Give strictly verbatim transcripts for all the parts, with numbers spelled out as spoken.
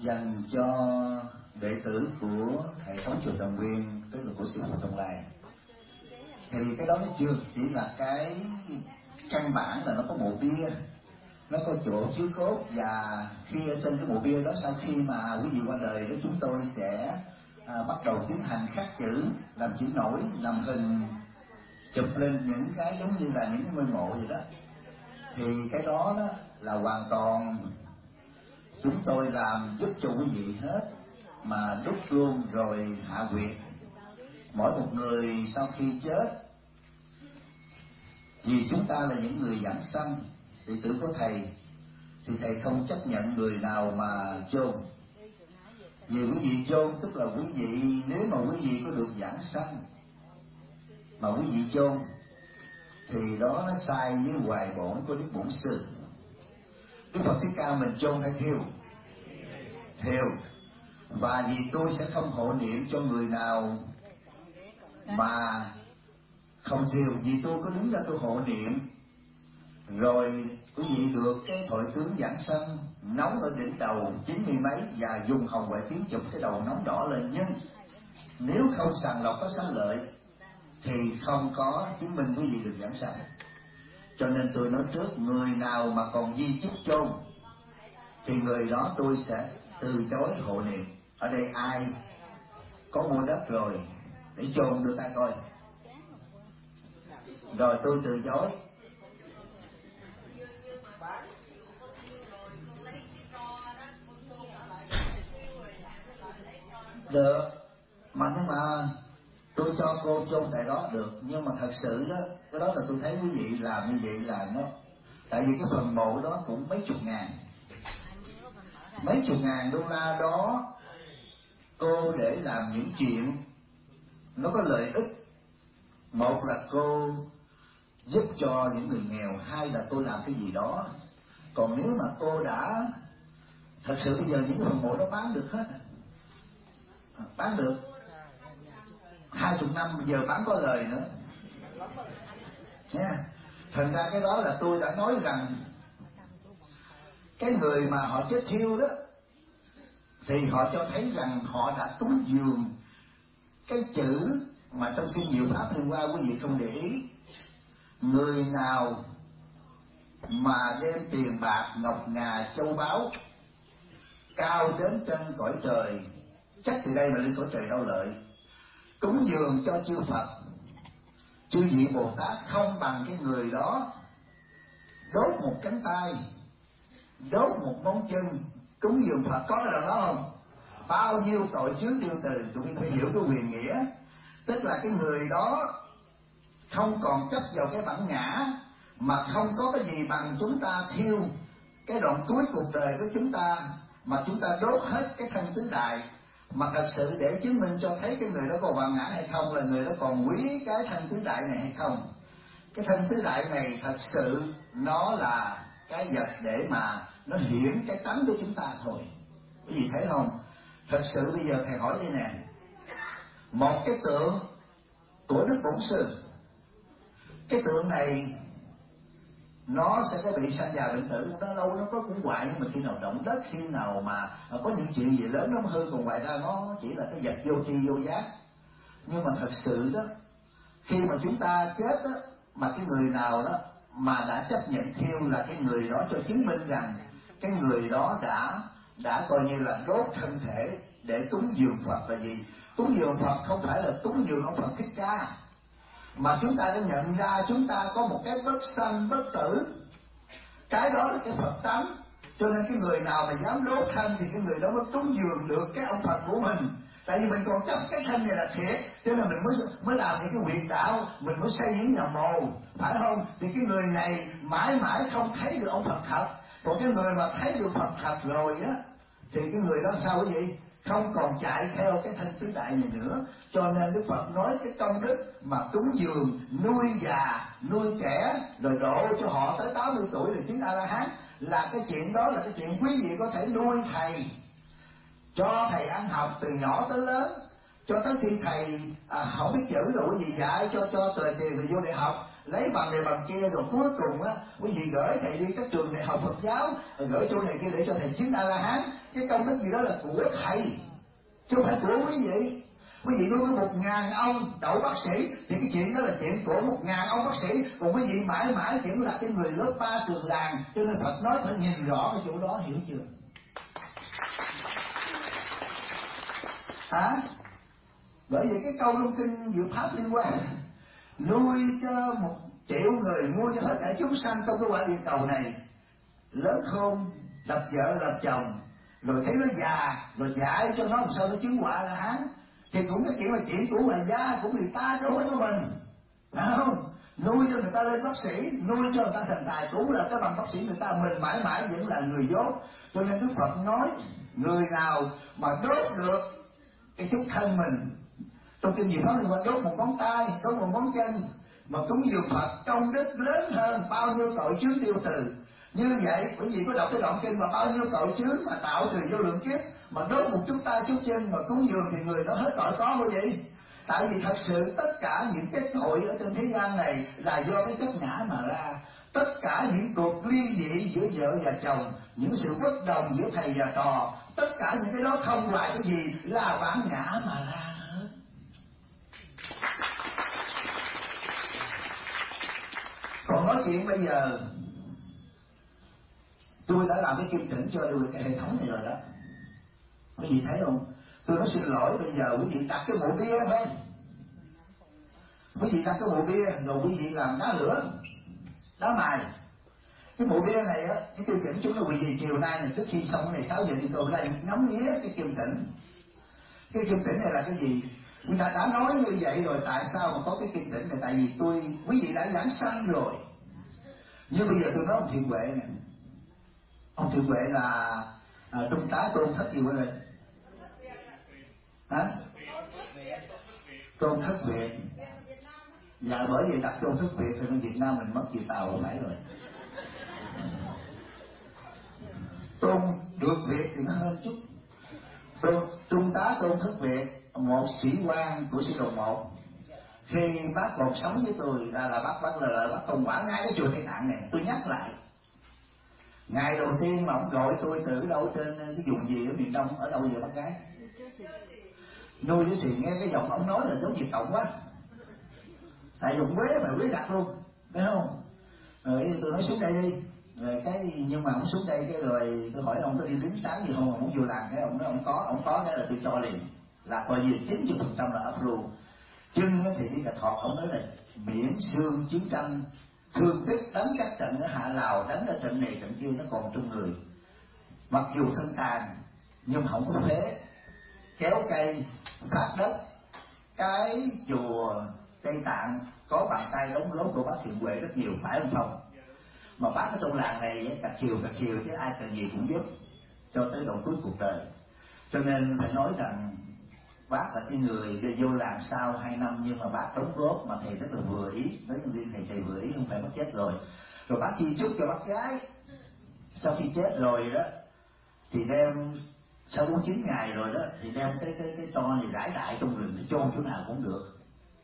dành cho đệ tử của hệ thống chùa Tầm Nguyên, tức là của sư phụ Tông Lai. Thì cái đó nó chưa chỉ là cái căn bản là nó có mộ bia, nó có chỗ chứa cốt, và khi ở trên cái mộ bia đó, sau khi mà quý vị qua đời đó, chúng tôi sẽ à, bắt đầu tiến hành khắc chữ, làm chữ nổi, làm hình, chụp lên những cái giống như là những cái ngôi mộ vậy đó. Thì cái đó đó là hoàn toàn chúng tôi làm giúp cho quý vị hết, mà đúc luôn rồi hạ huyệt. Mỗi một người sau khi chết, vì chúng ta là những người giảng sanh, đệ tử của thầy, thì thầy không chấp nhận người nào mà chôn. Vì quý vị chôn tức là quý vị, nếu mà quý vị có được giảng sanh mà quý vị chôn thì đó nó sai với hoài bổn của Đức Bổn Sư. Đức Phật Thích Ca mình chôn hay thiêu? Thiêu. Và vì tôi sẽ không hộ niệm cho người nào mà không thiêu, vì tôi có đứng ra tôi hộ niệm, rồi quý vị được cái thoại tướng giảng sanh nóng ở đỉnh đầu chín mươi mấy, và dùng hồng ngoại tiếng chụp cái đầu nóng đỏ lên. Nhưng nếu không sàng lọc có xá lợi thì không có chứng minh quý vị được giảng sanh. Cho nên tôi nói trước, người nào mà còn di chúc chôn thì người đó tôi sẽ từ chối hộ niệm. Ở đây ai có mua đất rồi để chôn đưa tay coi. Rồi tôi từ chối. Được, mà nhưng mà tôi cho cô chôn tại đó được, nhưng mà thật sự đó, cái đó là tôi thấy quý vị làm như vậy là nó, tại vì cái phần mộ đó cũng mấy chục ngàn, mấy chục ngàn đô la đó, cô để làm những chuyện nó có lợi ích. Một là cô giúp cho những người nghèo, hai là tôi làm cái gì đó. Còn nếu mà cô đã thật sự bây giờ những cái phần mộ đó bán được hết, bán được hai chục năm bây giờ bán có lời nữa nha. Yeah. Thành ra cái đó là tôi đã nói rằng cái người mà họ chết thiêu đó thì họ cho thấy rằng họ đã cúng dường cái chữ mà trong kinh Diệu Pháp Liên Hoa, quý vị không để ý. Người nào mà đem tiền bạc ngọc ngà châu báu cao đến trên cõi trời, chắc từ đây mà lên cõi trời đâu lợi, cúng dường cho chư Phật, chư vị Bồ Tát, không bằng cái người đó đốt một cánh tay, đốt một móng chân cúng dường Phật. Có cái đó không? Bao nhiêu tội chướng tiêu từ. Tụi mình phải hiểu cái quyền nghĩa, tức là cái người đó không còn chấp vào cái bản ngã, mà không có cái gì bằng chúng ta thiêu cái đoạn cuối cuộc đời của chúng ta, mà chúng ta đốt hết cái thân tứ đại, mà thật sự để chứng minh cho thấy cái người đó có bản ngã hay không, là người đó còn quý cái thân tứ đại này hay không. Cái thân tứ đại này thật sự nó là cái vật để mà nó hiển cái tánh của chúng ta thôi. Quý vị thấy không? Thật sự bây giờ thầy hỏi đây nè, một cái tượng của Đức Bổn Sư, cái tượng này nó sẽ có bị sanh già bệnh tử, nó lâu nó có cũng hoại, nhưng mà khi nào động đất, khi nào mà có những chuyện gì lớn nó hư, còn ngoài ra nó chỉ là cái vật vô tri vô giác. Nhưng mà thật sự đó, khi mà chúng ta chết đó, mà cái người nào đó mà đã chấp nhận thiêu là cái người đó cho chứng minh rằng cái người đó đã đã coi như là đốt thân thể để cúng dường Phật. Là gì? Cúng dường Phật không phải là cúng dường ông Phật Thích Ca, mà chúng ta đã nhận ra chúng ta có một cái bất sanh bất tử, cái đó là cái Phật tánh. Cho nên cái người nào mà dám đốt thân thì cái người đó mới cúng dường được cái ông Phật của mình. Tại vì mình còn chấp cái thân này là thiệt, cho nên mình mới mới làm những cái huyệt đạo, mình mới xây những nhà mồ, phải không? Thì cái người này mãi mãi không thấy được ông Phật thật. Còn cái người mà thấy được Phật thật rồi á, thì cái người đó sao cái gì? Không còn chạy theo cái thân tứ đại này nữa. Cho nên Đức Phật nói cái công đức mà cúng dường, nuôi già, nuôi trẻ, rồi độ cho họ tới tám mươi tuổi rồi chứng A-la-hán, là cái chuyện đó là cái chuyện quý vị có thể nuôi thầy, cho thầy ăn học từ nhỏ tới lớn, cho tới khi thầy à, không biết chữ rồi quý vị dạy cho cho tùy tiền rồi vô đại học, lấy bằng này bằng kia, rồi cuối cùng á quý vị gửi thầy đi các trường đại học Phật giáo, rồi gửi chỗ này kia để cho thầy chứng A-la-hán. cái công đức gì đó là của thầy chứ không phải của quý vị. Quý vị nuôi có một ngàn ông đậu bác sĩ thì cái chuyện đó là chuyện của một ngàn ông bác sĩ, còn quý vị mãi mãi chuyện là cái người lớp ba trường làng. Cho nên Phật nói phải nhìn rõ cái chỗ đó, hiểu chưa? Hả? À, bởi vì cái câu trong kinh Diệu Pháp liên quan nuôi cho một triệu người, nuôi cho tất cả chúng sanh trong cái quả địa cầu này, lớn khôn, lập vợ lập chồng, rồi thấy nó già rồi dạy cho nó làm sao nó chứng quả là hán, thì cũng cái chuyện là chuyện của bà gia của người ta chứ không phải của mình, phải không? Nuôi cho người ta lên bác sĩ, nuôi cho người ta thành tài cũng là cái bằng bác sĩ người ta, mình mãi mãi vẫn là người dốt. Cho nên Đức Phật nói người nào mà đốt được cái chút thân mình, trong kinh Diệu Pháp liên quan đốt một ngón tay, đốt một ngón chân mà cúng dường Phật, công đức lớn hơn bao nhiêu tội chướng tiêu trừ. Như vậy quý vị có đọc cái đoạn kinh mà bao nhiêu tội chướng mà tạo từ vô lượng kiếp, mà đốt một chút tay chút chân mà cúng dường thì người đó hết tội có quý vị. Tại vì thật sự tất cả những cái tội ở trên thế gian này là do cái chấp ngã mà ra. Tất cả những cuộc ly dị giữa vợ và chồng, những sự bất đồng giữa thầy và trò, tất cả những cái đó không phải cái gì là bản ngã mà ra hết. Còn nói chuyện bây giờ, tôi đã làm cái kim chỉnh cho được cái hệ thống này rồi đó, quý vị thấy không? Tôi nói xin lỗi, bây giờ quý vị đặt cái bộ bia thôi, quý vị đặt cái bộ bia rồi quý vị làm đá lửa, đá mài. Cái bộ bia này á, cái kim chỉnh chúng nó quý vị chiều nay này trước khi xong cái này sáu giờ đi tôi lại ngắm nghía cái kim chỉnh. Cái kim chỉnh này là cái gì? Người ta đã nói như vậy rồi, tại sao mà có cái kim chỉnh này? Tại vì tôi, quý vị đã giảng sanh rồi. Nhưng bây giờ tôi nói ông Thiện Huệ này, ông Thiện Huệ là à, trung tá Tôn Thất gì vậy? Hả? Tôn Thất Việt. Dạ bởi vì đặt Tôn Thất Việt thì bên Việt Nam mình mất gì tàu phải rồi. Tôn được Việt thì nó hơn chút. Tôn, trung tá Tôn Thất Việt, một sĩ quan của sĩ đoàn một. Khi bác còn sống với tôi là, là bác bác là, là bác công quả ngay cái chùa Tây Tạng này. Tôi nhắc lại, ngày đầu tiên mà ông gọi tôi từ đâu trên cái vùng gì ở miền Đông, ở đâu vậy bác gái? Nuôi với gì nghe cái giọng ông nói là giống Việt Cộng quá, tại dùng Quế mà Quế đặt luôn, phải không? Rồi tôi nói xuống đây đi, rồi cái nhưng mà ông xuống đây cái rồi tôi hỏi ông có đi lính sáng gì không, ông vô làm cái ông nói ông có, ông có cái là tôi cho liền, là coi như chín mươi phần trăm là approve. Chân thì đi Cà Thọt, ông nói là miễn xương chiến tranh, thương tích đánh các trận ở Hạ Lào, đánh ở trận này trận kia nó còn trong người, mặc dù thân tàn nhưng không có phế, kéo cây phát đất. Cái chùa Tây Tạng có bàn tay đóng góp của bác Thiện Huệ rất nhiều, phải không không? Mà bác ở trong làng này cả chiều cả chiều chứ ai cần gì cũng giúp cho tới đoạn cuối cuộc đời. Cho nên phải nói rằng bác là cái người đi vô làng sau hai năm nhưng mà bác đóng góp mà thầy rất là vừa ý, nói riêng thầy thầy vừa ý, không phải bác chết rồi. Rồi bác chi chúc cho bác gái sau khi chết rồi đó thì đem sau bốn chín ngày rồi đó thì đem cái cái cái tro này rải đại trong rừng để chôn chỗ nào cũng được.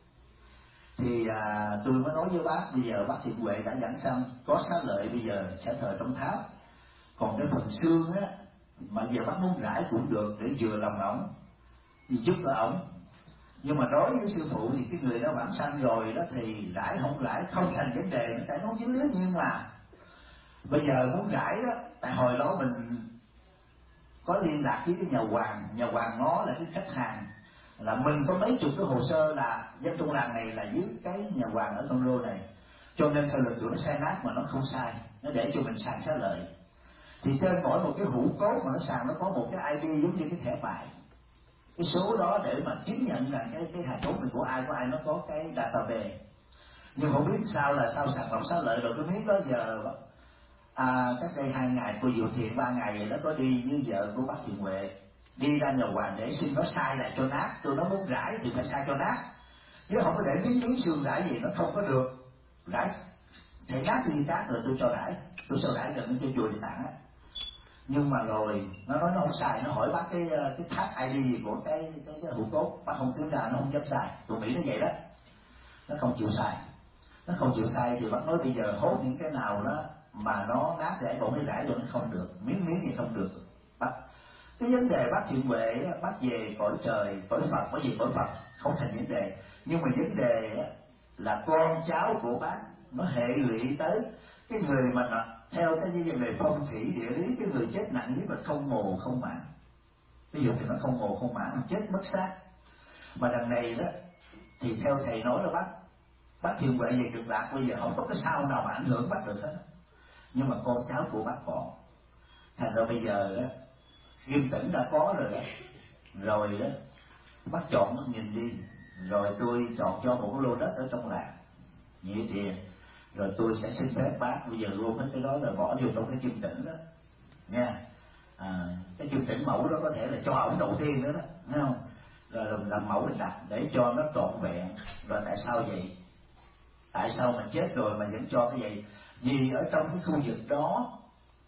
Thì à, tôi mới nói với bác bây giờ bác Thiện Huệ đã giảng sanh, có xá lợi bây giờ sẽ thờ trong tháp, còn cái phần xương á mà giờ bác muốn rải cũng được để vừa lòng ổng, giúp đỡ ổng. Nhưng mà đối với sư phụ thì cái người đã vãng sanh rồi đó thì rải không rải không thành vấn đề, nó tại nó dính líu. Nhưng mà bây giờ muốn rải đó, tại hồi đó mình có liên lạc với cái nhà hoàng, nhà hoàng nó là cái khách hàng, là mình có mấy chục cái hồ sơ là dân trong làng này là dưới cái nhà hoàng ở Con Rô này, cho nên theo luật tụi nó sai nát mà nó không sai, nó để cho mình sàn xá lợi. Thì trên mỗi một cái hũ cốt mà nó sàn nó có một cái i đê giống như cái thẻ bài, cái số đó để mà chứng nhận rằng cái cái hạt giống này của ai của ai, nó có cái database. Nhưng không biết sao là sao sàng lọc xá lợi rồi. Tôi biết đó giờ à, cách đây hai ngày cô Diệu Thiện ba ngày vậy đó có đi với vợ của bác Thiện Huệ đi ra nhà hoàng để xin nó sai lại cho nát. Tôi nói muốn rải thì phải sai cho nát, chứ không có để miếng miếng xương rải gì nó không có được. Rải thể nát thì đi cát rồi tôi cho rải, tôi cho rải gần cái chùa Địa Tạng á. Nhưng mà rồi nó nói nó không sai, nó hỏi bác cái cái tag i đê của cái cái, cái hũ cốt, bác không kiểm tra, nó không dám sai. Tụi Mỹ nó vậy đó, nó không chịu sai, nó không chịu sai thì bác nói bây giờ hốt những cái nào đó mà nó nát để còn cái rải rồi nó không được, miếng miếng gì không được. Bác Cái vấn đề bác thiện huệ đó, bác về cõi trời cõi Phật, bởi vì cõi Phật không thành vấn đề, nhưng mà vấn đề đó, là con cháu của bác nó hệ lụy tới cái người mà nó, theo cái vấn đề phong thủy địa lý, cái người chết nặng nhất là không mồ không mã. Ví dụ thì nó không mồ không mã, nó chết mất xác. Mà đằng này đó thì theo thầy nói là bác bác thiện huệ về cực lạc bây giờ không có cái sao nào mà ảnh hưởng bác được hết, nhưng mà con cháu của bác còn. Thành ra bây giờ đó Kim Tĩnh đã có rồi đó, rồi đó bác chọn một nghìn đi, rồi tôi chọn cho một cái lô đất ở trong làng Nghĩa Tiền, rồi tôi sẽ xin phép bác bây giờ luôn hết cái đó rồi bỏ vô trong cái Kim Tĩnh đó nha. À, cái Kim Tĩnh mẫu đó có thể là cho ổng đầu tiên nữa đó, thấy không? Rồi làm, làm mẫu mình đặt để cho nó trọn vẹn. Rồi tại sao vậy? Tại sao mà chết rồi mà vẫn cho cái vậy? Vì ở trong cái khu vực đó,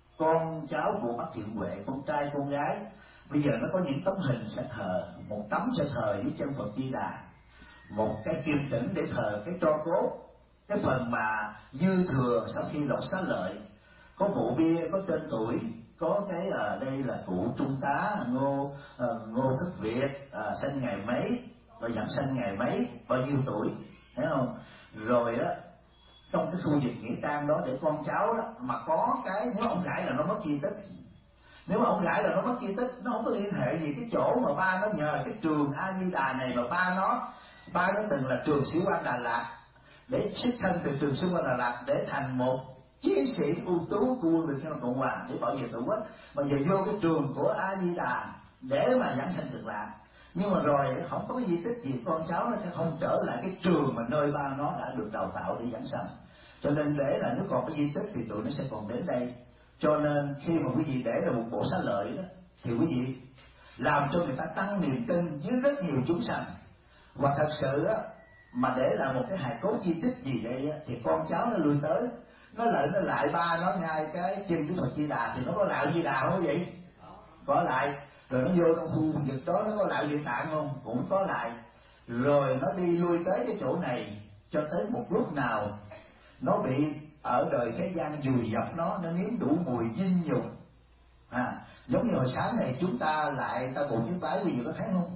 con cháu của bác thiện huệ, con trai con gái, bây giờ nó có những tấm hình sẽ thờ, một tấm sẽ thờ với chân Phật Di Đà, một cái Kim Tĩnh để thờ cái tro cốt, cái phần mà dư thừa sau khi lột xá lợi, có mộ bia, có tên tuổi, có cái ở đây là cụ trung tá Ngô uh, Ngô Thức Việt, uh, sinh ngày mấy, rồi dặn sinh ngày mấy, bao nhiêu tuổi, thấy không? Rồi đó trong cái khu vực nghĩa trang đó để con cháu đó mà có cái, nếu ông gãi là nó mất di tích, nếu mà ông gãi là nó mất di tích, nó không có liên hệ gì cái chỗ mà ba nó nhờ cái trường A Di Đà này, mà ba nó ba nó từng là trường Sĩ Quan Đà Lạt, để xuất thân từ trường Sĩ Quan Đà Lạt để thành một chiến sĩ ưu tú của quân Việt Nam Cộng Hòa để bảo vệ tổ quốc, mà giờ vô cái trường của A Di Đà để mà giảng sanh cực lạc. Nhưng mà rồi không có cái di tích gì, con cháu nó sẽ không trở lại cái trường mà nơi ba nó đã được đào tạo để giảng sanh. Cho nên để là nếu còn cái di tích thì tụi nó sẽ còn đến đây. Cho nên khi mà quý vị để là một bộ xá lợi đó thì quý vị làm cho người ta tăng niềm tin với rất nhiều chúng sanh. Và thật sự á, mà để là một cái hài cốt di tích gì đây á, thì con cháu nó lui tới, nó lại nó lại ba nó ngay cái chân của Phật Di Đà thì nó có lại Di Đà không quý vị? Có lại. Rồi nó vô trong khu vực đó nó có lại Địa Tạng không? Cũng có lại. Rồi nó đi lui tới cái chỗ này cho tới một lúc nào nó bị ở đời thế gian dùi dập nó, nó nếm đủ mùi dinh nhục. À, giống như hồi sáng này chúng ta lại ta bộ chiếc bái, quý vị có thấy không?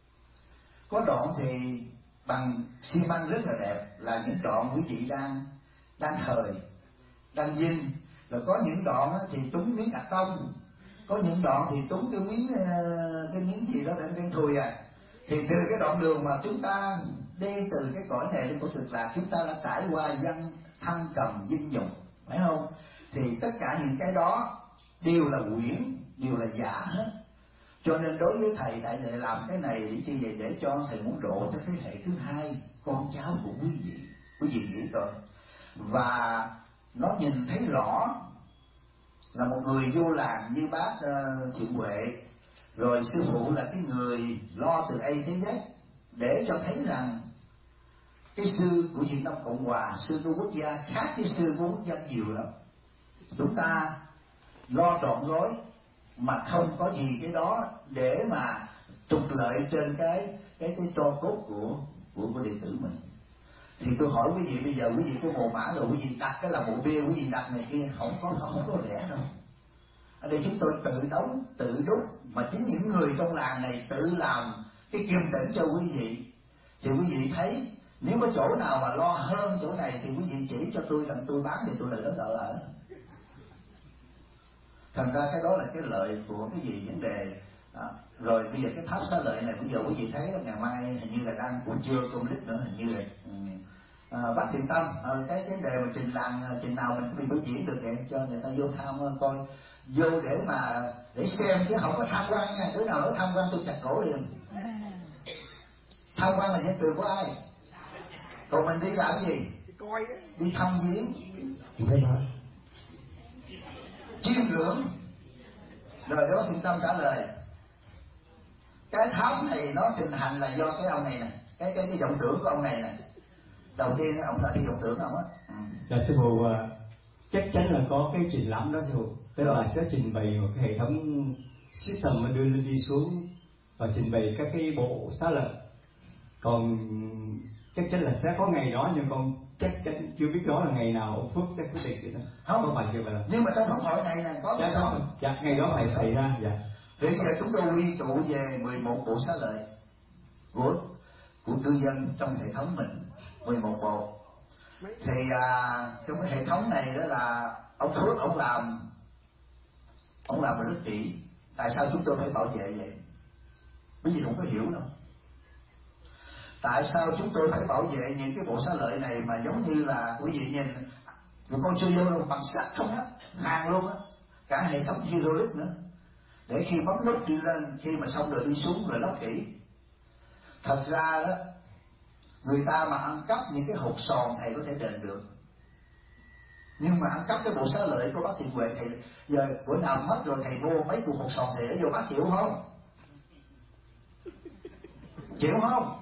Có đoạn thì bằng xi măng rất là đẹp, là những đoạn quý vị đang đang thời, đang dinh. Rồi có những đoạn thì trúng miếng cạc tông, có những đoạn thì trúng cái miếng cái miếng gì đó để đen thùi à. Thì từ cái đoạn đường mà chúng ta đi từ cái cõi này đến cõi cực lạc, chúng ta đã trải qua văn thăng trầm dinh nhục, phải không? Thì tất cả những cái đó đều là quyển, đều là giả hết. Cho nên đối với thầy, tại thầy làm cái này để chi vậy? Để cho thầy muốn độ cho thế hệ thứ hai, con cháu của quý vị. Quý vị nghĩ coi. Và nó nhìn thấy rõ là một người vô làng như bác uh, Thiện Huệ, rồi sư phụ là cái người lo từ A tới Z, để cho thấy rằng cái sư của Việt Nam Cộng Hòa, sư của quốc gia khác với sư của quốc gia nhiều lắm. Chúng ta lo trọn gói mà không có gì cái đó để mà trục lợi trên cái cái cái tro cốt của của của đệ tử mình. Thì tôi hỏi quý vị bây giờ, quý vị có mồ mã rồi, quý vị đặt cái là mộ bia, quý vị đặt này kia không có không có rẻ đâu. Ở đây chúng tôi tự đóng tự đúc, mà chính những người trong làng này tự làm cái Kim Tĩnh cho quý vị. Thì quý vị thấy nếu có chỗ nào mà lo hơn chỗ này thì quý vị chỉ cho tôi, làm tôi bán thì tôi lại đó đỡ ở. Thành ra cái đó là cái lợi của cái gì vấn đề. À, rồi bây giờ cái tháp xá lợi này bây giờ quý vị thấy ngày mai hình như là đang buổi trưa công lích nữa, hình như là à, bác Thiện Tâm à, cái vấn đề mà trình làng trình nào mình cũng bị biểu diễn được vậy, cho người ta vô tham coi, vô để mà để xem chứ không có tham quan nha. Đứa nào nói tham quan tôi chặt cổ liền. Tham quan là danh từ của ai? Còn mình đi làm gì? Đi thăm viếng, chiêm ngưỡng. Rồi đó Thiện Tâm trả lời cái tháp này nó hình thành là do cái ông này nè, cái cái cái vọng tưởng của ông này nè. Đầu tiên ông ta đi vọng tưởng ông á. Ừ. Dạ sư phụ, chắc chắn là có cái triển lãm đó sư phụ, tức là sẽ trình bày một cái hệ thống system mà đưa lên đi xuống và trình bày các cái bộ xá lợi. Còn chắc chắn là sẽ có ngày đó, nhưng con chắc chắn chưa biết đó là ngày nào, ông Phước sẽ quyết định vậy đó. Không có phải chưa vậy? Nhưng mà trong pháp hội này này có dạ, cái đó. Dạ ngày đó phải xảy ra. Dạ. Hiện giờ chúng tôi quy tụ về mười một bộ xá lợi của của cư dân trong hệ thống mình, mười một bộ. Thì à, trong cái hệ thống này đó là ông Phước ông làm ông làm rất kỹ. Tại sao chúng tôi phải bảo vệ vậy? Bởi vì không có hiểu đâu. Tại sao chúng tôi phải bảo vệ những cái bộ xá lợi này mà giống như là quý vị nhìn một con chưa vô luôn bằng sắt không á, hàng luôn á, cả hệ thống hydraulic nữa, để khi bấm nút đi lên, khi mà xong rồi đi xuống rồi lắp kỹ. Thật ra đó, người ta mà ăn cắp những cái hột sòn thầy có thể đền được, nhưng mà ăn cắp cái bộ xá lợi của bác Thiện Huệ thầy giờ bữa nào mất rồi thầy mua mấy cục hột sòn thầy để vô bác chịu không? Chịu không?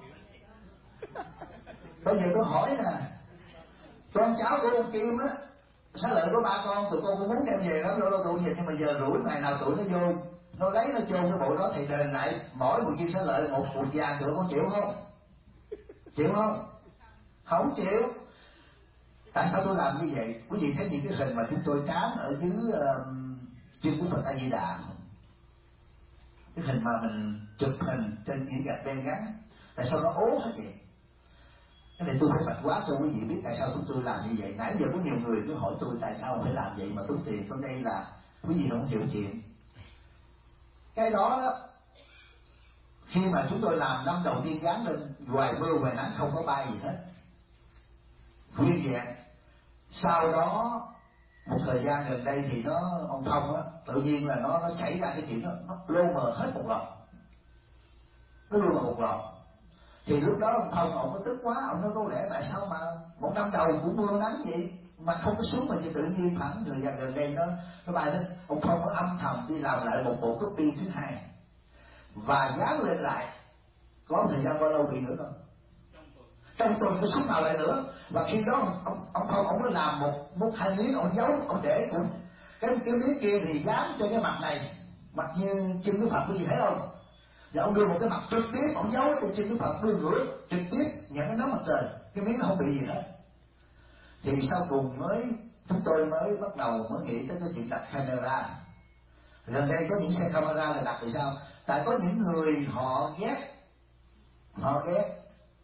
Bây giờ tôi hỏi nè, con cháu của ông Kim á, xá lợi của ba con tụi con cũng muốn đem về lắm, lâu lâu tụi nhìn, nhưng mà giờ rủi ngày nào tụi nó vô nó lấy nó chôn cái bộ đó thì đền lại mỗi một viên xá lợi một cục vàng, tụi con chịu không? Chịu không? Không chịu. Tại sao tôi làm như vậy? Quý vị thấy những cái hình mà chúng tôi trám ở dưới uh, chân của Phật A Di Đà, cái hình mà mình chụp hình trên những gạch đen ngắn, tại sao nó ố hết vậy? Cái này tôi phải bạch quá cho quý vị biết tại sao chúng tôi làm như vậy. Nãy giờ có nhiều người cứ hỏi tôi tại sao phải làm vậy mà tốn tiền. Trong đây là quý vị không hiểu chuyện. Cái đó đó, khi mà chúng tôi làm năm đầu tiên gắn lên, ngoài mưa ngoài nắng không có bay gì hết, nguyên vẹn. Sau đó một thời gian gần đây thì nó ông Phong á, tự nhiên là nó nó xảy ra cái chuyện đó, nó lô mờ hết một lọt, nó lô mờ một lọt. Thì lúc đó ông Phong ông có tức quá, ông nói có lẽ tại sao mà một năm đầu cũng mưa nắng vậy mà không có xuống, mà tự nhiên khoảng thời gian gần đây nó nó bay lên. Ông Phong có âm thầm đi làm lại một bộ copy thứ hai và dán lên lại. Có thời gian bao lâu bị nữa không? Trong tuần mới xuống nào lại nữa. Và khi đó ông ông Phong ông mới làm một một hai miếng, ông giấu, ông để cũng cái cái miếng kia thì dán trên cái mặt này, mặt như chân cái Phật, có gì thấy không? Và ông đưa một cái mặt trực tiếp, ông giấu trên chân cái Phật, đưa ngửa trực tiếp nhận cái nắng mặt trời, cái miếng nó không bị gì hết. Thì sau cùng mới chúng tôi mới bắt đầu mới nghĩ tới cái chuyện đặt camera. Gần đây có những xe camera là đặt thì sao? Tại có những người họ ghét, họ ghét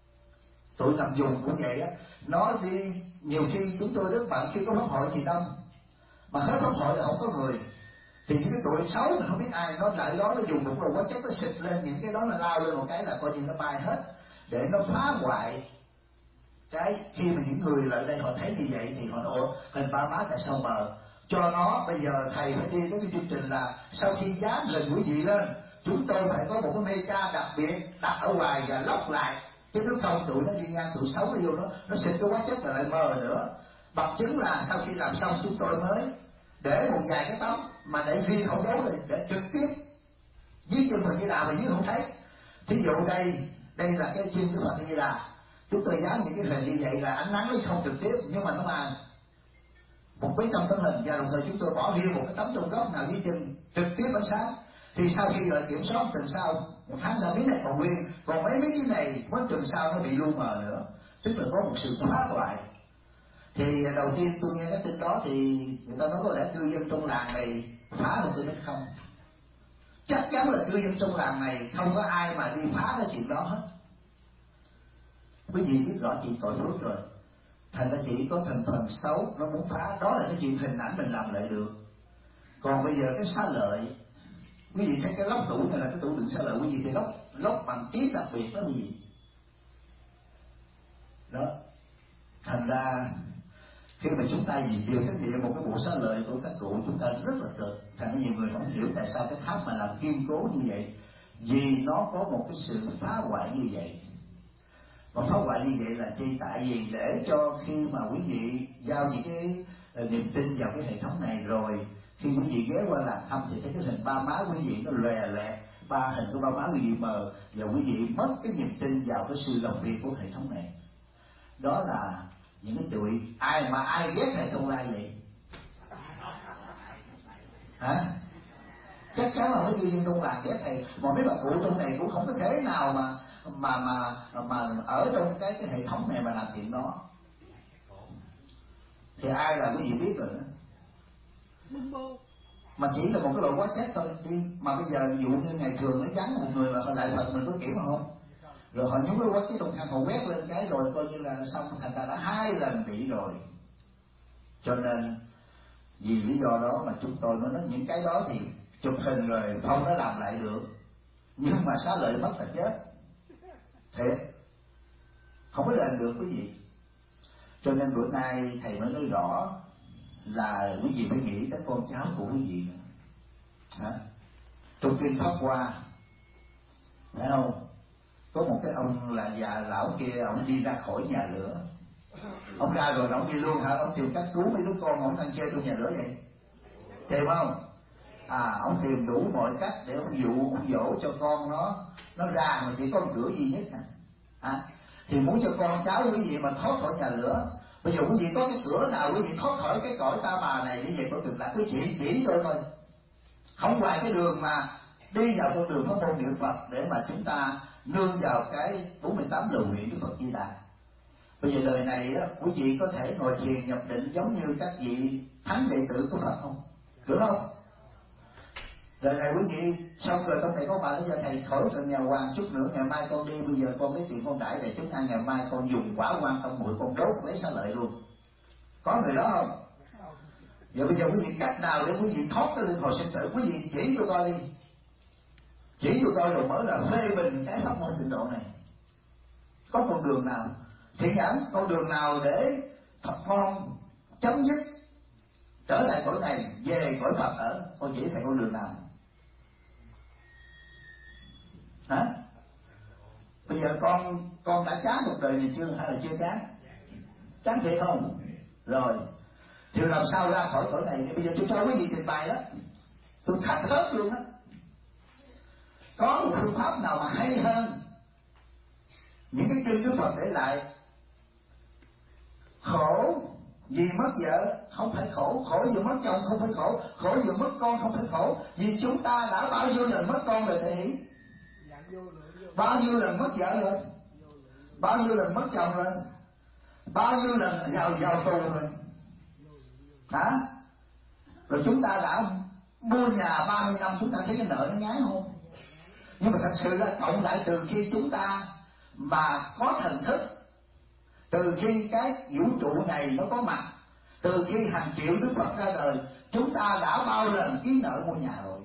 tụi nằm dùng cũng vậy á, nó đi nhiều khi chúng tôi rất bận, khi có pháp hội thì đông, mà hết pháp hội là không có người, thì những cái tụi xấu mình không biết ai, nó lại đó nó dùng một đồ hóa chất nó xịt lên những cái đó, nó lao lên một cái là coi như nó bay hết, để nó phá hoại cái. Khi mà những người lại đây họ thấy như vậy thì họ nói hình ba má tại sao mờ, cho nó bây giờ thầy phải đi tới cái chương trình là sau khi dán hình quý vị lên, chúng tôi phải có một cái meca đặc biệt đặt ở ngoài và lóc lại, chứ nếu không tụi nó đi ngang, tụi xấu nó vô nó nó xịt cái hóa chất là lại mờ nữa. Bằng chứng là sau khi làm xong chúng tôi mới để một vài cái tấm mà để riêng không giấu lên để trực tiếp dưới chân Phật Di Đà mà dưới không thấy. Thí dụ đây đây là cái chân của Phật Di Đà, chúng tôi dán những cái hình như vậy là ánh nắng nó không trực tiếp, nhưng mà nó mà một mấy trăm tấm hình, và đồng thời chúng tôi bỏ riêng một cái tấm trong góc nào dưới chân trực tiếp ánh sáng. Thì sau khi rồi kiểm soát tuần sau, một tháng sau miếng này còn nguyên, còn mấy miếng cái này mấy tuần sau nó bị lu mờ nữa, tức là có một sự phá hoại. Thì đầu tiên tôi nghe cái tin đó thì người ta nói có lẽ cư dân trong làng này phá, rồi tôi nói không, chắc chắn là cư dân trong làng này không có ai mà đi phá cái chuyện đó hết. Quý vị biết rõ chuyện tội phước rồi, thành ra chỉ có thành phần xấu nó muốn phá, đó là cái chuyện hình ảnh mình làm lại được. Còn bây giờ cái xá lợi, quý vị thấy cái lốc tủ này là cái tủ đựng xá lợi, quý vị thì lốc lốc bằng kiếp đặc biệt đó quý vị. Đó, thành ra khi mà chúng ta vì chịu trách nhiệm một cái bộ xá lợi của các cụ, chúng ta rất là cực. Thành ra nhiều người không hiểu tại sao cái tháp mà làm kiên cố như vậy, vì nó có một cái sự phá hoại như vậy. Và phá hoại như vậy là chi? Tại vì để cho khi mà quý vị giao những cái uh, niềm tin vào cái hệ thống này rồi, khi quý vị ghé qua làng thăm thì thấy cái hình ba má quý vị nó lòe loẹt, ba hình của ba má quý vị mờ, và quý vị mất cái niềm tin vào cái sự làm việc của hệ thống này. Đó là những cái tụi ai mà ai ghét thầy không ai vậy hả? Chắc chắn là mấy cư dân trong làng ghét thầy, mà mấy bà cụ trong này cũng không có thể nào mà mà mà mà ở trong cái cái hệ thống này mà làm chuyện đó. Thì ai là quý vị biết rồi đó. mà chỉ là một cái loại hóa chất thôi đi. Mà bây giờ ví dụ như ngày thường nó vắng một người mà họ lại Phật mình có kiểm mà không, rồi họ nhúng cái hóa chất trong khăn họ quét lên cái rồi coi như là xong, thành ra đã hai lần bị rồi. Cho nên vì lý do đó mà chúng tôi nói những cái đó thì chụp hình rồi không nó làm lại được, nhưng mà xá lợi mất là chết thiệt, không có đền được quý vị. Cho nên bữa nay thầy mới nói rõ là quý vị phải nghĩ tới con cháu của quý vị nữa. Hả? Trong kinh Pháp Hoa, phải không? Có một cái ông là già lão kia, ông đi ra khỏi nhà lửa, ông ra rồi ông đi luôn hả? Ông tìm cách cứu mấy đứa con ông đang chơi trong nhà lửa vậy, tìm không? À, ông tìm đủ mọi cách để ông dụ, ông dỗ cho con nó nó ra, mà chỉ có một cửa duy nhất à. À, thì muốn cho con cháu quý vị mà thoát khỏi nhà lửa, bây giờ quý vị có cái cửa nào quý vị thoát khỏi cái cõi ta bà này để về cõi cực lạc, quý vị chỉ tôi thôi, không ngoài cái đường mà đi vào con đường pháp môn niệm Phật để mà chúng ta nương vào cái bốn mươi tám lời nguyện Đức Phật Di Đà. Bây giờ đời này đó, quý vị có thể ngồi thiền nhập định giống như các vị thánh đệ tử của Phật không? Được không? Đời này quý vị xong rồi trong này có bạn nói giờ thầy khỏi cần nhà hoàng chút nữa, ngày mai con đi, bây giờ con lấy tiền con đãi để chúng ăn, ngày mai con dùng quả quan tâm muội con đốt lấy xá lợi luôn. Có người đó không? Giờ bây giờ quý vị cách nào để quý vị thoát cái luân hồi sinh tử, quý vị chỉ cho coi đi, chỉ cho coi rồi mới là phê bình cái pháp môn tịnh độ này. Có con đường nào thiện nhẫn, con đường nào để thật con chấm dứt trở lại cõi này về cõi Phật ở, con chỉ thầy con đường nào? Hả? Bây giờ con con đã chán cuộc đời này chưa hay là chưa chán? Chán thiệt không? Rồi thì làm sao ra khỏi cõi này? Bây giờ tôi cho quý vị trình bày đó, tôi thách hết luôn á. Có một phương pháp nào mà hay hơn những cái kinh Đức Phật để lại? Khổ vì mất vợ không phải khổ, khổ vì mất chồng không phải khổ, khổ vì mất con không phải khổ, vì chúng ta đã bao nhiêu lần mất con rồi thể hiện, bao nhiêu lần mất vợ rồi, bao nhiêu lần mất chồng rồi, bao nhiêu lần vào vào tù rồi, hả? Rồi chúng ta đã mua nhà ba mươi năm, chúng ta thấy cái nợ nó ngán không? Nhưng mà thật sự là cộng lại từ khi chúng ta mà có thần thức, từ khi cái vũ trụ này nó có mặt, từ khi hàng triệu Đức Phật ra đời, chúng ta đã bao lần ký nợ mua nhà rồi.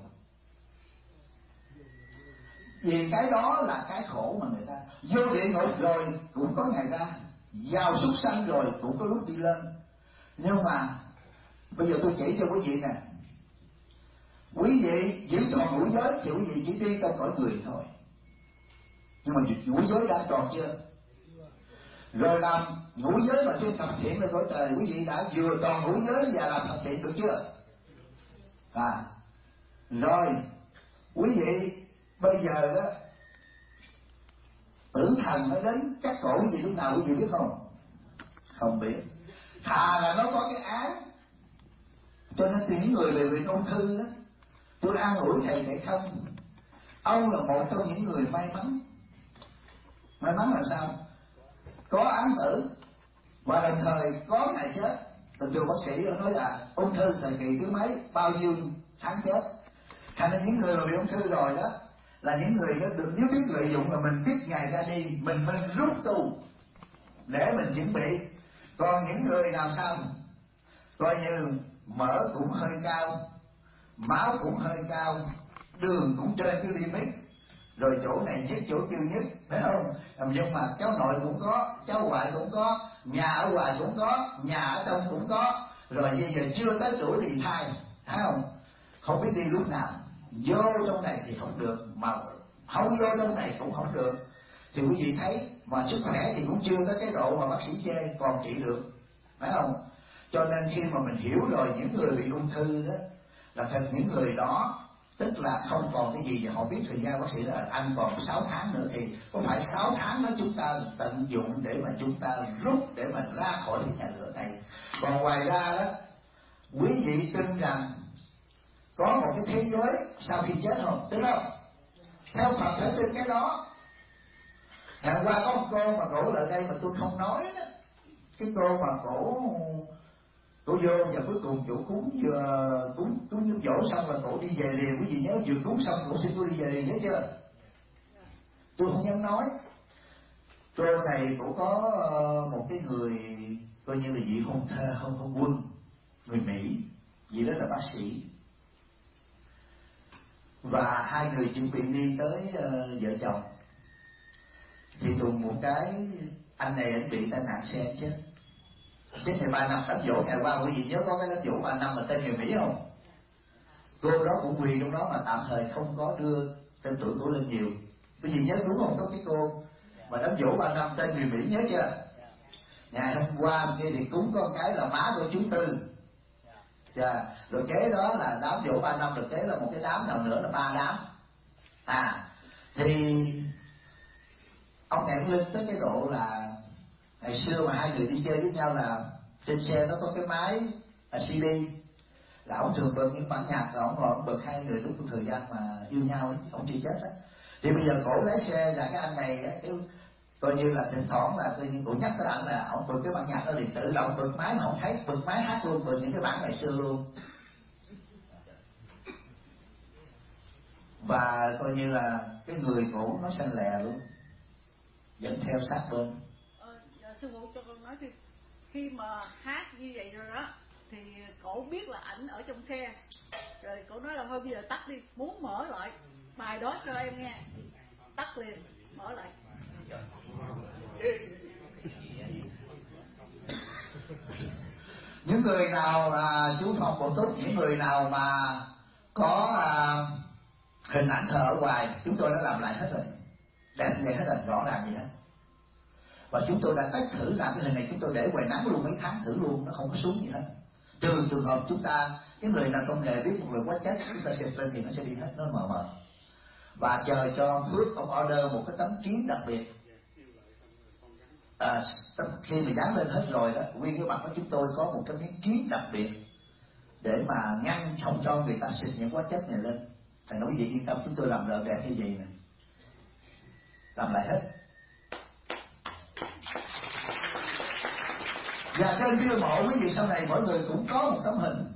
Vì cái đó là cái khổ mà người ta vô địa ngục rồi cũng có ngày ra, vào súc sanh rồi cũng có lúc đi lên. Nhưng mà bây giờ tôi chỉ cho quý vị nè, quý vị giữ tròn ngũ giới thì quý vị chỉ đi trong cõi người thôi, nhưng mà ngũ giới đã tròn chưa? Rồi làm ngũ giới mà trên thập thiện là cõi trời, quý vị đã vừa tròn ngũ giới và làm thập thiện được chưa? À, rồi quý vị bây giờ đó tử thần nó đến cắt cổ quý vị lúc nào quý vị biết không? Không biết. Thà là nó có cái án. Cho nên từ những người về bệnh ung thư đó, tôi an ủi thầy để không, ông là một trong những người may mắn. May mắn là sao? Có án tử và đồng thời có ngày chết. Từng trường bác sĩ nói là ung thư thời kỳ thứ mấy, bao nhiêu tháng chết. Thành ra những người mà bị ung thư rồi đó là những người đó được, nếu biết lợi dụng là mình biết ngày ra đi, mình mình rút tu để mình chuẩn bị. Còn những người nào sao coi như mỡ cũng hơi cao, máu cũng hơi cao, đường cũng trên cái limit, rồi chỗ này nhất chỗ kia nhất, phải không? Nhưng mà cháu nội cũng có, cháu ngoại cũng có, nhà ở ngoài cũng có, nhà ở trong cũng có, rồi bây giờ chưa tới tuổi thì thai, phải không? Không biết đi lúc nào, vô trong này thì không được, mà không vô trong này cũng không được. Thì quý vị thấy mà sức khỏe thì cũng chưa tới cái độ mà bác sĩ chê, còn trị được, phải không? Cho nên khi mà mình hiểu rồi những người bị ung thư đó là thật, những người đó tức là không còn cái gì, và họ biết thời gian bác sĩ là anh còn sáu tháng nữa, thì có phải sáu tháng đó chúng ta tận dụng để mà chúng ta rút để mà ra khỏi cái nhà lửa này. Còn ngoài ra đó, quý vị tin rằng có một cái thế giới sau khi chết không? Tin không? Theo Phật phải tin cái đó. Ngày qua có một cô mà cổ lại đây mà tôi không nói đó, cái cô mà cổ Cổ vô và cuối cùng cổ cúng vừa cúng cúng nước dỗ xong là cổ đi về liền. Quý vị nhớ vừa cúng xong cổ xin cô đi về liền, nhớ chưa? Tôi không dám nói. Cô này cổ có một cái người coi như là vị hôn thê hôn hôn quân người Mỹ, vị đó là bác sĩ, và hai người chuẩn bị đi tới uh, vợ chồng thì đùng một cái anh này anh bị tai nạn xe chết. Chết mười ba năm đám dỗ ngày qua. Quý vị nhớ có cái đám dỗ ba năm mà tên người Mỹ không? Cô đó cũng quỳ trong đó mà tạm thời không có đưa tên tuổi của lên nhiều. Quý vị nhớ đúng không? Có cái cô mà đám dỗ ba năm tên người Mỹ, nhớ chưa? Ngày hôm qua kia thì cúng con cái là má của chú Tư. Dạ, rồi kế đó là đám dỗ ba năm, rồi kế là một cái đám nào nữa là ba đám. À, thì ông này cũng lên tới cái độ là ngày xưa mà hai người đi chơi với nhau là trên xe nó có cái máy là xê đê, là ông thường bật những bản nhạc, rồi ông ngồi ông bật hai người lúc thời gian mà yêu nhau ấy, ông chưa chết á. Thì bây giờ cổ lái xe là cái anh này á, cái coi như là thỉnh thoảng là tự nhiên cổ nhắc tới anh là ông bật cái bản nhạc đó liền tự động bật máy mà không thấy, bật máy hát luôn, bật những cái bản ngày xưa luôn. Và coi như là cái người cổ nó xanh lè luôn, dẫn theo sát bên. Ờ, sư phụ cho con nói thì khi mà hát như vậy rồi đó thì cổ biết là ảnh ở trong xe, rồi cổ nói là thôi bây giờ tắt đi, muốn mở lại bài đó cho em nghe, tắt liền, mở lại. Những người nào là chú Phong Bổ Túc, những người nào mà có à, hình ảnh thờ ở ngoài, chúng tôi đã làm lại hết rồi, đẹp như vậy hết rồi, rõ ràng gì hết. Và chúng tôi đã test thử làm cái hình này, chúng tôi để ngoài nắng luôn mấy tháng thử luôn, nó không có xuống gì hết. Trừ trường hợp chúng ta, cái người nào trong nghề biết một người quá chết, chúng ta xịt lên thì nó sẽ đi hết, nó mờ mờ. Và chờ cho ông Phước ông order một cái tấm kiến đặc biệt. À, khi mà dán lên hết rồi đó, nguyên cái mặt của chúng tôi có một cái miếng kiến đặc biệt để mà ngăn không cho người ta xịt những hóa chất này lên. Thầy nói quý vị yên tâm, chúng tôi làm rợn đẹp như vậy nè, làm lại hết. Và trên bia mộ quý vị sau này mỗi người cũng có một tấm hình,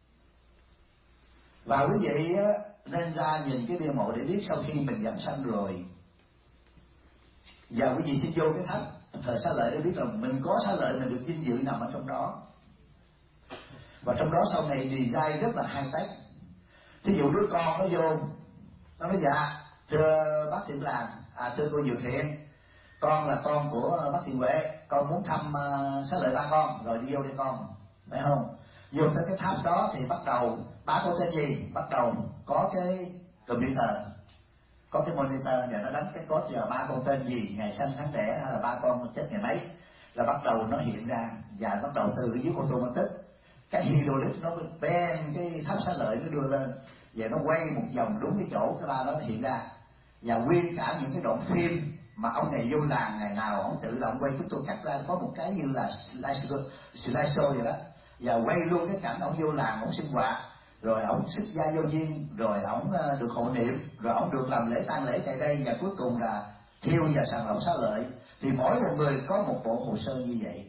và quý vị nên ra nhìn cái bia mộ để biết sau khi mình giảng sanh rồi. Và quý vị sẽ vô cái tháp thờ Xá Lợi để biết là mình có Xá Lợi, mình được vinh dự nằm ở trong đó. Và trong đó sau này design rất là high tech. Thí dụ đứa con nó vô, nó nói dạ thưa bác Thiện Làng, à thưa cô Dược Thiện, con là con của bác Thiện Huệ, con muốn thăm uh, Xá Lợi ba con, rồi đi vô đây con, phải không? Vô tới cái tháp đó thì bắt đầu ba con tên gì, bắt đầu có cái computer, có cái monitor và nó đánh cái code giờ ba con tên gì, ngày sinh tháng đẻ, hay là ba con chết ngày mấy, là bắt đầu nó hiện ra. Và bắt đầu từ dưới automatic cái hydraulic nó bend cái tháp Xá Lợi nó đưa lên, và nó quay một vòng đúng cái chỗ cái ba đó nó hiện ra. Và nguyên cả những cái đoạn phim mà ông này vô làng ngày nào ông tự động quay, chúng tôi cắt ra có một cái như là slideshow, slideshow vậy đó, và quay luôn cái cảnh ông vô làng ông sinh hoạt, rồi ông xuất gia vô duyên, rồi ông được hộ niệm, rồi ông được làm lễ tang lễ tại đây, và cuối cùng là thiêu và sàng lọc Xá Lợi. Thì mỗi một người có một bộ hồ sơ như vậy.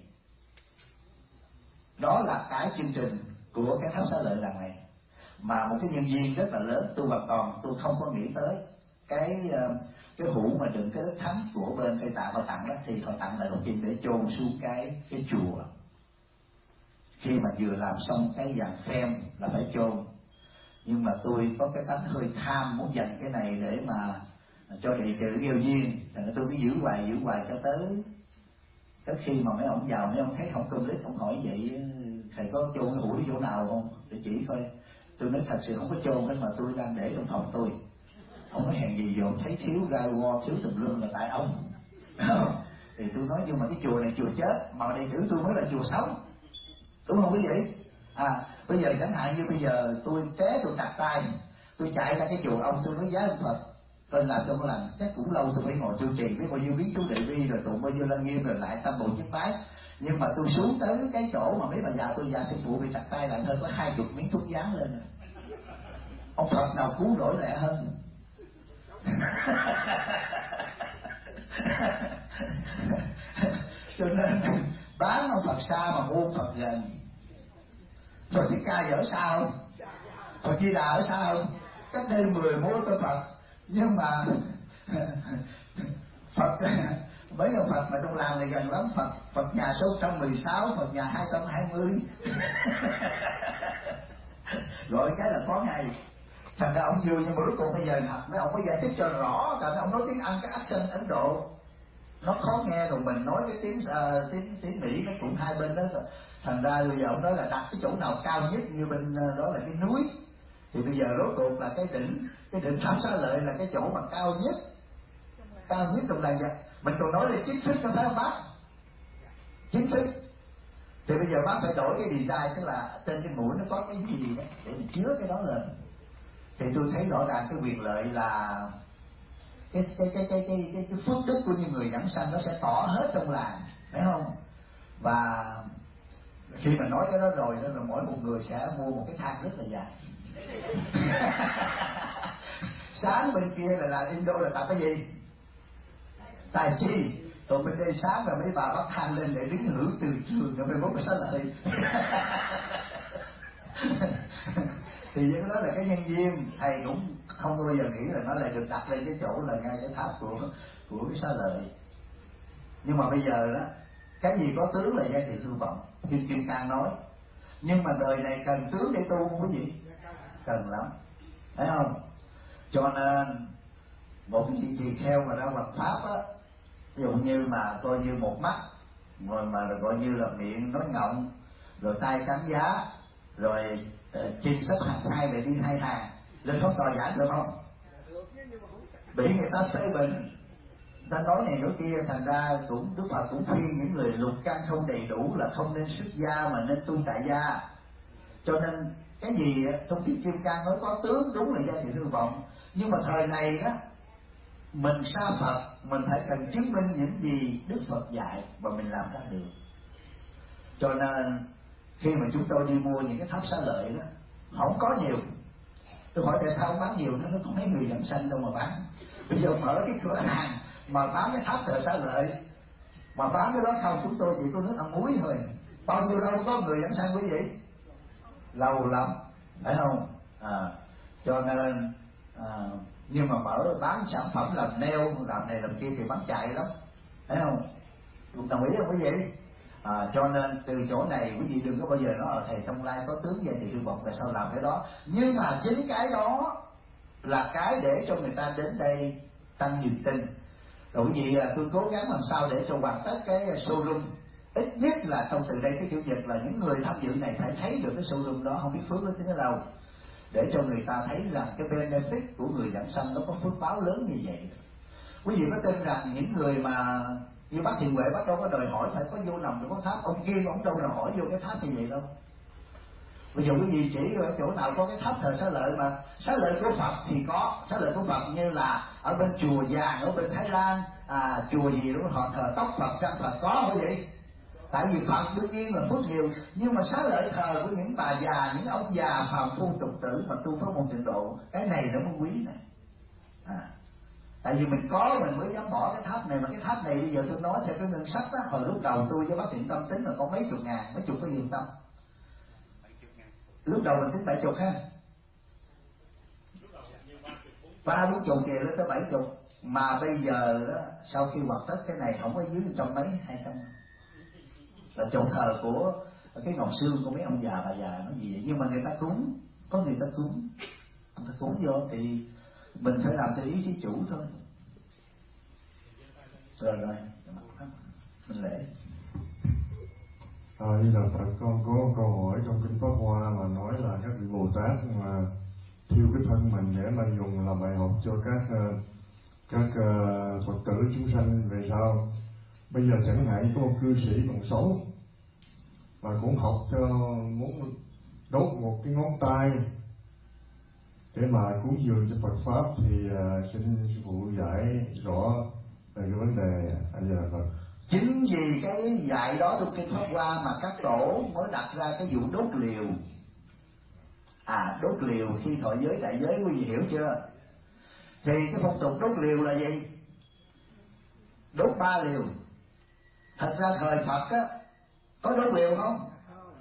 Đó là cái chương trình của cái tháp Xá Lợi lần này, mà một cái nhân viên rất là lớn, tôi hoàn toàn tôi không có nghĩ tới cái cái hũ mà đựng cái đất thánh của bên Tây Tạng họ tặng đó, thì họ tặng lại một chuyện để chôn xuống cái cái chùa. Khi mà vừa làm xong cái dàn phèm là phải chôn, nhưng mà tôi có cái tánh hơi tham, muốn dành cái này để mà cho đệ tử gieo duyên, thành ra tôi cứ giữ hoài giữ hoài cho tới tới khi mà mấy ông vào, mấy ông thấy không complete, ông hỏi vậy thầy có chôn cái hũ đi chỗ nào không để chỉ coi. Tôi nói thật sự không có chôn hết, mà tôi đang để trong phòng tôi. Ông nói hèn gì dồn thấy thiếu ra go, thiếu tùm lum là tại ông. Thì tôi nói nhưng mà cái chùa này chùa chết, mà đệ tử tôi mới là chùa sống, đúng không quý vị? À bây giờ chẳng hạn như bây giờ tôi té tôi chặt tay, tôi chạy ra cái chùa ông, tôi nói giá ông Phật tôi làm cho có lành, chắc cũng lâu tôi phải ngồi trụ trì biết bao nhiêu biến chú đệ vi, rồi tụng bao nhiêu lăng nghiêm, rồi lại tam bộ nhất bái. Nhưng mà tôi xuống tới cái chỗ mà mấy bà già tôi già sư phụ bị chặt tay lại, hơi có hai chục miếng thuốc dán lên rồi. Ông Phật nào cứu rỗi lẹ hơn. Cho nên bán ông Phật xa mà mua Phật gần. Phật Thích Ca ở xa không? Phật Di Đà ở xa không? Cách đây mười mốt tới Phật. Nhưng mà Phật mấy ông Phật mà trong làng này gần lắm. Phật Phật nhà số một trăm mười sáu, Phật nhà hai trăm hai mươi. Gọi cái là có ngày. Thành ra ông vui, nhưng mà rốt cuộc bây giờ mấy ông mới giải thích cho rõ. Tại mấy ông nói tiếng Anh, cái accent Ấn Độ nó khó nghe, rồi mình nói cái tiếng uh, tiếng tiếng Mỹ nó cũng hai bên đó. Thành ra bây giờ ông nói là đặt cái chỗ nào cao nhất, như bên uh, đó là cái núi, thì bây giờ rốt cuộc là cái đỉnh cái đỉnh Tháp Xá Lợi là cái chỗ mà cao nhất, cao nhất trong làng. Mình còn nói là chính thức nó phải không bác? Chính thức. Thì bây giờ bác phải đổi cái design, tức là trên cái mũi nó có cái gì đó để mình chứa cái đó lên. Thì tôi thấy rõ ràng cái quyền lợi là cái cái cái cái cái cái, cái phước đức của những người giảng sanh nó sẽ tỏ hết trong làng, phải không? Và khi mà nói cái đó rồi đó là mỗi một người sẽ mua một cái thang rất là dài. Sáng bên kia là làng Indo là tập cái gì? Tài chi. Còn bên đây sáng là mấy bà bắt thang lên để đứng hưởng từ trường rồi mới bốc cái Xá Lợi. Thì cái đó là cái nhân duyên. Thầy cũng không bao giờ nghĩ là nó lại được đặt lên cái chỗ là ngay cái tháp của của cái Xá Lợi. Nhưng mà bây giờ đó, cái gì có tướng là giai thị hư vọng, Kim Kim Cang nói. Nhưng mà đời này cần tướng để tu không quý vị? Cần lắm, thấy không? Cho nên một cái vị tỳ kheo mà ra hoằng pháp á, ví dụ như mà coi như một mắt, rồi mà gọi như là miệng nói ngọng, rồi tay cắn giá, rồi uh, chân xếp hàng hai để đi hai hàng, lên pháp tòa giảng được không? Bị người ta phê bình, ta nói này nói kia. Thành ra cũng Đức Phật cũng khuyên những người lục căn không đầy đủ là không nên xuất gia mà nên tu tại gia. Cho nên cái gì trong Kinh Kim Cang nói có tướng đúng là giai thị hư vọng. Nhưng mà thời này đó, mình xa Phật, mình phải cần chứng minh những gì Đức Phật dạy và mình làm ra được. Cho nên khi mà chúng tôi đi mua những cái tháp Xá Lợi đó, không có nhiều. Tôi hỏi tại sao không bán nhiều, nó nó có mấy người giảng sanh đâu mà bán. Bây giờ mở cái cửa hàng mà bán cái tháp thờ Xá Lợi, mà bán cái đó không, chúng tôi chỉ có nước ăn muối thôi. Bao nhiêu lâu có người giảng sanh quý vị? Lâu lắm, phải không? À, cho nên à, nhưng mà mở bán sản phẩm làm nail, làm này làm kia thì bán chạy lắm, thấy không? Đồng ý không quý vị? À, cho nên từ chỗ này quý vị đừng có bao giờ nói ở thầy trong lai có tướng vậy thì hư vọng tại sao làm cái đó. Nhưng mà chính cái đó là cái để cho người ta đến đây tăng niềm tin. Rồi quý vị, tôi cố gắng làm sao để cho hoàn tất cái showroom, ít nhất là trong từ đây tới Chủ nhật là những người tham dự này phải thấy được cái showroom đó, không biết phước đến thế nào, để cho người ta thấy rằng cái benefit của người giảng sanh nó có phước báo lớn như vậy. Quý vị có tin rằng những người mà như bác Thiện Huệ, bác đâu có đòi hỏi phải có vô nằm được có tháp, ông Kim ông đâu đòi hỏi vô cái tháp như vậy đâu. Bây giờ quý vị chỉ ở chỗ nào có cái tháp thờ Xá Lợi, mà Xá Lợi của Phật thì có Xá Lợi của Phật, như là ở bên chùa vàng ở bên Thái Lan, à, chùa gì đó họ thờ tóc Phật, răng Phật, có quý vị. Tại vì Phật đương nhiên là phước nhiều, nhưng mà Xá Lợi thờ của những bà già, những ông già phàm phu tục tử mà tu pháp môn tịnh độ, cái này nó mới quý này. À, tại vì mình có mình mới dám bỏ cái tháp này. Mà cái tháp này bây giờ tôi nói theo cái ngân sách á, hồi lúc đầu tôi với bác Thiện Tâm tính là có mấy chục ngàn, mấy chục có nhiều tâm. Lúc đầu mình tính bảy chục ha, ba bốn chục kìa lên tới bảy chục. Mà bây giờ đó, sau khi hoàn tất cái này không có dưới trăm mấy, hai trăm là chỗ thờ của cái ngọc xương của mấy ông già bà già nó gì vậy. Nhưng mà người ta cúng, có người ta cúng, người ta cúng vô thì mình phải làm theo ý thí chủ thôi. Rồi rồi mình lễ. À, như là Phật, con có câu hỏi trong kinh Pháp Hoa mà nói là các vị Bồ Tát mà thiêu cái thân mình để mà dùng làm bài học cho các các uh, Phật tử chúng sanh về sau. Bây giờ chẳng hạn có một cư sĩ còn sống mà cũng học cho muốn đốt một cái ngón tay để mà cúng dường cho Phật pháp thì uh, xin sư phụ giải rõ về cái vấn đề anh là Phật. Chính vì cái dạy đó trong kinh Pháp Hoa mà các tổ mới đặt ra cái vụ đốt liều. À, đốt liều khi thọ giới đại giới, quý vị hiểu chưa? Thì cái phong tục đốt liều là gì? Đốt ba liều. Thật ra thời Phật á có đốt liều không?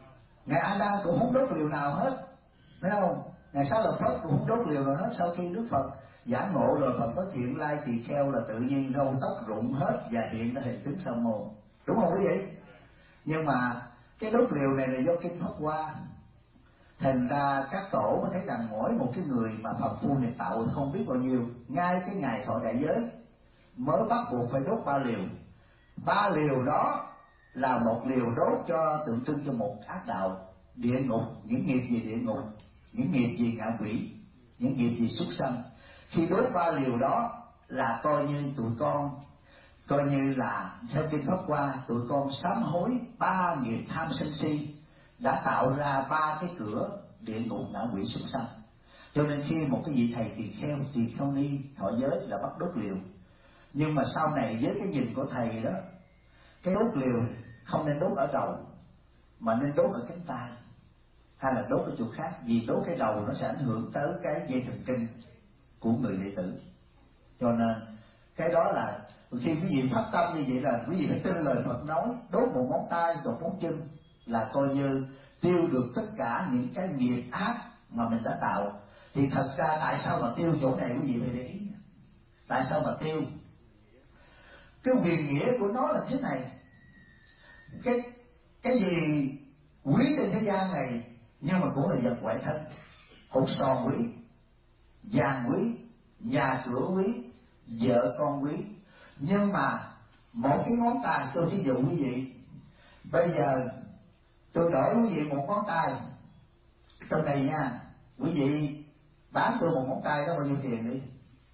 Ngài A Nan cũng không đốt liều nào hết, thấy không? Ngài Xá Lợi Phất cũng không đốt liều nào hết. Sau khi Đức Phật giảng ngộ rồi, Phật có Thiện Lai Tỳ Kheo là tự nhiên râu tóc rụng hết và hiện ra hình tướng Sa môn, đúng không quý vị? Nhưng mà cái đốt liều này là do kinh Pháp Hoa, thành ra các tổ có thấy rằng mỗi một cái người mà Phật phu này tạo không biết bao nhiêu. Ngay cái ngày thọ đại giới mới bắt buộc phải đốt ba liều. Ba liều đó là một liều đốt cho tượng trưng cho một ác đạo, địa ngục, những nghiệp gì địa ngục, những nghiệp gì ngạ quỷ, những nghiệp gì súc sanh. Khi đốt ba liều đó là coi như tụi con, coi như là theo kinh Pháp Hoa, tụi con sám hối ba nghiệp tham sân si, đã tạo ra ba cái cửa địa ngục ngạ quỷ súc sanh. Cho nên khi một cái vị thầy tỳ kheo, tỳ kheo ni thọ giới là bắt đốt liều. Nhưng mà sau này với cái nhìn của thầy đó, cái đốt liều không nên đốt ở đầu mà nên đốt ở cánh tay hay là đốt ở chỗ khác, vì đốt cái đầu nó sẽ ảnh hưởng tới cái dây thần kinh của người đệ tử. Cho nên cái đó là khi quý vị phát tâm như vậy là quý vị phải tin lời Phật nói, đốt một ngón tay, một ngón chân là coi như tiêu được tất cả những cái nghiệp ác mà mình đã tạo. Thì thật ra tại sao mà tiêu chỗ này quý vị phải để ý? Tại sao mà tiêu? Cái quyền nghĩa của nó là thế này: cái cái gì quý trên thế gian này nhưng mà cũng là vật ngoại thân. Hột sòn quý, vàng quý, nhà cửa quý, vợ con quý. Nhưng mà một cái ngón tay, tôi ví dụ quý vị, bây giờ tôi đổi quý vị một ngón tay trong này nha, quý vị bán tôi một ngón tay đó bao nhiêu tiền đi?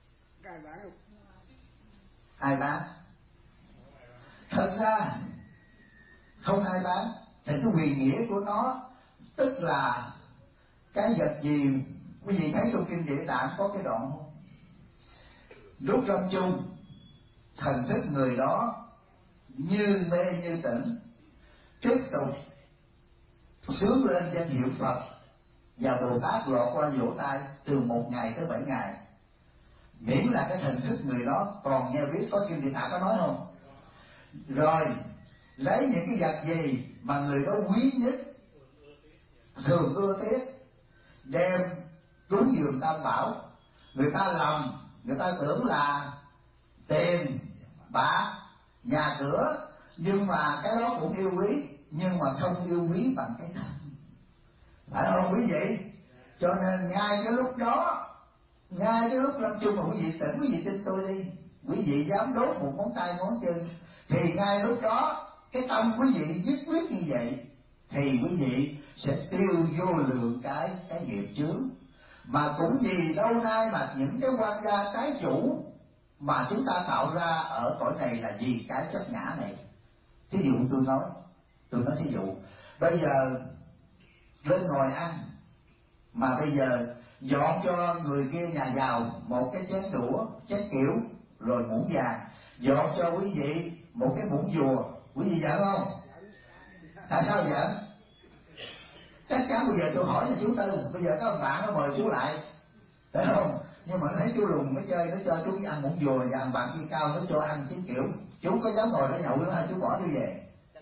Ai bán? Thật ra không ai bán. Thì cái quyền nghĩa của nó tức là cái vật gì quý vị thấy trong kinh Địa Tạng có cái đoạn không? Lúc lâm chung, thần thức người đó như mê như tỉnh, tiếp tục sướng lên danh hiệu Phật và Bồ Tát lọt qua vỗ tay từ một ngày tới bảy ngày, miễn là cái thần thức người đó còn nghe biết. Có kinh Địa Tạng có nói không? Rồi lấy những cái vật gì mà người đó quý nhất, thường ưa tiếc, đem cúng dường Tam Bảo. Người ta lầm, người ta tưởng là tiền, bạc, nhà cửa, nhưng mà cái đó cũng yêu quý, nhưng mà không yêu quý bằng cái thân, phải không quý vị? Cho nên ngay cái lúc đó, ngay cái lúc lâm chung mà quý vị tỉnh, quý vị tin tôi đi, quý vị dám đốt một ngón tay ngón chân, thì ngay lúc đó cái tâm quý vị nhất quyết như vậy thì quý vị sẽ tiêu vô lượng cái cái nghiệp chướng. Mà cũng vì lâu nay mà những cái quan gia trái chủ mà chúng ta tạo ra ở cõi này là vì cái chấp ngã này. Thí dụ tôi nói, tôi nói thí dụ, bây giờ lên ngồi ăn mà bây giờ dọn cho người kia nhà giàu một cái chén đũa, chén kiểu, rồi muỗng vàng, dọn cho quý vị một cái muỗng dùa, quý vị giận không? Tại sao giận? Chắc chắn bây giờ tôi hỏi là chú Tư, bây giờ có một bạn nó mời chú lại, phải không? Nhưng mà nó thấy chú lùn mới chơi, nó cho chú ăn muỗng dùa, và bạn kia cao nó cho ăn chén kiểu, chú có dám ngồi nó nhậu nữa hay chú bỏ đi về?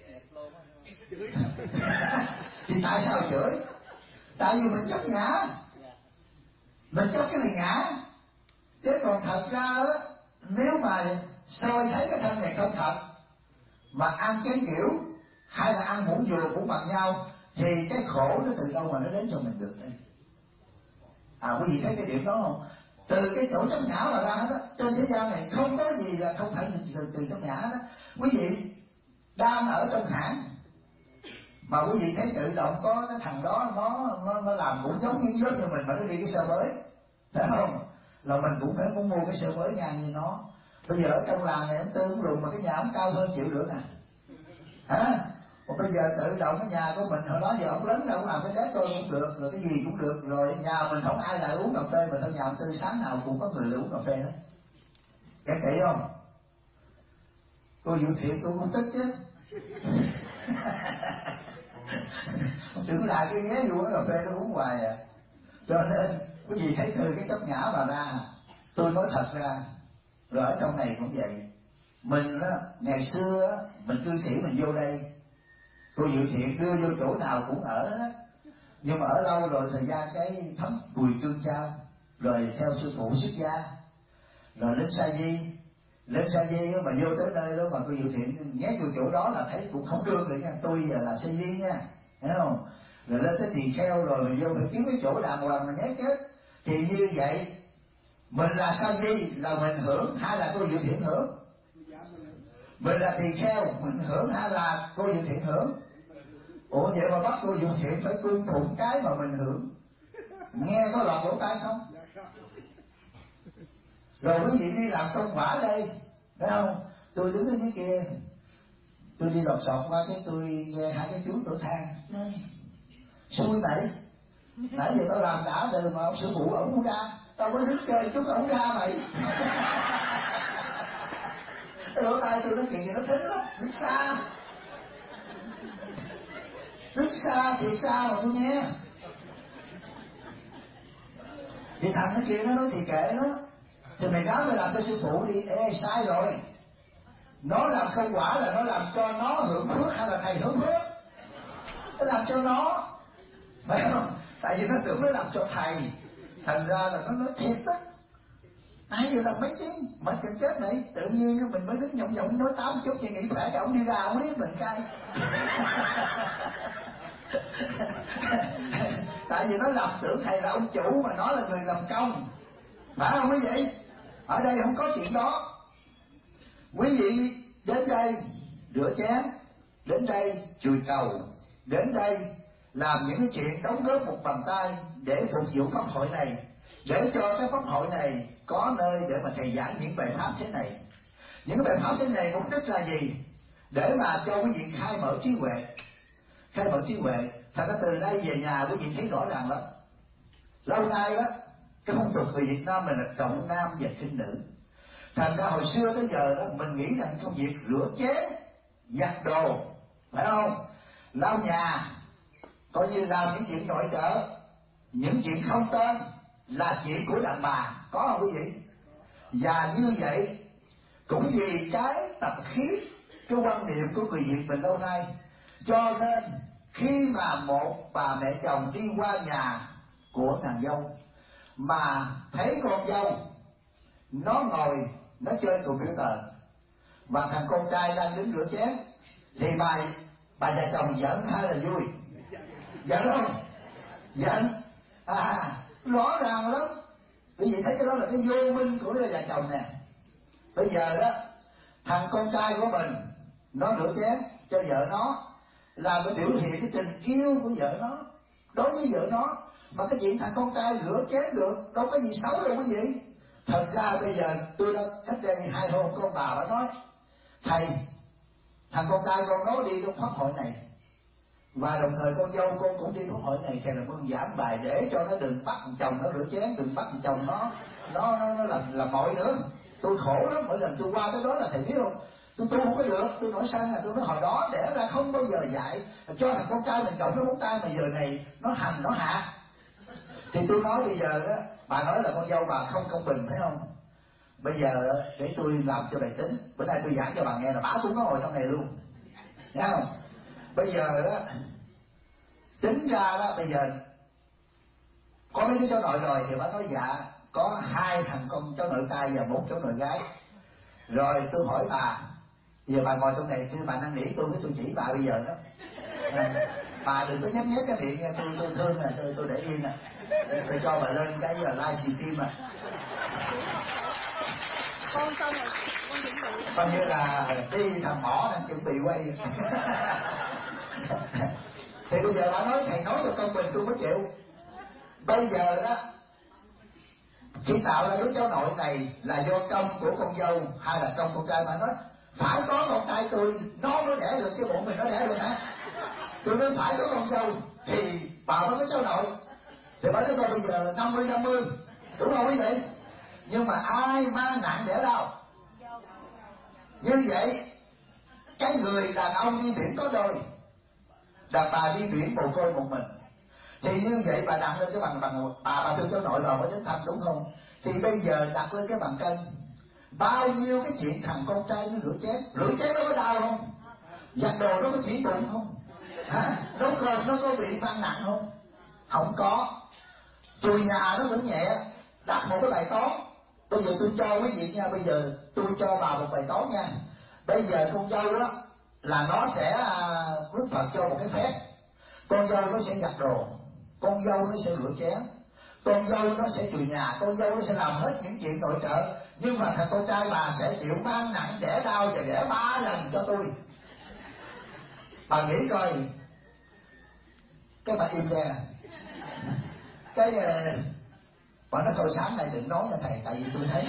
Thì tại sao chửi? Tại vì mình chấp ngã, mình chấp cái này ngã. Chứ còn thật ra đó, nếu mà soi thấy cái thân này không thật, mà ăn chén kiểu hay là ăn muỗng dùa cũng bằng nhau, thì cái khổ nó từ đâu mà nó đến cho mình được đây? À quý vị thấy cái điểm đó không? Từ cái chỗ chấp ngã mà ra hết á. Trên thế gian này không có gì là không phải từ từ chấp ngã đó. Quý vị đang ở trong hãng mà quý vị thấy tự động có cái thằng đó nó nó, nó làm cũng giống như giống như mình mà nó đi cái xe mới, phải không? Là mình cũng phải muốn mua cái xe mới ngang như nó. Bây giờ ở trong làng này ông Tư cũng lùn mà cái nhà ông cao hơn chịu được à? Hả? Còn bây giờ tự động cái nhà của mình hồi đó giờ ông lớn đâu cũng làm cái đét tôi cũng được, rồi cái gì cũng được, rồi nhà mình không ai lại uống cà phê, mà trong nhà ông Tư sáng nào cũng có người lại uống cà phê hết. Nghe kỹ không? Cô Diệu Thiện tôi cũng thích chứ. Đừng lại cái ghé vô uống cà phê nó uống hoài à. Cho nên quý vị thấy từ cái chấp ngã mà ra, tôi nói thật ra, rồi ở trong này cũng vậy. Mình đó, ngày xưa mình cư sĩ mình vô đây, Cô Diệu Thiện đưa vô chỗ nào cũng ở đó, nhưng mà ở lâu rồi thời gian cái thấm Bùi Trương Trao, rồi theo sư phụ xuất gia, rồi lên Sa Di, lên Sa Di mà vô tới nơi đó mà cô Diệu Thiện nhét vô chỗ đó là thấy cũng không được nữa nha, tôi giờ là Sa Di nha, thấy không? Rồi lên tới Tỳ Kheo rồi mình vô phải kiếm cái chỗ đàng hoàng mà nhét chết. Thì như vậy mình là Sa Di là mình hưởng hay là cô Diệu Thiện hưởng? Mình là Tỳ Kheo mình hưởng hay là cô Diệu Thiện hưởng? Ủa vậy mà bắt cô Diệu Thiện phải cung phụng cái mà mình hưởng, nghe có lọt lỗ tai không? Rồi quý vị đi làm công quả đây, thấy không? Tôi đứng ở dưới kia, tôi đi lọt sọt qua cái tôi nghe hai cái chú tuổi than, xui mày, nãy giờ tao làm đã đời mà ông sư phụ ổng không ra, tao mới đứng chơi chút ổng ra mày. Cái lỗ tai tôi nói chuyện gì nó thính lắm, đứng xa, đứng xa thiệt xa mà tôi nghe. Thì thằng cái kia nó nói thì kệ nó, thì mày nói mày làm cho sư phụ đi. Ê sai rồi, nó làm công quả là nó làm cho nó hưởng phước hay là thầy hưởng phước? Nó làm cho nó, phải không? Tại vì nó tưởng nó làm cho thầy, thành ra là nó nói thiệt đó. Ai vừa làm mấy tiếng mất cần chết này, tự nhiên mình mới đứng nhộng nhộng nói tám chút thì nghĩ khỏe, cái ông đi ra ông biết mình cay. Tại vì nó làm tưởng thầy là ông chủ mà nó là người làm công, phải không quý vị? Ở đây không có chuyện đó. Quý vị đến đây rửa chén, đến đây chùi cầu, đến đây làm những cái chuyện đóng góp một bàn tay để phục vụ pháp hội này, để cho cái pháp hội này có nơi để mà thầy giảng những bài pháp thế này. Những bài pháp thế này mục đích là gì? Để mà cho quý vị khai mở trí huệ, khai mở trí huệ. Thật ra từ đây về nhà quý vị thấy rõ ràng lắm. Lâu nay đó, cái phong tục người Việt Nam mình là trọng nam và khinh nữ. Thành ra hồi xưa tới giờ đó mình nghĩ rằng công việc rửa chén, giặt đồ, phải không? Lau nhà, coi như làm những chuyện nội trợ, những chuyện không tên là chuyện của đàn bà, có không quý vị? Và như vậy cũng vì cái tập khí, cái quan niệm của người Việt mình lâu nay, cho nên khi mà một bà mẹ chồng đi qua nhà của nàng dâu mà thấy con dâu nó ngồi nó chơi computer và thằng con trai đang đứng rửa chén, thì bà bà già chồng giận hay là vui? Giận không? Giận. À, rõ ràng lắm. Quý vị thấy cái đó là cái vô minh của đôi vợ chồng nè. Bây giờ đó, thằng con trai của mình nó rửa chén cho vợ nó, là nó biểu hiện cái tình yêu của vợ nó đối với vợ nó. Mà cái chuyện thằng con trai rửa chén được đâu có gì xấu đâu quý vị. Thật ra bây giờ tôi đã cách đây hai hôm con bà đã nói, thầy, thằng con trai con nó đi trong pháp hội này, và đồng thời con dâu con cũng đi pháp hội này, thầy làm ơn giảng bài để cho nó đừng bắt chồng nó rửa chén, đừng bắt chồng nó nó nó, nó làm làm mọi nữa. Tôi khổ lắm, mỗi lần tôi qua tới đó là thầy biết không, tôi tu không có được, tôi nói sang là tôi nói hồi đó đẻ ra không bao giờ dạy cho thằng con trai mình cộng nó móng tay, mà giờ này nó hành nó hạ. Thì tôi nói bây giờ đó, bà nói là con dâu bà không công bình phải không? Bây giờ để tôi làm cho bài tính, bữa nay tôi giảng cho bà nghe là bà cũng có ngồi trong này luôn, nghe không? Bây giờ đó tính ra đó, bây giờ có mấy đứa cháu nội rồi thì bà nói dạ có hai thằng con cháu nội trai và một cháu nội gái. Rồi tôi hỏi bà, giờ bà ngồi trong này, bà năn nỉ tôi với tôi chỉ bà bây giờ đó, à, bà đừng có nhếch nhếch cái miệng nha, tôi tôi thương nè, tôi tôi để yên nè, tôi cho bà lên cái là live stream à. Con xong rồi con chuẩn bị Coi như là đi thằng mỏ đang chuẩn bị quay. Thì bây giờ bà nói thầy nói cho công bình tôi mới chịu. Bây giờ đó khi tạo ra đứa cháu nội này là do công của con dâu hay là công con trai? Bà nói phải có con trai tôi nó mới đẻ được, cái bụng mình nó đẻ được hả? Tôi nói phải có con dâu thì bà mới có cháu nội. Thì bà nói coi bây giờ năm mươi năm mươi, đúng không quý vị? Nhưng mà ai mang nặng đẻ đau? Như vậy cái người đàn ông đi biển có đôi, đàn bà đi biển mồ côi một mình. Thì như vậy bà đặt lên cái bằng bằng bà bà thương cháu nội bà mới đến thăm, đúng không? Thì bây giờ đặt lên cái bằng cân, bao nhiêu cái chuyện thằng con trai nó rửa chén, rửa chén nó có đau không? Giặt đồ nó có chỉ bụng không? Hả? Nấu cơm nó có bị mang nặng không? Không có. Chùi nhà nó cũng nhẹ. Đặt một cái bài toán. Bây giờ tôi cho quý vị nha, bây giờ tôi cho bà một bài toán nha. Bây giờ con dâu á là nó sẽ Đức Phật cho một cái phép. Con dâu nó sẽ giặt đồ, con dâu nó sẽ rửa chén, con dâu nó sẽ chùi nhà, con dâu nó sẽ làm hết những chuyện nội trợ. Nhưng mà thằng con trai bà sẽ chịu mang nặng đẻ đau và đẻ ba lần cho tôi. Bà nghĩ coi, cái bà im ra, cái bà nói thôi sáng nay đừng nói nha thầy, tại vì tôi thấy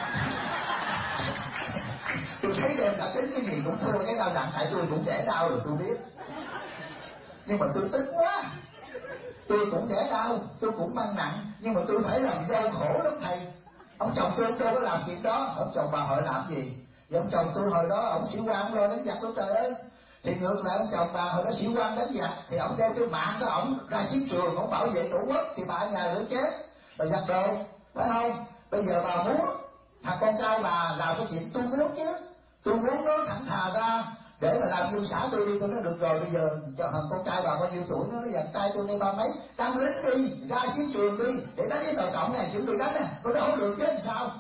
tôi thấy em đã tính cái gì cũng thua cái đau nặng, tại tôi cũng đẻ đau rồi tôi biết. Nhưng mà tôi tức quá, tôi cũng đẻ đau, tôi cũng mang nặng, nhưng mà tôi phải làm dâu khổ lắm thầy. Ông chồng tôi đâu có làm chuyện đó. Ông chồng bà hỏi làm gì? Vậy ông chồng tôi hồi đó ông sĩ quan, ông lo đánh giặc đó trời ơi. Thì ngược lại ông chồng bà hồi đó sĩ quan đánh giặc, thì ông đeo cái mạng đó, ông ra chiến trường, ông bảo vệ tổ quốc, thì bà ở nhà rửa chén bà giặt đồ, phải không? Bây giờ bà muốn thằng con trai bà làm cái chuyện tôi muốn chứ, tôi muốn nó thẳng thà ra để mà làm dương xã tôi đi. Tôi nói được rồi, bây giờ cho thằng con trai bà bao nhiêu tuổi, nó nói dành tay tôi đi ba mấy, đăng lính đi, ra chiến trường đi để đánh cái tờ cộng này, chuẩn bị đánh nè. Tôi nói không được chứ làm sao.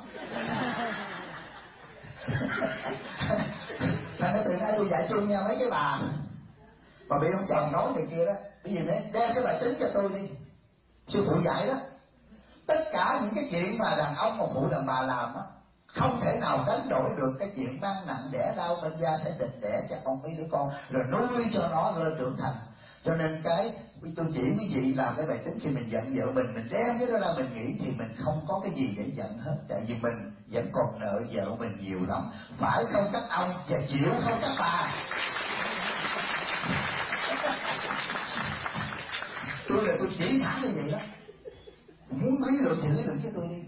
Thành ra từ nay tôi dạy chung nha mấy cái bà mà bị ông chồng nói này kia đó, cái gì đấy đem cái bài tính cho tôi đi, sư phụ dạy đó. Tất cả những cái chuyện mà đàn ông mà phụ đàn bà làm á, không thể nào đánh đổi được cái chuyện mang nặng đẻ đau bên gia sẽ định đẻ cho con mấy đứa con rồi nuôi cho nó lên trưởng thành. Cho nên cái tôi chỉ quý vị làm cái bài tính khi mình giận vợ mình, mình đem cái đó ra mình nghĩ thì mình không có cái gì để giận hết, tại vì mình vẫn còn nợ vợ mình nhiều lắm, phải không các ông, và chịu không các bà. Tôi là tôi chỉ thẳng như vậy đó, muốn lý luận thì lý luận với tôi đi.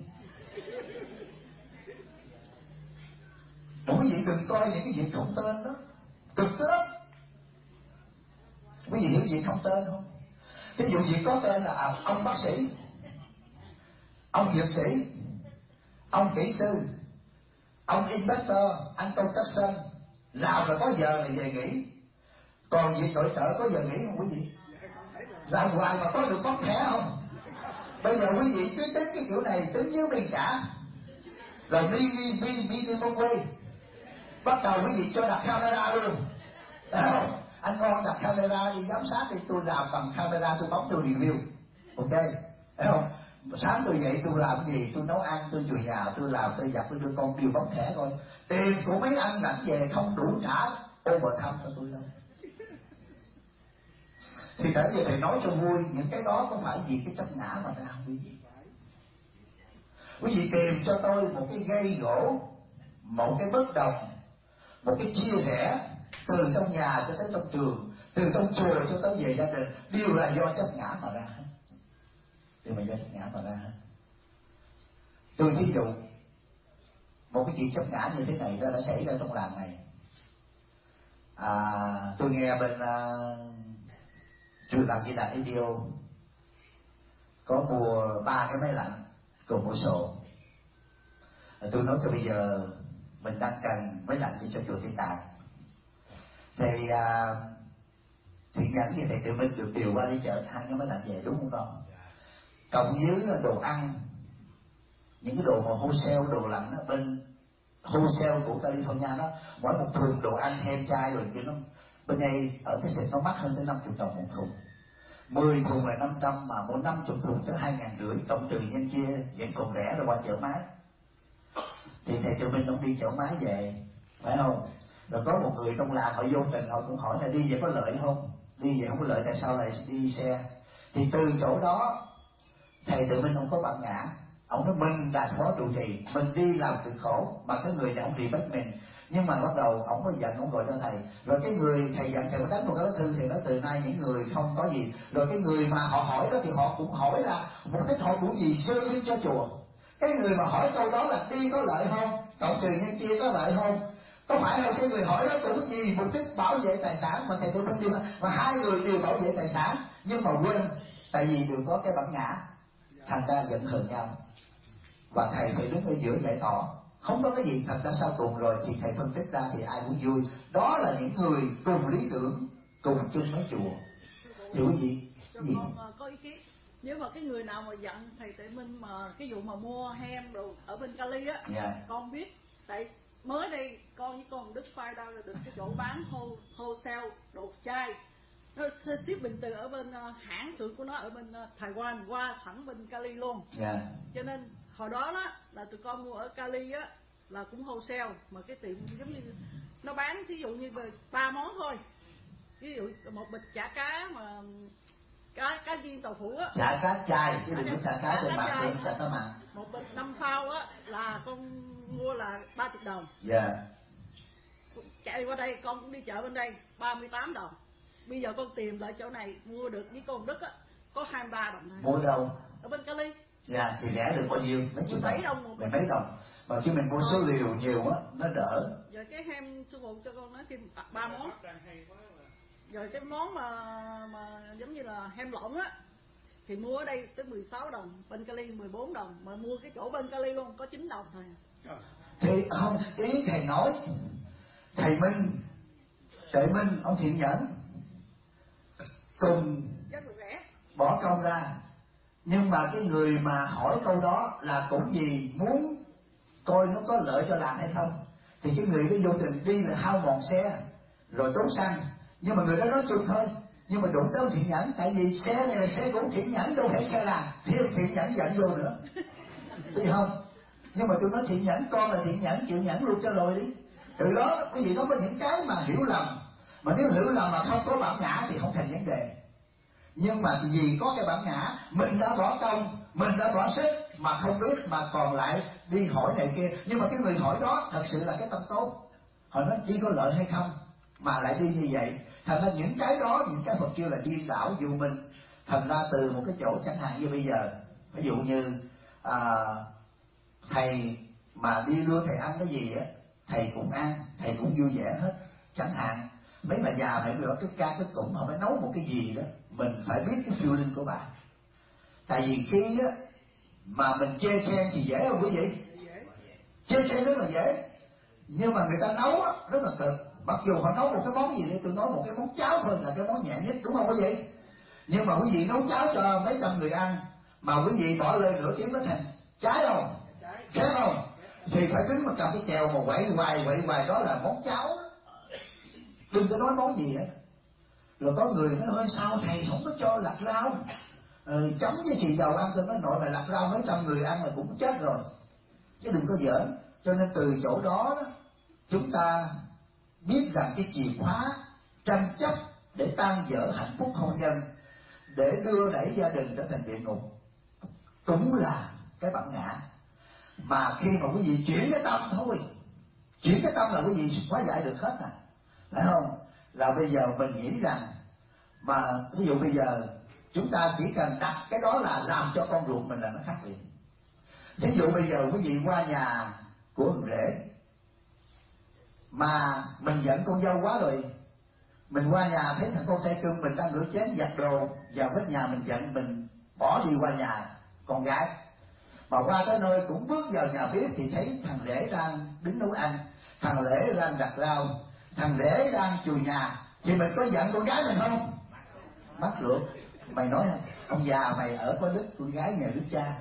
Quý vị đừng coi những cái việc không tên đó cực lắm. Quý vị hiểu việc không tên không? Ví dụ việc có tên là à, ông bác sĩ, ông dược sĩ, ông kỹ sư, ông inspector, anh công tác sinh, làm là có giờ này về nghỉ. Còn việc nội trợ có giờ nghỉ không quý vị? Làm hoài mà có được bóc thẻ không? Bây giờ quý vị cứ tính cái kiểu này, tính như mình cả là mi mi mi minimum wage. Bắt đầu quý vị cho đặt camera luôn, thấy không? Anh ngon đặt camera đi giám sát đi, tôi làm bằng camera, tôi bấm tôi review, ok, thấy không? Sáng tôi dậy tôi làm gì, tôi nấu ăn, tôi chùi nhà, tôi làm, tôi giặt, tôi đưa con điều bấm thẻ coi. Tiền của mấy anh lãnh về không đủ trả overtime cho tôi đâu. Thì tại vì thầy nói cho vui, những cái đó có phải vì cái chấp ngã mà ra không quý vị? Quý vị tìm cho tôi một cái gây gỗ, một cái bất đồng, một cái chia rẽ từ trong nhà cho tới trong trường, từ trong chùa cho tới về gia đình, đều là do chấp ngã mà ra hết. Đều là do chấp ngã mà ra hết. Tôi ví dụ một cái chuyện chấp ngã như thế này đã, đã xảy ra trong làng này. À, tôi nghe bên uh, trường làm gì là video có mua ba cái máy lạnh cùng một sổ. Tôi nói cho bây giờ mình đang cần máy lạnh đi cho chùa Thiên Tạng. Thì à, chuyện nhẫn như thầy Tự Minh được điều qua đi chợ hai cái máy lạnh về, đúng không con? Cộng với đồ ăn, những cái đồ mà wholesale, đồ lạnh đó, bên wholesale của California đó, mỗi một thùng đồ ăn hem chay rồi kia nó bên đây ở cái xịt nó mắc hơn tới năm mươi đồng một thùng. Mười thùng là năm trăm, mà mỗi năm chục thùng tới hai ngàn rưỡi, cộng trừ nhân chia vẫn còn rẻ rồi qua chợ máy. Thì thầy Tự Minh ông đi chợ máy về, phải không? Rồi có một người trong làng họ vô tình họ cũng hỏi là đi về có lợi không? Đi về không có lợi tại sao lại đi xe? Thì từ chỗ đó thầy Tự Minh ông có bản ngã, ông nói mình là phó trụ trì, mình đi làm cực khổ mà cái người này ông trị bắt mình. Nhưng mà bắt đầu ông mới giận, ông gọi cho thầy. Rồi cái người thầy giận, thầy mới đánh một cái lá thư, thì nói từ nay những người không có gì. Rồi cái người mà họ hỏi đó thì họ cũng hỏi là mục đích họ muốn gì, sơ duyên cho chùa. Cái người mà hỏi câu đó là đi có lợi không, cộng trừ nhân chia có lợi không, có phải là cái người hỏi đó cũng gì mục đích bảo vệ tài sản, mà thầy Tự Minh đi mà hai người đều bảo vệ tài sản nhưng mà quên, tại vì đều có cái bản ngã, thành ra giận hờn nhau. Và thầy phải đứng ở giữa giải tỏa, không có cái gì. Thật ra sau cùng rồi thì thầy phân tích ra thì ai cũng vui. Đó là những người cùng lý tưởng, cùng chung mấy chùa. Thì quý vị cho gì? con có ý kiến, nếu mà cái người nào mà giận thầy Tuệ Minh mà cái vụ mà mua hem đồ ở bên Cali á, yeah. con biết tại mới đây con với con Đức Phai đâu là được cái chỗ bán whole wholesale đồ chai, nó ship bình từ ở bên uh, hãng xưởng của nó ở bên uh, Đài Loan qua thẳng bên Cali luôn. yeah. Cho nên hồi đó đó là tụi con mua ở Cali á là cũng wholesale, mà cái tiệm giống như nó bán ví dụ như ba món thôi, ví dụ một bịch chả cá mà cá cá viên tàu phủ á, chả cá chay chứ đừng có chả cá trên mặt luôn, chả cá mặn. Một bịch năm phao á là con mua là ba mươi đồng. Dạ. Yeah. Chạy qua đây con cũng đi chợ bên đây ba mươi tám đồng. Bây giờ con tìm lại chỗ này mua được với con Đức á có hai mươi ba đồng thôi. Mua đâu? Ở bên Cali. Dạ yeah, thì rẻ được bao nhiêu? Mấy chục đồng. đồng một mười mấy đồng. Mà khi mình mua số liều nhiều á nó đỡ. Rồi cái hem sư phụ cho con nói thêm ba món. Rồi cái món mà mà giống như là hem lộn á thì mua ở đây tới mười sáu đồng, bên Cali mười bốn đồng, mà mua cái chỗ bên Cali luôn có chín đồng thôi. Thì không, ý thầy nói thầy Minh, Tuệ Minh, ông Thiện Nhẫn cùng bỏ công ra, nhưng mà cái người mà hỏi câu đó là cũng gì muốn coi nó có lợi cho làm hay không, thì cái người đó vô tình đi là hao mòn xe rồi tốn xăng, nhưng mà người đó nói chung thôi. Nhưng mà đụng tới ông Thiện Nhẫn, tại vì xe này là xe của Thiện Nhẫn, đâu phải xe làm, thì ông Thiện Nhẫn giận vô nữa, biết không? Nhưng mà tôi nói Thiện Nhẫn, con là Thiện Nhẫn, chịu nhẫn luôn cho rồi đi. Từ đó quý vị nó có những cái mà hiểu lầm, mà nếu hiểu lầm mà không có bản ngã thì không thành vấn đề. Nhưng mà vì có cái bản ngã, mình đã bỏ công, mình đã bỏ sức mà không biết, mà còn lại đi hỏi này kia. Nhưng mà cái người hỏi đó thật sự là cái tâm tốt, họ nói đi có lợi hay không mà lại đi như vậy. Thành ra những cái đó, những cái Phật kêu là điên đảo dụ mình. Thành ra từ một cái chỗ chẳng hạn như bây giờ, ví dụ như à, thầy mà đi đưa thầy ăn cái gì á, thầy cũng ăn, thầy cũng vui vẻ hết. Chẳng hạn mấy bà già phải được cái ca cái cụm, họ phải nấu một cái gì đó, mình phải biết cái feeling của bà. Tại vì khi á mà mình chê khen thì dễ không quý vị? Chê khen rất là dễ, nhưng mà người ta nấu á rất là cực. Mặc dù họ nấu một cái món gì đi, tôi nói một cái món cháo thôi là cái món nhẹ nhất, đúng không quý vị? Nhưng mà quý vị nấu cháo cho mấy trăm người ăn mà quý vị bỏ lên nửa tiếng nó thành trái không? Trái không? Thì phải đứng mà cầm cái chèo mà quậy hoài quậy hoài, đó là món cháo. Đừng có nói món gì hết. Rồi có người nói hơi sao thầy không có cho lạc rau, ừ, chấm với xì dầu ăn, tôi nói nội là lạc rau mấy trăm người ăn là cũng chết rồi, chứ đừng có giỡn. Cho nên từ chỗ đó, đó chúng ta biết rằng cái chìa khóa tranh chấp để tan vỡ hạnh phúc hôn nhân, để đưa đẩy gia đình trở thành địa ngục, cũng là cái bản ngã. Mà khi mà quý vị chuyển cái tâm thôi, chuyển cái tâm là quý vị hóa giải được hết nè, phải không? Là bây giờ mình nghĩ rằng, mà ví dụ bây giờ chúng ta chỉ cần đặt cái đó là làm cho con ruột mình là nó khác biệt. Ví dụ bây giờ quý vị qua nhà của thằng rể mà mình giận con dâu quá rồi, mình qua nhà thấy thằng con trai cưng mình đang rửa chén giặt đồ, vào hết nhà mình giận, mình bỏ đi qua nhà con gái. Mà qua tới nơi cũng bước vào nhà bếp thì thấy thằng rể đang đứng nấu ăn, thằng rể đang đặt rau, thằng rể đang chùi nhà, thì mình có giận con gái mình không? Mắc ruột. Mày nói ông già mày ở có đức, con gái nhờ đức cha.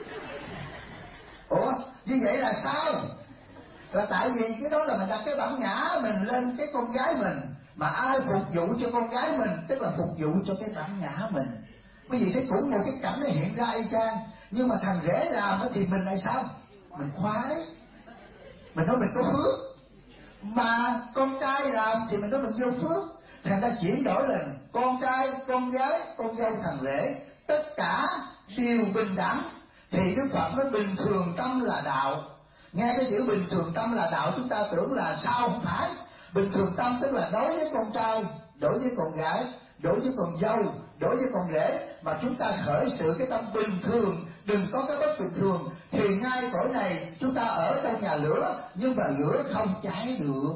Ủa như vậy là sao? Là tại vì cái đó là mình đặt cái bản ngã mình lên cái con gái mình, mà ai phục vụ cho con gái mình tức là phục vụ cho cái bản ngã mình. Quý vị thấy cũng một cái cảnh này hiện ra y chang, nhưng mà thằng rể làm thì mình lại sao? Mình khoái, mình nói mình có phước. Mà con trai làm thì mình nói mình vô phước. Thành ra chuyển đổi là con trai, con gái, con dâu, thằng rể, tất cả đều bình đẳng. Thì Đức Phật nói bình thường tâm là đạo. Nghe cái chữ bình thường tâm là đạo chúng ta tưởng là sao? Không phải. Bình thường tâm tức là đối với con trai, đối với con gái, đối với con dâu, đối với con rể, mà chúng ta khởi sự cái tâm bình thường, đừng có cái bất bình thường. Thì ngay cõi này chúng ta ở trong nhà lửa, nhưng mà lửa không cháy được.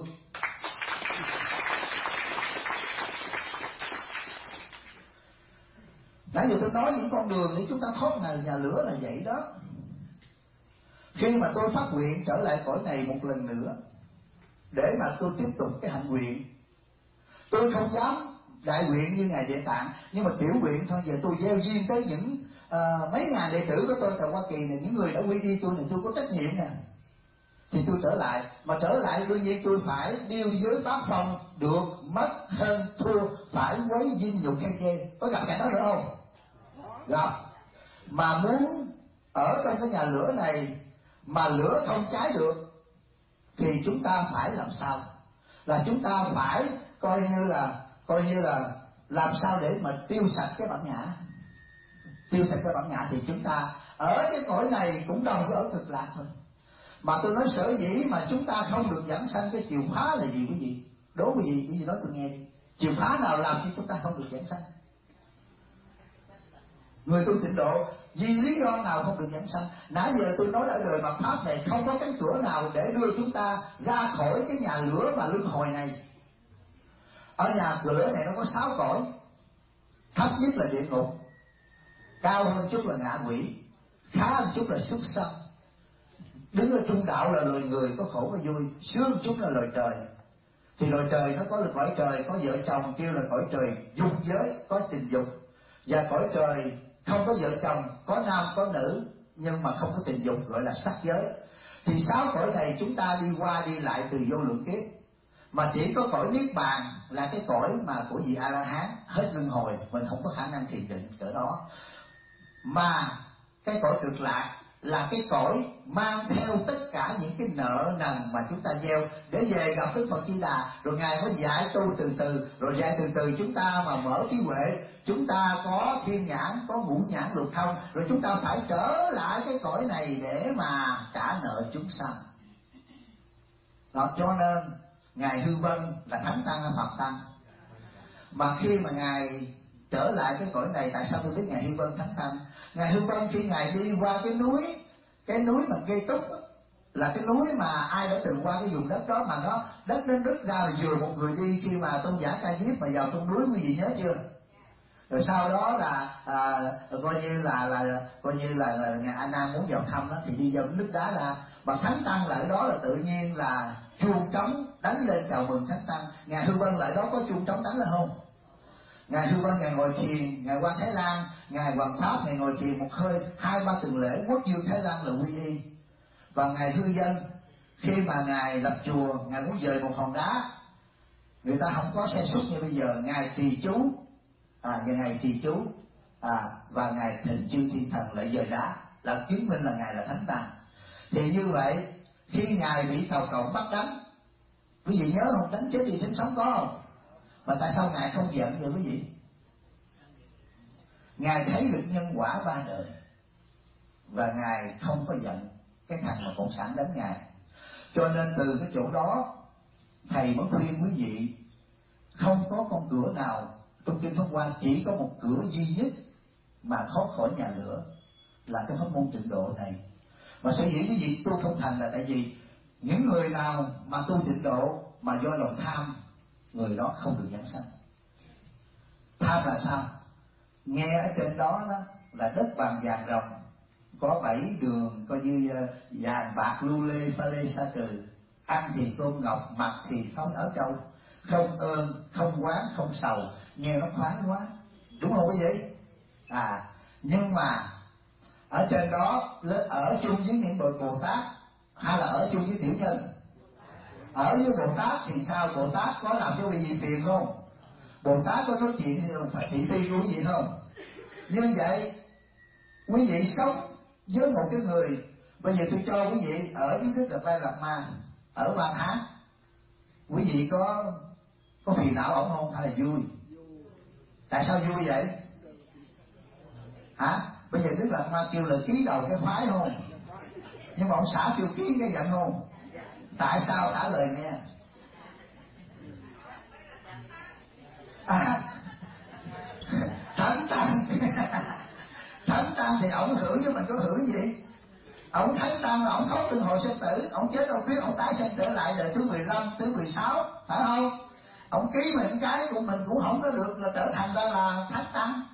Nãy giờ tôi nói những con đường để chúng ta thoát ngoài nhà lửa là vậy đó. Khi mà tôi phát nguyện trở lại cõi này một lần nữa để mà tôi tiếp tục cái hạnh nguyện, tôi không dám đại nguyện như ngài Địa Tạng, nhưng mà tiểu nguyện thôi. Giờ tôi gieo duyên tới những uh, mấy ngàn đệ tử của tôi tại Hoa Kỳ này, những người đã quy y tôi này, tôi có trách nhiệm nè, thì tôi trở lại. Mà trở lại đương nhiên tôi phải điêu giới bát phong, được mất hơn thua, phải quấy dinh dục khen chê. Có gặp cảnh đó nữa không? Gặp. Mà muốn ở trong cái nhà lửa này mà lửa không cháy được thì chúng ta phải làm sao? Là chúng ta phải coi như là coi như là làm sao để mà tiêu sạch cái bản ngã. Tiêu sạch cái bản ngã thì chúng ta ở cái cõi này cũng đồng với ở cực lạc thôi. Mà tôi nói sở dĩ mà chúng ta không được dẫn sanh, cái chìa khóa là gì quý vị? Đố quý vị, quý vị nói tôi nghe đi. Chìa khóa nào làm cho chúng ta không được dẫn sanh? Người tu tịnh độ vì lý do nào không được dẫn sanh? Nãy giờ tôi nói ở đời mặt pháp này không có cánh cửa nào để đưa chúng ta ra khỏi cái nhà lửa và luân hồi này. Ở nhà lửa này nó có sáu cõi. Thấp nhất là địa ngục, cao hơn chút là ngạ quỷ, khá hơn chút là súc sanh, đứng ở trung đạo là loài người có khổ có vui, sướng chút là loài trời. Thì loài trời nó có được cõi trời có vợ chồng kêu là cõi trời dục giới, có tình dục. Và cõi trời không có vợ chồng, có nam có nữ nhưng mà không có tình dục, gọi là sắc giới. Thì sáu cõi này chúng ta đi qua đi lại từ vô lượng kiếp. Mà chỉ có cõi niết bàn là cái cõi mà của vị A La Hán hết luân hồi, mình không có khả năng thiền định cỡ đó. Mà cái cõi cực lạc là cái cõi mang theo tất cả những cái nợ nần mà chúng ta gieo để về gặp Đức Phật Di Đà, rồi ngài mới dạy tu từ từ, rồi dạy từ từ chúng ta mà mở trí huệ, chúng ta có thiên nhãn, có ngũ nhãn lục thông, rồi chúng ta phải trở lại cái cõi này để mà trả nợ chúng sanh. Đó, cho nên ngài Hư Vân là thánh tăng hay Phật tăng? Mà khi mà ngài trở lại cái cõi này, tại sao tôi biết ngài Hư Vân thánh tăng? Ngài Hư Vân khi ngài đi qua cái núi, cái núi mà Gây Túc là cái núi mà ai đã từng qua cái vùng đất đó mà nó đất đến đứt ra rồi vừa một người đi, khi mà tôn giả Ca Diếp mà vào trong núi, quý vị nhớ chưa? Rồi sau đó là à, coi như là là coi như là, là ngài A Nan muốn vào thăm đó, thì đi vào nước đá ra, mà thánh tăng lại đó là tự nhiên là chuông trống đánh lên chào mừng thánh tăng. Ngài Hư Vân lại đó có chuông trống đánh lên không? Ngài Hư Vân ngài ngồi thiền, ngài qua Thái Lan, ngài Hoàng Pháp ngài ngồi thiền một hơi, hai ba tuần lễ quốc dương Thái Lan là quy y. Và ngài Hư Dân khi mà ngài lập chùa, ngài muốn dời một hòn đá, người ta không có xe xúc như bây giờ, ngài trì chú, à và ngài trì chú, à và ngài thịnh chư thiên thần lại dời đá, là chứng minh là ngài là thánh tăng. Thì như vậy khi ngài bị Tàu Cộng bắt đánh, quý vị nhớ không, đánh chết đi sinh sống có không? Mà tại sao ngài không giận vậy quý vị? Ngài thấy được nhân quả ba đời và ngài không có giận cái thằng mà cộng sản đánh ngài. Cho nên từ cái chỗ đó thầy mới khuyên quý vị không có con cửa nào trong kinh Pháp Hoa, chỉ có một cửa duy nhất mà thoát khỏi nhà lửa là cái pháp môn tịnh độ này. Mà sở dĩ quý vị tu không thành là tại vì những người nào mà tu tịnh độ mà do lòng tham, người đó không được giảng sanh. Tham là sao? Nghe ở trên đó, đó là đất vàng vàng rồng, có bảy đường coi như vàng bạc lưu lê pha lê sa cừ, ăn thì tôm ngọc, mặc thì khói áo trâu, không ơn không oán không sầu, nghe nó khoái quá, đúng không quý vị? À nhưng mà ở trên đó ở chung với những bậc Bồ Tát hay là ở chung với tiểu nhân? Ở với Bồ Tát thì sao? Bồ Tát có làm cho quý vị phiền không? Bồ Tát có nói chuyện phải thị phi của quý vị không? Như vậy quý vị sống với một cái người, bây giờ tôi cho quý vị ở với Đức Đạt Lai Lạt Ma ở ba tháng, quý vị có có phiền não ổng không hay là vui? Tại sao vui vậy? Hả? Bây giờ Đức Lạt Ma kêu là ký đầu cái phái không? Nhưng mà ông xã kêu ký cái giận không? Tại sao? Trả lời nghe. À, thánh tăng thánh tăng thì ổng hưởng chứ mình có hưởng gì? Ổng thánh tăng là ổng thoát luân hồi sinh tử, ổng chết đâu biết ổng tái sinh trở lại đời thứ mười lăm, thứ mười sáu, phải không? Ổng ký mình cái của mình cũng không có được là trở thành ra là thánh tăng.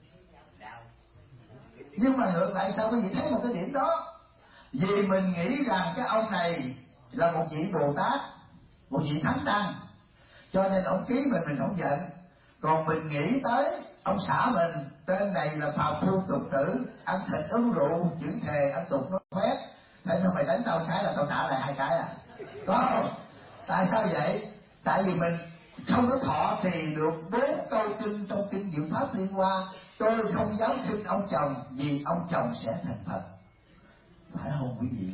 Nhưng mà ngược lại sao quý vị thấy một cái điểm đó? Vì mình nghĩ rằng cái ông này là một vị Bồ Tát, một vị thánh tăng, cho nên ông ký mình mình không giận. Còn mình nghĩ tới ông xã mình tên này là phàm phu tục tử, ăn thịt uống rượu, chữ thề ăn tục nó khoét, thế sao mày đánh tao cái là tao trả lại hai cái à? Có không? Tại sao vậy? Tại vì mình không có thọ trì được bốn câu kinh trong kinh Diệu Pháp Liên Hoa. Tôi không dám khinh ông chồng vì ông chồng sẽ thành Phật, phải không quý vị?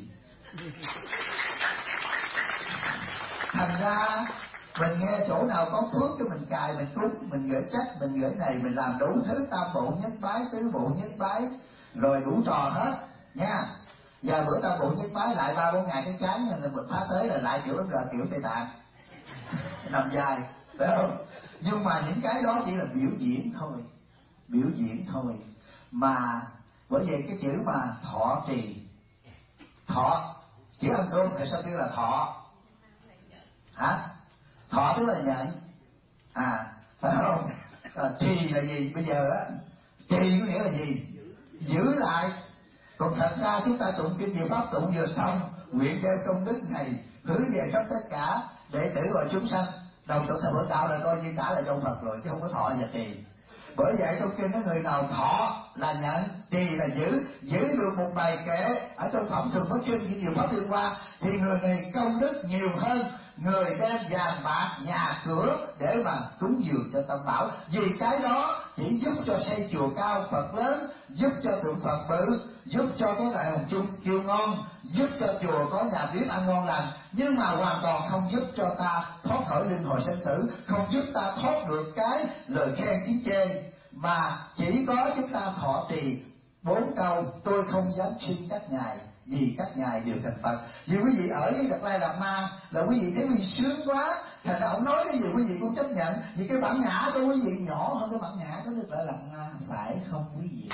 Thành ra mình nghe chỗ nào có phước cho mình cài, mình cúng, mình gửi trách, mình gửi này, mình làm đủ thứ tam bộ nhất bái, tứ bộ nhất bái, rồi đủ trò hết nha. Giờ bữa tam bộ nhất bái lại ba bốn ngày cái chán là mình phá tới là lại kiểu là kiểu Tây Tạng nằm dài, phải không? Nhưng mà những cái đó chỉ là biểu diễn thôi, biểu diễn thôi. Mà bởi vậy cái chữ mà thọ trì, thọ chữ ăn cơm tại sao kêu là thọ hả? Thọ tức là nhận à, phải không? À, trì là gì bây giờ á? Trì có nghĩa là gì? Giữ lại. Còn thật ra chúng ta tụng kinh Diệu Pháp tụng vừa xong, nguyện đem công đức này hướng về khắp tất cả đệ tử và chúng sanh, đồng tụng thành Phật đạo là coi như cả là trong Phật rồi, chứ không có thọ và trì. Bởi vậy trong kinh có người nào thọ là nhận, trì là giữ, giữ được một bài kệ ở trong phẩm thường bất kinh kinh Diệu Pháp Liên Hoa thì người này công đức nhiều hơn người đem vàng bạc nhà cửa để mà cúng dường cho Tam Bảo. Vì cái đó chỉ giúp cho xây chùa cao Phật lớn, giúp cho tượng Phật bự, giúp cho cái đại hồng chung kêu ngon, giúp cho chùa có nhà bếp ăn ngon lành, nhưng mà hoàn toàn không giúp cho ta thoát khỏi luân hồi sinh tử, không giúp ta thoát được cái lời khen tiếng chê, mà chỉ có chúng ta thọ trì bốn câu tôi không dám xin các ngài vì các ngài đều thành Phật. Vì quý vị ở với Đạt Lai Lạt Ma là quý vị thấy quý vị sướng quá, thành ra ông nói cái gì quý vị cũng chấp nhận. Vì cái bản ngã của quý vị nhỏ hơn cái bản ngã của Đạt Lai Lạt Ma, phải không quý vị?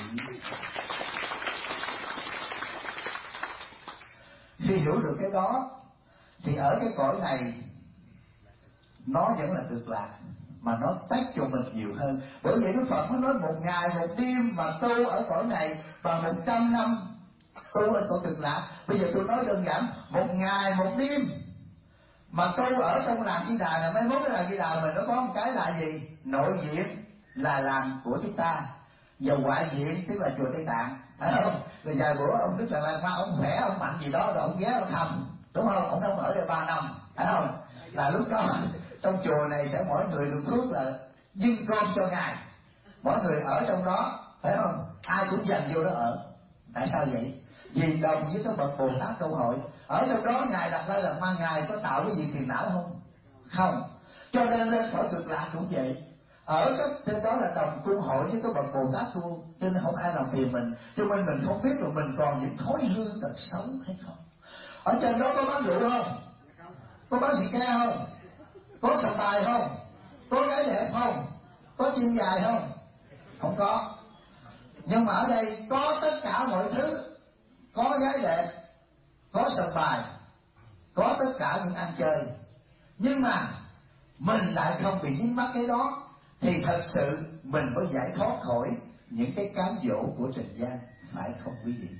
Khi hiểu được cái đó thì ở cái cõi này nó vẫn là cực lạc, mà nó tách cho mình nhiều hơn. Bởi vậy Đức Phật mới nói một ngày một đêm mà tu ở cõi này bằng một trăm năm tu ở cõi cực lạc. Bây giờ tôi nói đơn giản, một ngày một đêm mà tu ở trong làng Di Đà là mấy mốt cái làng Di Đà mình nó có một cái là gì? Nội diện là làng của chúng ta, và ngoại diện tức là chùa Tây Tạng, phải không? Rồi vài bữa ông Đức là Lạt Ma ông khỏe ông mạnh gì đó rồi ông ghé ông thăm, đúng không? Ông không ở đây ba năm, phải không? Là lúc đó trong chùa này sẽ mỗi người được phước là dâng cơm cho ngài, mỗi người ở trong đó, phải không? Ai cũng dành vô đó ở. Tại sao vậy? Vì đồng với các bậc Bồ Tát Câu Hội ở trong đó. Ngài Đạt Lai Lạt Ma ngài có tạo cái gì phiền não không? Không. Cho nên lên khỏi cực lạc cũng vậy, ở các trên đó là đồng cung hội với các bậc Bồ Tát luôn, cho nên không ai làm phiền mình. Cho nên mình không biết là mình còn những thói hư tật xấu hay không. Ở trên đó có bán rượu không? Có bán xì ke không? Có sòng bài không? Có gái đẹp không? Có chân dài không? Không có. Nhưng mà ở đây có tất cả mọi thứ, có gái đẹp, có sòng bài, có tất cả những ăn chơi, nhưng mà mình lại không bị dính mắc cái đó, thì thật sự mình mới giải thoát khỏi những cái cám dỗ của trần gian, phải không quý vị?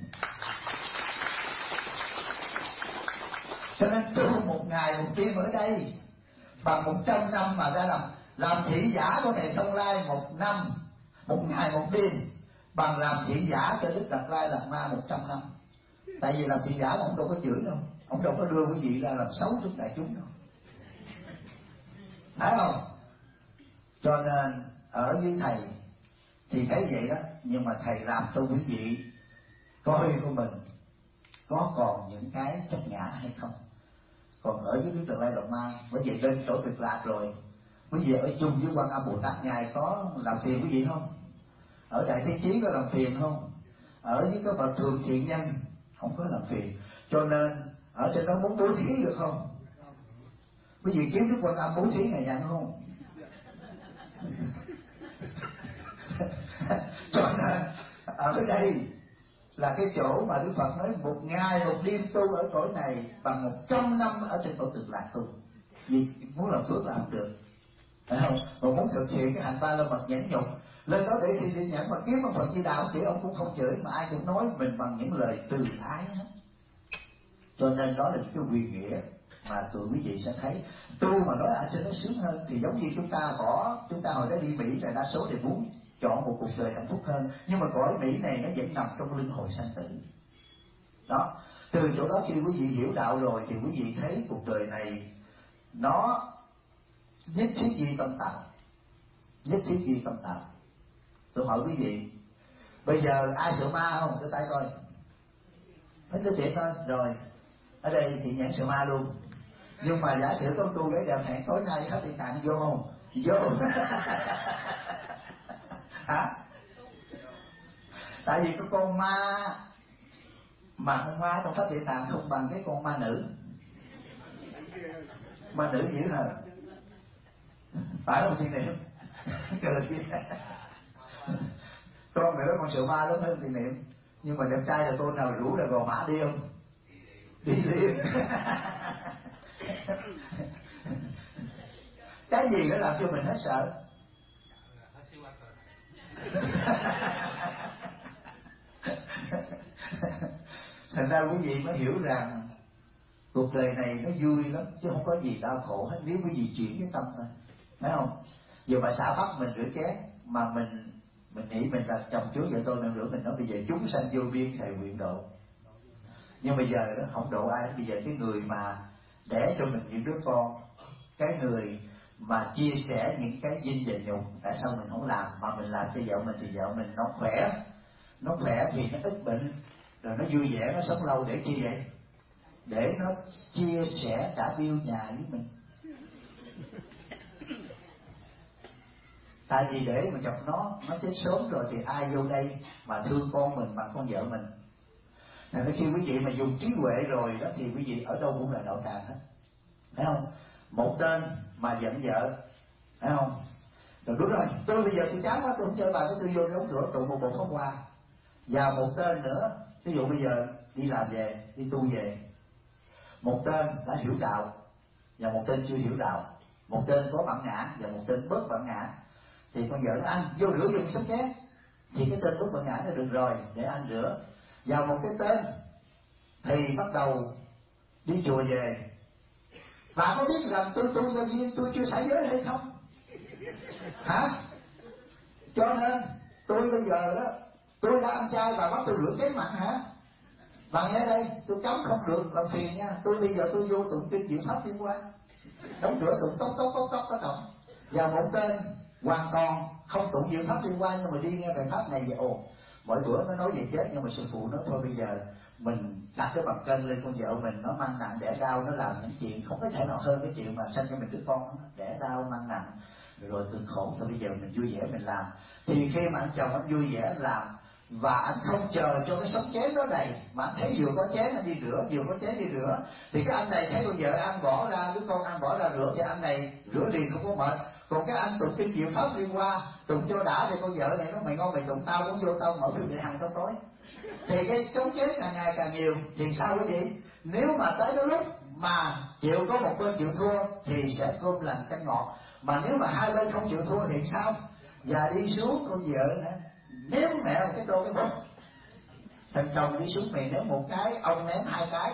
Cho nên tu một ngày một đêm ở đây bằng một trăm năm mà ra làm làm thị giả của thầy Thông Lai một năm, một ngày một đêm bằng làm thị giả cho Đức Đạt Lai Lạt Ma một trăm năm. Tại vì làm thị giả mà ông đâu có chửi đâu, ông đâu có đưa quý vị ra làm xấu trước đại chúng đâu, phải không? Cho nên ở với thầy thì thấy vậy đó, nhưng mà thầy làm cho quý vị coi của mình có còn những cái chấp ngã hay không. Còn ở với Đức Đạt Lai Lạt Ma, bởi vậy lên chỗ cực lạc rồi, quý vị ở chung với Quan Âm Bồ Tát ngài có làm phiền quý vị không? Ở Đại Thế Chí có làm phiền không? Ở với các bậc thường thiện nhân không có làm phiền. Cho nên ở trên đó muốn bố thí được không? Quý vị kiếm Đức Quan Âm bố thí ngài nhận không? Cho nên ở đây là cái chỗ mà Đức Phật nói một ngày một đêm tu ở cõi này bằng một trăm năm ở trên cõi cực lạc tu. Vì muốn làm phước là không được, phải không? Mà muốn thực hiện cái hạnh ba la mật nhẫn nhục lên đó để đi đi nhẫn mà kiếm ông Phật Di Đà, ông chỉ ông cũng không chửi, mà ai cũng nói mình bằng những lời từ ái hết. Cho nên đó là cái quyền nghĩa mà tụi quý vị sẽ thấy tu mà nói ở trên nó sướng hơn. Thì giống như chúng ta bỏ chúng ta hồi đó đi Mỹ là đa số đều muốn chọn một cuộc đời hạnh phúc hơn, nhưng mà cõi Mỹ này nó vẫn nằm trong luân hồi sanh tử đó. Từ chỗ đó khi quý vị hiểu đạo rồi thì quý vị thấy cuộc đời này nó nhất thiết duy tâm tạo, nhất thiết duy tâm tạo. Tôi hỏi quý vị, bây giờ ai sợ ma không? Đưa tay coi. Mấy đứa trẻ thôi. Rồi ở đây thì nhãn sợ ma luôn. Nhưng mà giả sử có cô gái đẹp hẹn tối nay hết thì tặng vô không? Vô. Hả? Tại vì cái con ma mà con ma trong pháp địa tạng không bằng cái con ma nữ. Ma nữ dữ hả? Phải không Thiện Niệm? Cười kia. Con nữa con sợ ma lớn hơn Thiện Niệm. Nhưng mà đẹp trai là cô nào rủ là gò mã đi không? Đi liền. Cái gì nó làm cho mình hết sợ? Thành ra quý vị mới hiểu rằng cuộc đời này nó vui lắm chứ không có gì đau khổ hết nếu quý vị chuyển cái tâm thôi, phải không? Giờ mà xả bắt mình rửa chén mà mình mình nghĩ mình là chồng chúa vợ tôi nên rửa, mình nói bây giờ chúng sanh vô biên thầy nguyện độ. Nhưng bây giờ nó không độ ai. Bây giờ cái người mà đẻ cho mình những đứa con, cái người mà chia sẻ những cái dinh và nhục, tại sao mình không làm mà mình làm cho vợ mình thì vợ mình nó khỏe, nó khỏe thì nó ít bệnh, rồi nó vui vẻ, nó sống lâu để chi vậy? Để nó chia sẻ cả bill nhà với mình. Tại vì để mà chọc nó, nó chết sớm rồi thì ai vô đây mà thương con mình bằng con vợ mình. Thành ra khi quý vị mà dùng trí huệ rồi đó thì quý vị ở đâu cũng là đạo tràng hết, phải không? Một tên mà giận vợ, phải không? Rồi đúng rồi, tôi bây giờ tôi chán quá tôi không chơi bài với tôi vô đóng cửa tụ một bộ pháo hoa. Và một tên nữa, ví dụ bây giờ đi làm về, đi tu về, một tên đã hiểu đạo và một tên chưa hiểu đạo, một tên có bản ngã và một tên bớt bản ngã, thì con vợ nó ăn vô rửa dùng sắp chén thì cái tên bớt bản ngã nó được rồi để anh rửa. Và một cái tên thì bắt đầu đi chùa về, và có biết rằng tôi tu do duyên tôi chưa xả giới hay không? Hả? Cho nên tôi bây giờ đó, tôi đã ăn chay và bắt tôi rửa chén mặn hả? Và nghe đây, tôi cấm không được làm phiền nha. Tôi bây giờ tôi vô tụng kinh diệu pháp liên quan, đóng cửa tụng tốc tốc tốc tốc có động. Và một tên hoàn toàn không tụng diệu pháp liên quan nhưng mà đi nghe bài pháp này vậy. Ồ, mỗi bữa nó nói về chết nhưng mà sư phụ nói thôi bây giờ mình đặt cái bàn cân lên con vợ mình, nó mang nặng đẻ đau, nó làm những chuyện không có thể nào hơn cái chuyện mà sanh cho mình đứa con đó. Đẻ đau mang nặng rồi cực khổ, thôi bây giờ mình vui vẻ mình làm. Thì khi mà anh chồng anh vui vẻ anh làm và anh không chờ cho cái sống chén đó đầy, mà anh thấy vừa có chén anh đi rửa, vừa có chén đi rửa, thì cái anh này thấy con vợ ăn bỏ ra, đứa con ăn bỏ ra rửa thì anh này rửa liền không có mệt. Còn cái anh tụng kinh diệu pháp liên qua tụng cho đã thì con vợ này nó mày ngon mày tụng tao cũng vô tao mở phim để hàng tao tối. Thì cái chống chế càng ngày càng nhiều thì sao quý vị? Nếu mà tới đó lúc mà chịu có một bên chịu thua thì sẽ cơm lành canh ngọt, mà nếu mà hai bên không chịu thua thì sao? Và đi xuống con vợ nữa ném mẹ một cái tô cái bột, thằng chồng đi xuống mày ném một cái, ông ném hai cái,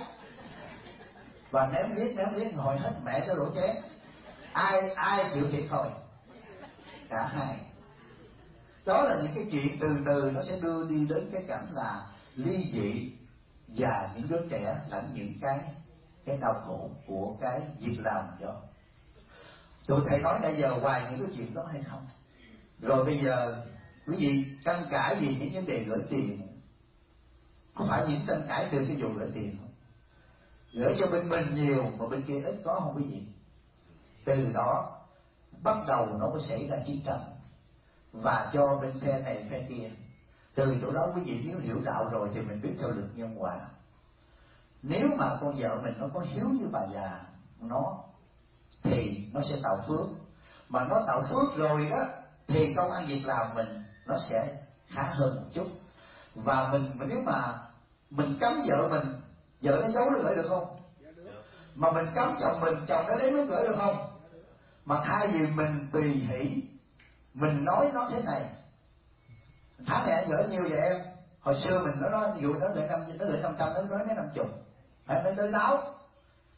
và ném riết ném riết hồi hết mẹ cái đổ chén. Ai ai chịu thiệt thôi? Cả hai. Đó là những cái chuyện từ từ nó sẽ đưa đi đến cái cảnh là ly dị và những đứa trẻ lãnh những cái cái đau khổ của cái việc làm đó. Tụi thầy nói bây giờ hoài những cái chuyện đó hay không? Rồi bây giờ quý vị tranh cãi gì những vấn đề gửi tiền? Có phải những tranh cãi từ cái vụ gửi tiền không? Gửi cho bên mình nhiều mà bên kia ít có không quý vị? Từ đó bắt đầu nó có xảy ra chiến tranh và cho bên phe này phe kia. Từ chỗ đó quý vị nếu hiểu đạo rồi thì mình biết theo luật nhân quả. Nếu mà con vợ mình nó có hiếu với bà già nó thì nó sẽ tạo phước, mà nó tạo phước rồi đó thì công ăn việc làm mình nó sẽ khá hơn một chút. Và mình nếu mà mình cấm vợ mình, vợ nó giấu nó gửi được không? Mà mình cấm chồng mình, chồng nó lấy nó gửi được không? Mà thay vì mình tùy hỷ, mình nói nó thế này: tháng này anh gửi nhiêu vậy em? Hồi xưa mình nó nói ví dụ nó gửi năm nó gửi năm trăm, nó nói mấy năm chục, phải nó nói láo.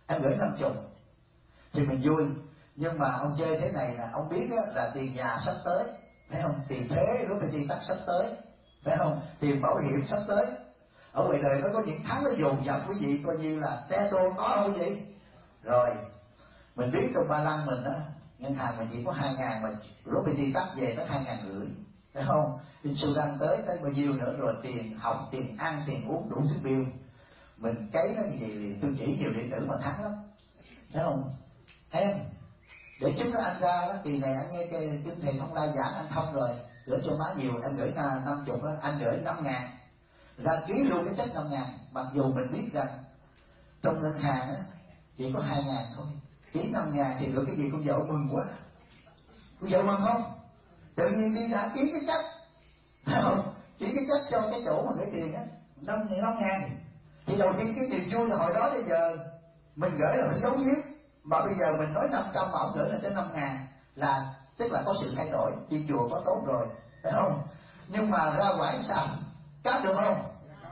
em gửi năm chục thì mình vui. Nhưng mà ông chơi thế này là ông biết là tiền nhà sắp tới, phải không? Tiền thuế lúc phải tiền tắc sắp tới, phải không? Tiền bảo hiểm sắp tới. Ở ngoài đời nó có những tháng nó dồn dập quý vị, coi như là té tô có không quý vị? Rồi mình biết trong Ba Lan mình á, ngân hàng mình chỉ có hai ngàn mà lúc phải tiền tắc về tới hai ngàn rưỡi, phải không? Insurance tới tới bao nhiêu nữa, rồi tiền học, tiền ăn, tiền uống đủ thứ bill. Mình cấy nó như vậy liền, tôi chỉ nhiều điện tử mà thắng lắm, thấy không? Em để chúng nó anh ra đó, kỳ này anh nghe cái kinh thầy Thông Lai giảng anh thông rồi, gửi cho má nhiều, em gửi là năm chục đó, anh gửi năm ngàn, ra ký luôn cái check năm ngàn, mặc dù mình biết rằng trong ngân hàng á chỉ có hai ngàn thôi, ký năm ngàn thì được cái gì? Con vợ mừng quá, con vợ mừng không? Tự nhiên đi ra ký cái check, thấy không? Ký cái check cho cái chỗ mà gửi tiền á, năm năm ngàn. Thì đầu tiên cái niềm vui là hồi đó đến giờ mình gửi là phải giấu giếm, mà bây giờ mình nói năm trăm mà ông gửi là tới năm ngàn, là tức là có sự thay đổi, đi chùa có tốt rồi, phải không? Nhưng mà ra quảng sao cắt được không?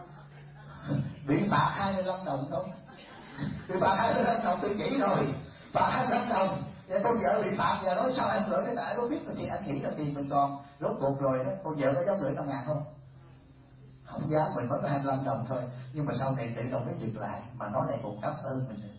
Bị phạt hai mươi lăm đồng thôi, bị phạt hai mươi lăm đồng tôi chỉ rồi, phạt hai mươi lăm đồng. Vậy con vợ bị phạt giờ nói sao anh gửi cái tại có biết thì anh nghĩ là tiền mình còn rốt cuộc rồi đó. Con vợ có dám gửi năm ngàn không? Không dám, mình mới có hai mươi lăm đồng thôi. Nhưng mà sau này tự động nó dừng lại, mà nói lại cũng cảm ơn mình.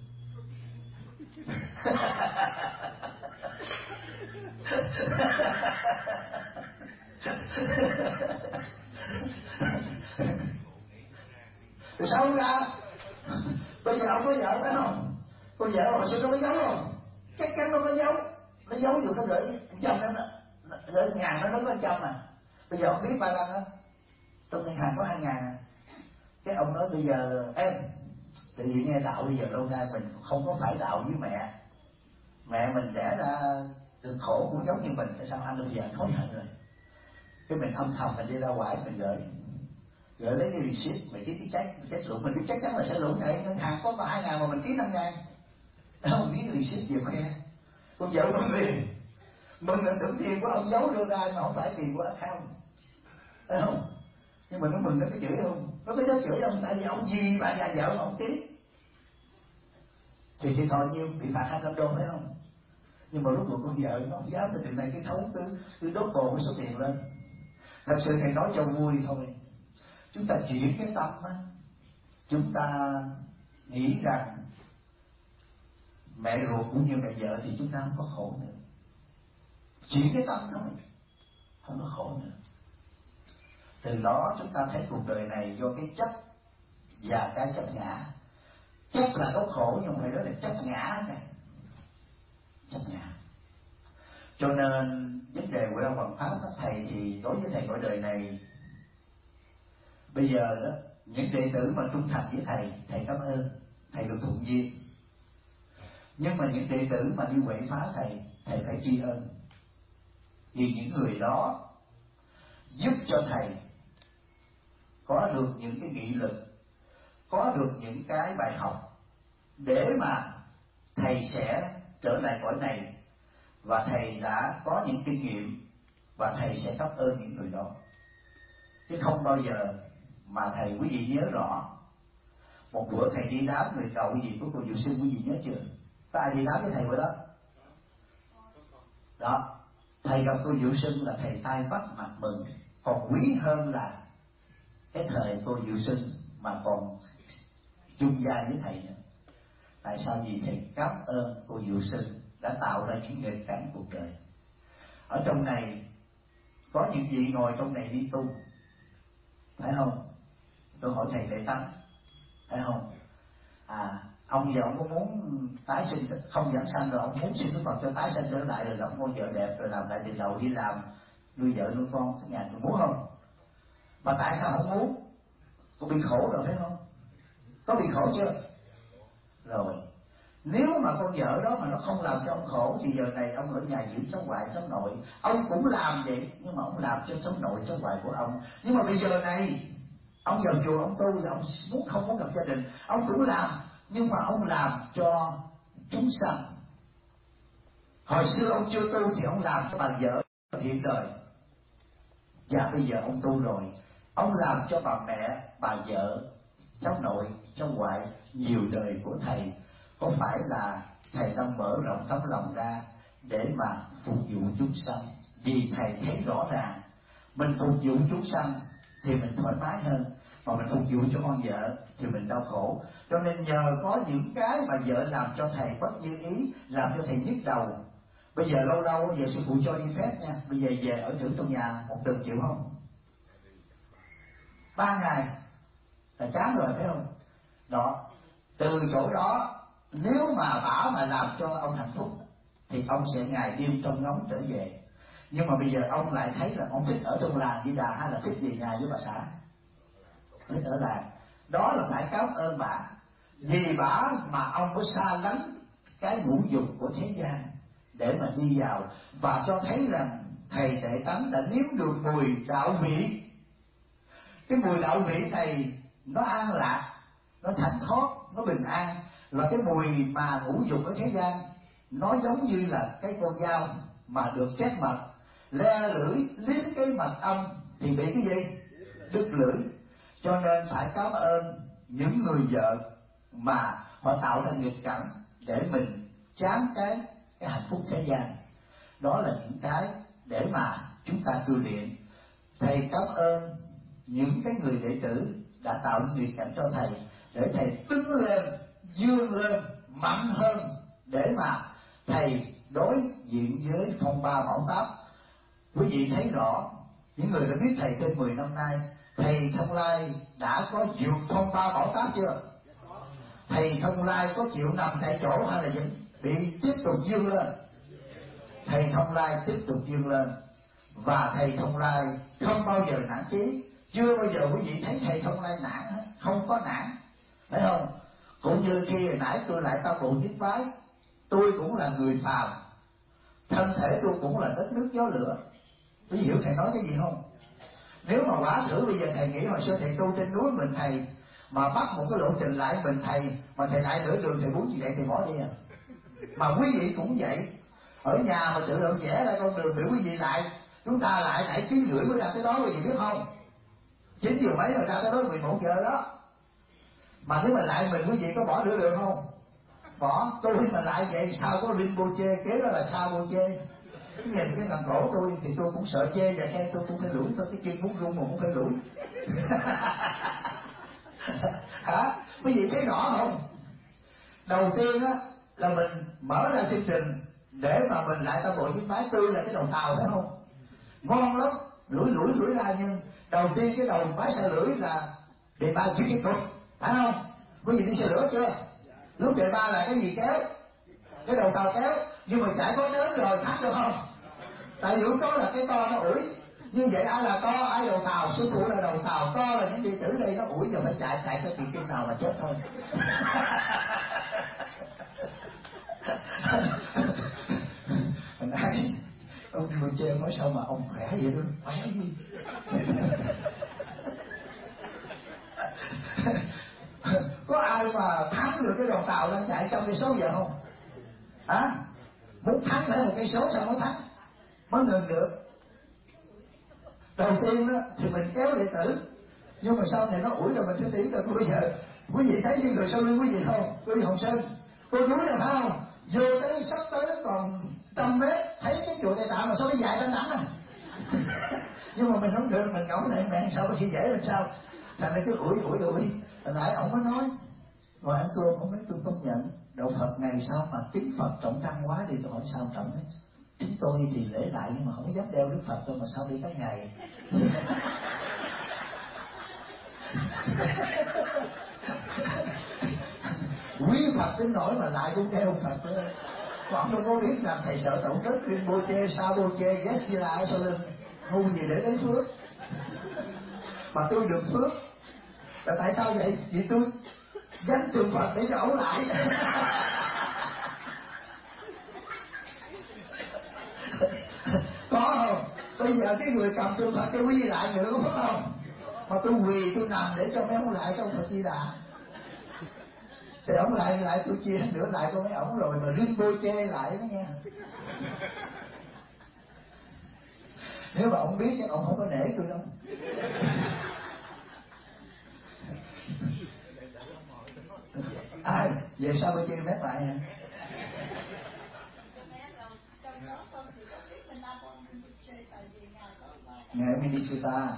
Rồi sao không ra? Bây giờ ông có vợ phải không? Con vợ hồi xưa nó có giấu không? Chắc chắn nó có giấu. Nó giấu dù nó gửi trăm đó, gửi ngàn nó nó có trăm à. Bây giờ ông biết Ba Lan á, trong ngân hàng có hai ngàn à. Cái ông nói bây giờ em, tự nhiên nghe đạo bây giờ lâu nay mình không có phải đạo với mẹ, mẹ mình đẻ ra cực khổ cũng giống như mình, tại sao anh bây giờ anh hối hận rồi? Cái mình âm thầm mình đi ra ngoài mình gửi, gửi lấy cái receipt, mình ký cái check, mình check lụng, mình biết chắc chắn là sẽ lụng này, ngân hàng có hai ngàn mà mình ký năm ngàn, không biết cái receipt gì khoe, con vợ con liền, mình là tưởng tiền của ông giấu đưa ra mà không phải tiền của account, phải không? Nhưng mà nó mừng nó có chửi không? Nó có dám chửi không? Tại vì ông gì bà già vợ mà ông ký thì thiệt thòi nhiêu, bị phạt hai trăm đô phải không? Nhưng mà lúc cuộc con vợ nó không dám, từ từ này cái thấu cứ cứ đốt cồn cái số tiền lên. Thật sự thầy nói cho vui thôi, chúng ta chuyển cái tâm á, chúng ta nghĩ rằng mẹ ruột cũng như mẹ vợ thì chúng ta không có khổ nữa. Chuyển cái tâm thôi, không có khổ nữa. Từ đó chúng ta thấy cuộc đời này do cái chấp và cái chấp ngã. Chấp là có khổ nhưng mà phải nói là chấp ngã này, chấp ngã. Cho nên vấn đề của đạo Phật pháp đó, thầy thì đối với thầy cõi đời này bây giờ đó, những đệ tử mà trung thành với thầy, thầy cảm ơn, thầy được thuận duyên. Nhưng mà những đệ tử mà đi quậy phá thầy, thầy phải tri ân, vì những người đó giúp cho thầy có được những cái nghị lực, có được những cái bài học để mà thầy sẽ trở lại cõi này, và thầy đã có những kinh nghiệm và thầy sẽ cảm ơn những người đó. Chứ không bao giờ mà thầy, quý vị nhớ rõ, một bữa thầy đi đám người cậu gì của cô Diệu Sinh, quý vị nhớ chưa? Có ai đi đám với thầy bữa đó? Đó, thầy gặp cô Diệu Sinh là thầy tay bắt mặt mừng, còn quý hơn là cái thời cô Diệu Sinh mà còn chung gia với thầy nữa. Tại sao? Vì thầy cảm ơn cô Diệu Sinh đã tạo ra những nghịch cảnh cuộc đời. Ở trong này có những vị ngồi trong này đi tu, phải không? Tôi hỏi thầy Lệ Tánh, phải không? À, ông giờ ông có muốn tái sinh, không giảng sanh rồi, ông muốn xin Đức Phật cho tái sinh trở lại, rồi gặp con vợ đẹp, rồi làm lại từ đầu, đi làm nuôi vợ nuôi con cái nhà, tôi muốn không? Mà tại sao không muốn? Có bị khổ rồi phải không? Có bị khổ chưa? Rồi nếu mà con vợ đó mà nó không làm cho ông khổ thì giờ này ông ở nhà giữ cháu ngoại cháu nội, ông cũng làm vậy, nhưng mà ông làm cho cháu nội cháu ngoại của ông. Nhưng mà bây giờ này ông vào chùa ông tu, và ông muốn không muốn gặp gia đình, ông cũng làm, nhưng mà ông làm cho chúng sanh. Hồi xưa ông chưa tu thì ông làm cho bà vợ hiện đời, và bây giờ ông tu rồi, ông làm cho bà mẹ, bà vợ, cháu nội, cháu ngoại nhiều đời của thầy. có phải là thầy đang mở rộng tấm lòng ra để mà phục vụ chúng sanh? Vì thầy thấy rõ ràng mình phục vụ chúng sanh thì mình thoải mái hơn, mà mình phục vụ cho con vợ thì mình đau khổ. Cho nên nhờ có những cái mà vợ làm cho thầy bất như ý, làm cho thầy nhức đầu. Bây giờ lâu lâu giờ sư phụ cho đi phép nha, bây giờ về ở thử trong nhà một tuần chịu không? Ba ngày là chán rồi phải không? Đó, từ chỗ đó nếu mà bảo mà làm cho ông hạnh phúc thì ông sẽ ngày đêm trong ngóng trở về. Nhưng mà bây giờ ông lại thấy là ông thích ở trong làng Di Đà hay là thích về nhà với bà xã? Thích ở làng. Đó là phải cảm ơn bà, vì bà mà ông có xa lánh cái ngũ dục của thế gian để mà đi vào, và cho thấy rằng thầy Đệ Tánh đã nếm được mùi đạo vị. Cái mùi đạo vị này nó an lạc, nó thảnh thót, nó bình an. Là cái mùi mà ngũ dục ở thế gian nó giống như là cái con dao mà được chét mật, le lưỡi liếm cái mật ong thì bị cái gì? Đứt lưỡi. Cho nên phải cảm ơn những người vợ mà họ tạo ra nghịch cảnh để mình chán cái cái hạnh phúc thế gian. Đó là những cái để mà chúng ta cư luyện. Thầy cảm ơn những cái người đệ tử đã tạo những nghịch cảnh cho thầy, để thầy đứng lên, vươn lên mạnh hơn, để mà thầy đối diện với phong ba bão táp. Quý vị thấy rõ, những người đã biết thầy trên mười năm nay, thầy Thông Lai đã có vượt phong ba bão táp chưa? Thầy Thông Lai có chịu nằm tại chỗ hay là vẫn bị tiếp tục vươn lên? Thầy Thông Lai tiếp tục vươn lên, và thầy Thông Lai không bao giờ nản chí. Chưa bao giờ quý vị thấy thầy Thông Lai nản hết, không có nản, phải không? Cũng như khi hồi nãy tôi lại Tam Bộ Nhất Phái, tôi cũng là người phàm, thân thể tôi cũng là đất nước gió lửa. Quý vị hiểu thầy nói cái gì không? Nếu mà quá thử bây giờ thầy nghĩ hồi xưa thầy tu trên núi mình thầy mà bắt một cái lộ trình lại mình thầy, mà thầy lại nửa đường thầy muốn gì vậy thầy bỏ đi à. Mà quý vị cũng vậy, ở nhà mà tự động vẽ ra con đường biểu quý vị lại, chúng ta lại nãy ký rưỡi mới ra tới đó, quý vị biết không? Chín giờ mấy rồi ra tới đó mười một giờ đó. Mà nếu mà lại mình quý vị có bỏ nửa đường không? Bỏ. Tôi mà lại vậy sao có Rinpoche kế đó là sao Rinpoche. Nhìn cái thằng cổ tôi thì tôi cũng sợ chê và khen, tôi cũng phải lủi thôi, cái chân muốn rung mà cũng phải lủi. Hả? Quý vị thấy rõ không? Đầu tiên á là mình mở ra chương trình để mà mình lại Tam Bộ Nhất Phái, tôi là cái đầu tàu phải không? Ngon lắm, lủi lủi lủi ra, nhưng đầu tiên cái đầu máy xe lưỡi là đề ba chữ tiếp tục, phải không? Quý vị đi xe lửa chưa? Lúc đề ba là cái gì kéo? Cái đầu tàu kéo, nhưng mà chạy có đến rồi thắt được không? Tại vì lúc đó là cái to nó ủi. Như vậy ai là to, ai đầu tàu? Sư phụ là đầu tàu, to là những đệ tử đây nó ủi, giờ phải chạy chạy tới chuyện nào mà chết thôi. Mình nói ông Rinpoche nói sao mà ông khỏe vậy đó, khỏe gì? Có ai mà thắng được cái đầu tàu đang chạy trong cây số giờ không? Hả? Muốn thắng phải một cây số sao mới thắng, mới ngừng được. Đầu tiên đó thì mình kéo đệ tử, nhưng mà sau này nó ủi rồi mình phải tiến rồi. Bây giờ quý vị thấy như người sau lưng quý vị không? Quý vị Hồng Sơn, cô núi là phải không? Vô tới sắp tới còn trăm mét, thấy cái chùa Tây Tạng mà sao nó dài đằng đẵng này. Nhưng mà mình không được, mình ngẫm lại mẹ sao có khi dễ làm sao? Thành ra cứ ủi ủi ủi. Hồi nãy ông mới nói, ngồi ăn cơm ông nói tôi công nhận đạo Phật này sao mà kính Phật trọng tăng quá đi. Tôi hỏi sao trọng đấy? Chúng tôi thì lễ lại nhưng mà không dám đeo Đức Phật thôi, mà sao đi các ngày. Quý Phật đến nỗi mà lại cũng đeo Phật nữa. Còn tôi có biết rằng thầy sợ tổn thất Rinpoche, Saboche, Geshe-la ở sau lưng, ngu gì để đến phước. Mà tôi được phước là tại sao vậy? Vì tôi dán tượng Phật để cho ổng lại. Có không? Bây giờ cái người cầm tượng Phật cho quý lại người có phước không? Mà tôi quỳ tôi nằm để cho mấy ông lại cái ông Phật Di Đà. Thì ông lại lại tôi chia nửa lại cho mấy ổng rồi mà Rinpoche lại đó nha. Nếu mà ông biết chắc ông không có nể tôi đâu. Ai về sau bên kia mét lại hả? Ngày Minnesota.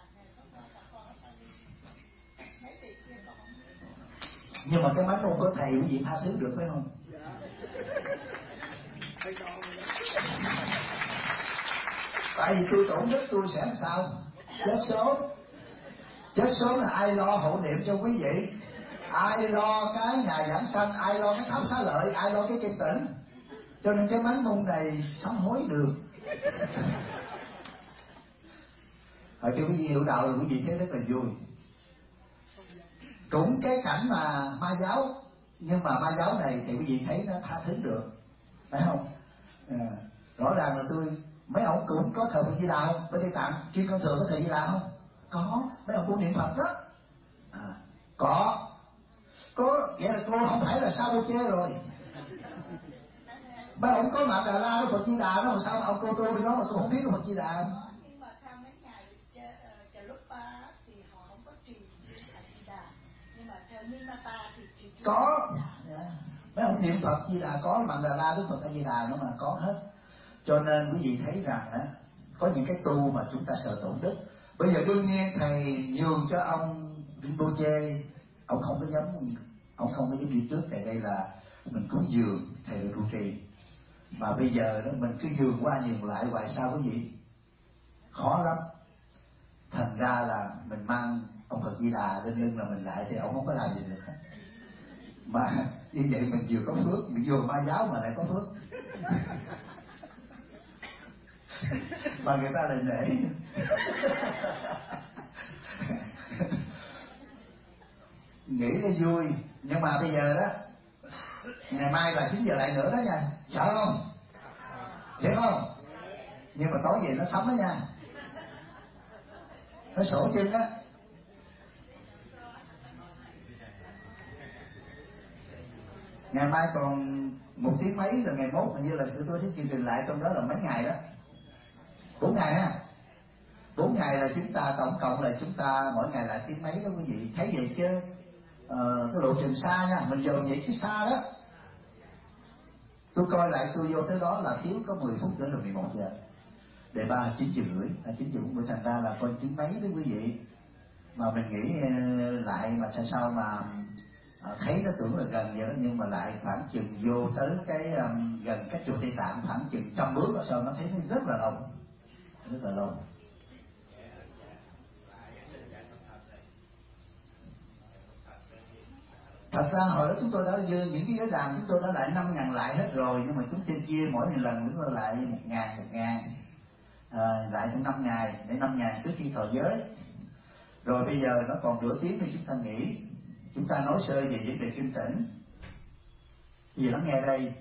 Nhưng mà cái máy môn của thầy quý vị tha thứ được phải không? Tại vì tôi tổn đức tôi sẽ làm sao? Chết số. Chết số là ai lo hộ niệm cho quý vị? Ai lo cái nhà giảng sanh? Ai lo cái tháp xá lợi? Ai lo cái cây tỉnh? Cho nên cái máy môn này sám hối được. Ở cho quý vị hiểu đạo là quý vị thấy rất là vui. Cũng cái cảnh mà ma giáo, nhưng mà ma giáo này thì quý vị thấy nó tha thứ được, phải không? À, rõ ràng là tôi mấy ông cũng có thờ Phật Di Đà không? Bên Tây Tạng Kim Cang Thượng có thờ Di Đà không? Có, mấy ông cũng niệm Phật đó. À, có, có nghĩa là cô không phải là sao cô chê rồi. Mấy ông có mặt Đà La đó Phật Di Đà đó, mà sao mà ông cô tôi đó mà tôi không biết cái Phật Di Đà. Nhưng mà theo mấy ngày chờ lúc ba thì họ không có trì Phật Di Đà, nhưng mà theo Nimata thì trì có. Yeah. Mấy ông niệm Phật Di Đà có, mặt Đà La Đức Phật A Di Đà nó mà có hết. Cho nên quý vị thấy rằng á, có những cái tu mà chúng ta sợ tổn đức. Bây giờ đương nhiên thầy nhường cho ông Rinpoche, ông không có dám, ông không có dám đi trước, tại đây là mình cúng dường thầy là trụ trì. Mà bây giờ đó mình cứ nhường qua nhường lại hoài sao quý vị? Khó lắm. Thành ra là mình mang ông Phật Di Đà lên lưng là mình lại thì ông không có làm gì được hết. Mà như vậy mình vừa có phước, mình vừa ma giáo mà lại có phước. Mà người ta lại nể. Nghĩ là vui. Nhưng mà bây giờ đó, ngày mai là chín giờ lại nữa đó nha. Sợ không? Hiểu không? Nhưng mà tối về nó thấm đó nha. Nó sổ chân á. Ngày mai còn một tiếng mấy rồi ngày mốt hình như là tôi thấy chương trình lại, trong đó là mấy ngày đó. Bốn ngày ha. Bốn ngày là chúng ta tổng cộng là chúng ta mỗi ngày lại tiếng mấy đó quý vị. Thấy vậy chứ ờ, cái lộ trình xa nha. Mình giờ vậy cái xa đó. Tôi coi lại tôi vô tới đó là thiếu có mười phút nữa là mười một giờ. Đề ba chín giờ rưỡi, à, chín giờ bốn mươi, thành ra là coi tiếng mấy đó quý vị. Mà mình nghĩ lại mà sao sao mà à, thấy nó tưởng là gần vậy đó, nhưng mà lại khoảng chừng vô tới cái um, gần cách chùa Tây Tạng khoảng chừng trăm bước ở sau nó thấy nó rất là lâu, rất là lâu. Thật ra hồi đó chúng tôi đã dư những cái giới đàn chúng tôi đã lại năm ngàn lại hết rồi, nhưng mà chúng tôi chia mỗi lần chúng tôi lại một ngàn một ngàn à, lại trong năm ngày để năm ngàn trước khi thọ giới. Rồi bây giờ nó còn nửa tiếng thì chúng ta nghỉ, chúng ta nói sơ về vấn đề kinh tĩnh. Bây giờ lắng nghe đây.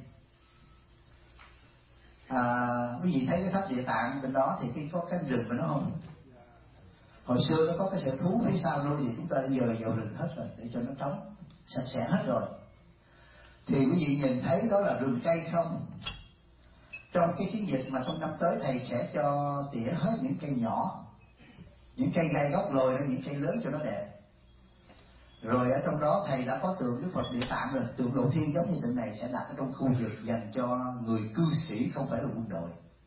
À, quý vị thấy cái tháp Địa Tạng bên đó thì cái có cánh rừng mà nó không? Hồi xưa nó có cái sở thú phía sau luôn, thì chúng ta đã dời vào rừng hết rồi để cho nó trống sạch sẽ hết rồi. Thì quý vị nhìn thấy đó là rừng cây không? Trong cái chiến dịch mà trong năm tới thầy sẽ cho tỉa hết những cây nhỏ, những cây gai gốc lồi ra những cây lớn cho nó đẹp. Rồi ở trong đó thầy đã có tượng Đức Phật Địa Tạng rồi, tượng Lộ Thiên giống như tượng này sẽ đặt ở trong khu vực dành cho người cư sĩ, không phải là quân đội.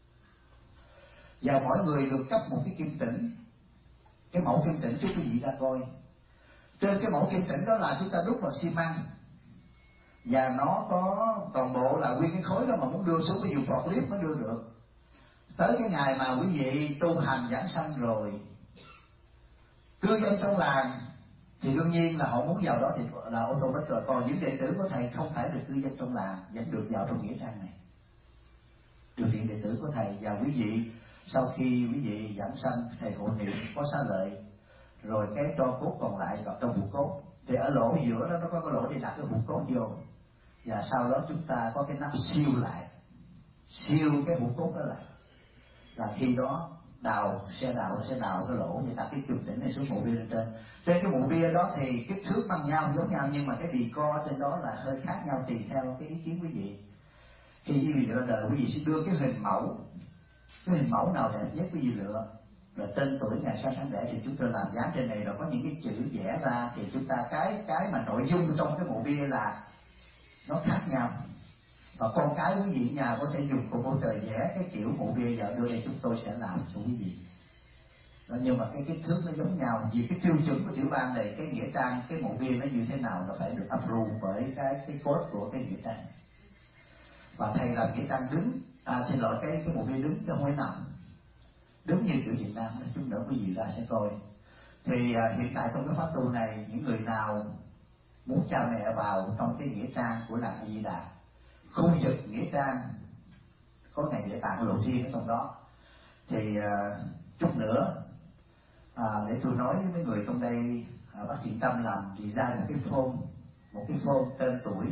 Và mỗi người được cấp một cái kim tĩnh, cái mẫu kim tĩnh trước quý vị ra coi. Trên cái mẫu kim tĩnh đó là chúng ta đúc bằng xi măng, và nó có toàn bộ là nguyên cái khối đó, mà muốn đưa xuống ví dụ forklift mới đưa được. Tới cái ngày mà quý vị tu hành giảng sanh rồi, cư dân trong làng thì đương nhiên là họ muốn vào đó thì là ô tô mất rồi. Còn những đệ tử của thầy không phải được cư dân trong làng vẫn được vào trong nghĩa trang này, được hiện đệ tử của thầy. Và quý vị sau khi quý vị giảng sanh, thầy hộ niệm có xá lợi, rồi cái tro cốt còn lại vào trong hũ cốt, thì ở lỗ giữa đó nó có cái lỗ để đặt cái hũ cốt vô, và sau đó chúng ta có cái nắp siêu lại, siêu cái hũ cốt đó lại, là khi đó đào xe đào sẽ đào cái lỗ và đặt cái kim tĩnh này xuống mộ bia lên trên. Trên cái mộ bia đó thì kích thước bằng nhau giống nhau, nhưng mà cái đì co trên đó là hơi khác nhau tùy theo cái ý kiến quý vị. Khi quý vị ra đời, quý vị sẽ đưa cái hình mẫu, cái hình mẫu nào đẹp nhất quý vị lựa, rồi tên tuổi, ngày sinh tháng đẻ thì chúng tôi làm dán trên này, rồi có những cái chữ vẽ ra thì chúng ta cái cái mà nội dung trong cái mộ bia là nó khác nhau. Và con cái quý vị nhà có thể dùng computer vẽ cái kiểu mộ bia giờ đưa đây chúng tôi sẽ làm cho quý vị. Đó, nhưng mà cái kích thước nó giống nhau, vì cái tiêu chuẩn của tiểu bang này, cái nghĩa trang cái mộ bia nó như thế nào nó phải được approve bởi cái cái code của cái nghĩa trang. Và thầy làm nghĩa trang đứng, à xin lỗi, cái cái mộ bia đứng chứ không phải nằm, đứng như kiểu Việt Nam. Nói chung nữa quý vị ra sẽ coi. Thì à, hiện tại trong cái pháp tu này, những người nào muốn cha mẹ vào trong cái nghĩa trang của làng A Di Đà, khu vực nghĩa trang có ngày địa tạng lộ thiên ở trong đó, thì à, chút nữa à, để tôi nói với mấy người trong đây, à, bác Thiện Tâm làm thì ra một cái form, một cái form tên tuổi,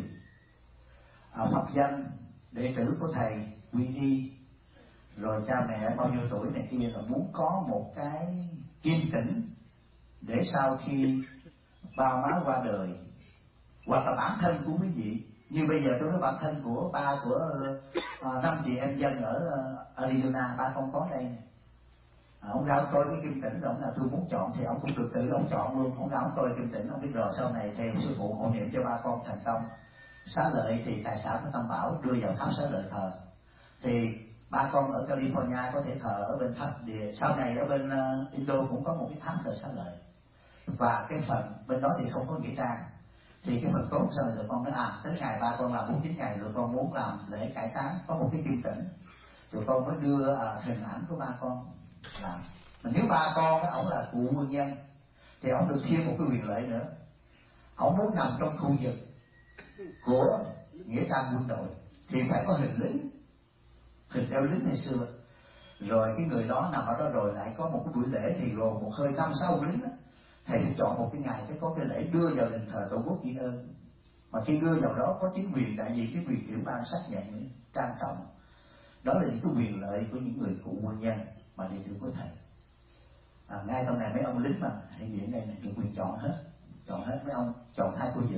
à, pháp danh, đệ tử của thầy, quy y, rồi cha mẹ bao nhiêu tuổi này kia, là muốn có một cái kim tĩnh để sau khi ba má qua đời, hoặc là bản thân của quý vị, như bây giờ tôi nói bản thân của ba của uh, năm chị em dân ở uh, Arizona, ba không có đây này. À, ông ra ông coi cái kim tĩnh rồi ông là tôi muốn chọn thì ông cũng được tự ông chọn luôn. Ông ra ông coi kim tĩnh, ông biết rồi sau này theo sư phụ hộ niệm cho ba con thành công. Xá lợi thì tài sản của Tam Bảo đưa vào tháp xá lợi thờ. Thì ba con ở California có thể thờ ở bên tháp địa, sau này ở bên uh, Indo cũng có một cái tháp thờ xá lợi. Và cái phần bên đó thì không có nghĩa trang. Thì cái phần tốt sau này tụi con nói à, tới ngày ba con làm bốn mươi chín ngày rồi con muốn làm lễ cải táng, có một cái kim tĩnh, tụi con mới đưa uh, hình ảnh của ba con làm. Mà nếu ba con đó, ổng là cụ quân nhân thì ổng được thêm một cái quyền lợi nữa, ổng muốn nằm trong khu vực của nghĩa trang quân đội thì phải có hình lính, hình đeo lính ngày xưa. Rồi cái người đó nằm ở đó rồi lại có một cái buổi lễ thì gồm một hơi năm sáu lính đó. Thầy cũng chọn một cái ngày để có cái lễ đưa vào đền thờ Tổ quốc Tri Ân. Mà khi đưa vào đó có chính quyền đại diện, chính quyền tiểu bang xác nhận trang trọng. Đó là những cái quyền lợi của những người cụ quân nhân mà đệ tử của thầy. À, ngay trong này mấy ông lính mà hiện diện đây này được quyền chọn hết, chọn hết mấy ông, chọn hai khu vực.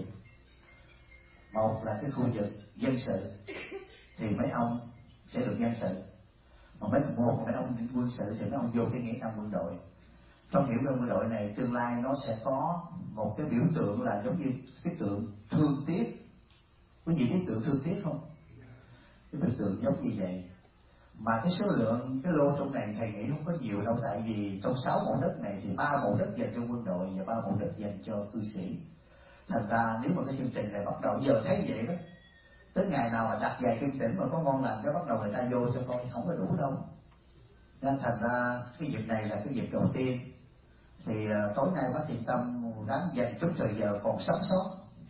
Một là cái khu vực dân sự thì mấy ông sẽ được dân sự, mà mấy một mấy ông quân sự thì mấy ông vô cái nghĩa trang quân đội. Trong nghĩa trang quân đội này tương lai nó sẽ có một cái biểu tượng là giống như cái tượng thương tiếc. Quý vị biết tượng thương tiếc không? Cái biểu tượng giống như vậy. Mà cái số lượng cái lô trong này thầy nghĩ không có nhiều đâu, tại vì trong sáu mẫu đất này thì ba mẫu đất dành cho quân đội và ba mẫu đất dành cho cư sĩ. Thành ra nếu mà cái chương trình này bắt đầu giờ thấy vậy đó, tới ngày nào mà đặt vài kim tĩnh mà có ngon lành cái bắt đầu người ta vô cho coi không có đủ đâu. Nên thành ra cái dịp này là cái dịp đầu tiên. Thì uh, tối nay bác Thiện Tâm ráng dành chút thời giờ còn sống sót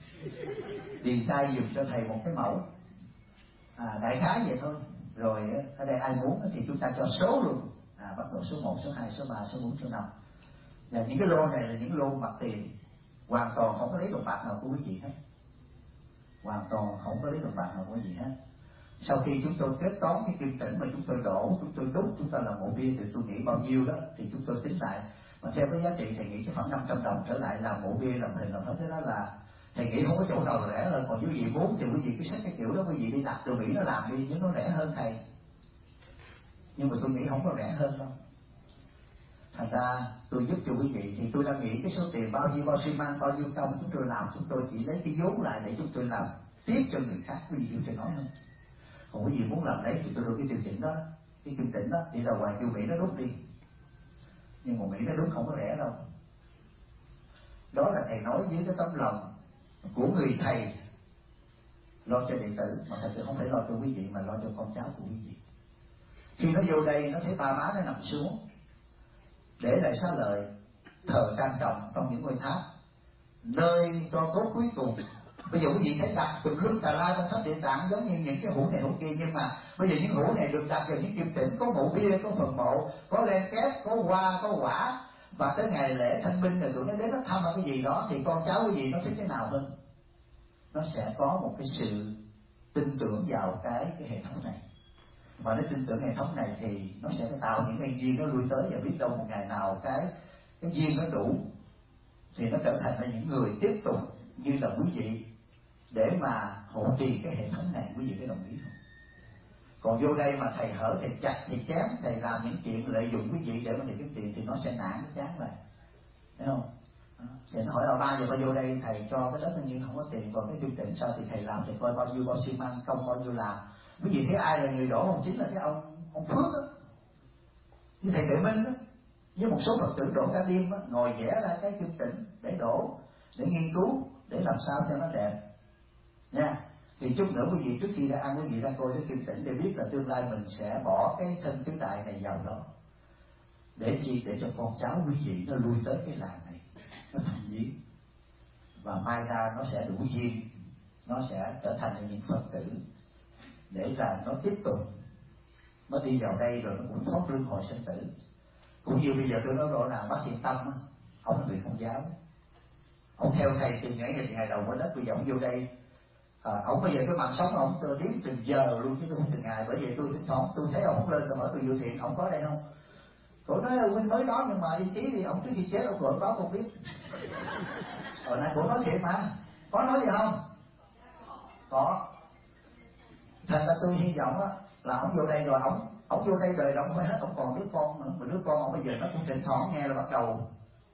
đi trai dùm cho thầy một cái mẫu, à, đại khái vậy thôi. Rồi ở đây ai muốn thì chúng ta cho số luôn, à, bắt đầu số một, số hai, số ba, số bốn, số năm. Và những cái lô này là những lô mặt tiền, hoàn toàn không có lấy đồng bạc nào của quý vị hết, hoàn toàn không có lấy đồng bạc nào của quý vị hết. Sau khi chúng tôi kết toán cái kim tĩnh mà chúng tôi đổ, chúng tôi đúc, chúng ta làm mộ bia thì tôi nghĩ bao nhiêu đó thì chúng tôi tính lại, mà theo cái giá trị thầy nghĩ khoảng năm trăm đồng trở lại làm mộ bia, làm hình, làm hết cái đó là thầy nghĩ không có chỗ nào rẻ hơn. Còn nếu quý vị muốn thì quý vị cứ xách cái kiểu đó quý vị đi đặt từ Mỹ nó làm đi, nhưng nó rẻ hơn thầy. Nhưng mà tôi nghĩ không có rẻ hơn đâu. Thành ra tôi giúp cho quý vị thì tôi đang nghĩ cái số tiền bao nhiêu, bao xi măng, bao nhiêu công chúng tôi làm, chúng tôi chỉ lấy cái vốn lại để chúng tôi làm tiếp cho người khác. Quý vị hiểu tôi nói không? Còn quý vị muốn làm đấy thì tôi đưa cái tiêu chỉnh đó, cái kim tĩnh đó đi ra ngoài kêu Mỹ nó đúc đi. Nhưng mà Mỹ nó đúc không có rẻ đâu. Đó là thầy nói với cái tấm lòng của người thầy lo cho đệ tử, mà thật sự không phải lo cho quý vị mà lo cho con cháu của quý vị. Khi nó vô đây nó thấy ba má nó nằm xuống để lại xá lợi, thờ trang trọng trong những ngôi tháp, nơi tro cốt cuối cùng. Bây giờ quý vị thấy đặt tùm lum tà la trong tháp địa tạng giống như những cái hũ này hũ kia, nhưng mà bây giờ những hũ này được đặt vào những kim tĩnh, có mộ bia, có phần mộ, có len kép, có hoa, có quả. Và tới ngày lễ thanh minh rồi tụi nó đến nó thăm ở cái gì đó thì con cháu quý vị nó thích thế nào hơn? Nó sẽ có một cái sự tin tưởng vào cái cái hệ thống này. Và nếu tin tưởng hệ thống này thì nó sẽ tạo những cái duyên nó lui tới, và biết đâu một ngày nào cái cái duyên nó đủ thì nó trở thành là những người tiếp tục như là quý vị để mà hộ trì cái hệ thống này. Quý vị có đồng ý không? Còn vô đây mà thầy hở, thầy chặt, thầy chém, thầy làm những chuyện lợi dụng quý vị để mà thầy kiếm tiền thì nó sẽ nản, nó chán lại, thấy không? Thì nó hỏi là ba giờ ba vô đây thầy cho cái đất tự nhiên không có tiền, còn cái chương trình sao thì thầy làm, thầy coi bao nhiêu bao xi măng công bao nhiêu làm. Quý vị thấy ai là người đổ không? Chính là cái ông ông Phước đó, như thầy Tuệ Minh đó, với một số Phật tử đổ cả đêm đó, ngồi vẽ ra cái chương trình để đổ, để nghiên cứu, để làm sao cho nó đẹp nha. Thì chút nữa quý vị trước khi ra ăn, quý vị ra coi cái kinh tĩnh để biết là tương lai mình sẽ bỏ cái thân tứ đại này vào đó. Để chi? Để cho con cháu quý vị nó lui tới cái làng này, nó thành duyên, và mai ra nó sẽ đủ duyên, nó sẽ trở thành những Phật tử, để là nó tiếp tục nó đi vào đây rồi nó cũng thoát luân hồi sinh tử. Cũng như bây giờ tôi nói rõ ràng bác Thiện Tâm á, ông là người Công giáo, ông theo thầy từ ngày ngày ngày đầu mới đất, bây giờ ông vô đây. À, ông bây giờ cái mạng sống ông tôi đếm từng giờ luôn chứ tôi không từng ngày, bởi vì tôi thỉnh thoảng tôi thấy ông không lên tôi hỏi tôi dự thiện ông có đây không, cổ nói là huynh mới đó nhưng mà ý chí thì ông trước khi chết ông gọi báo không biết. Hồi nãy cổ nói thiệt mà, có nói gì không? Có. Thành ra tôi hy vọng á là ông vô đây rồi ông ông vô đây đời ông mới hết, ông còn đứa con nữa, mà đứa con ông bây giờ nó cũng thỉnh thoảng nghe là bắt đầu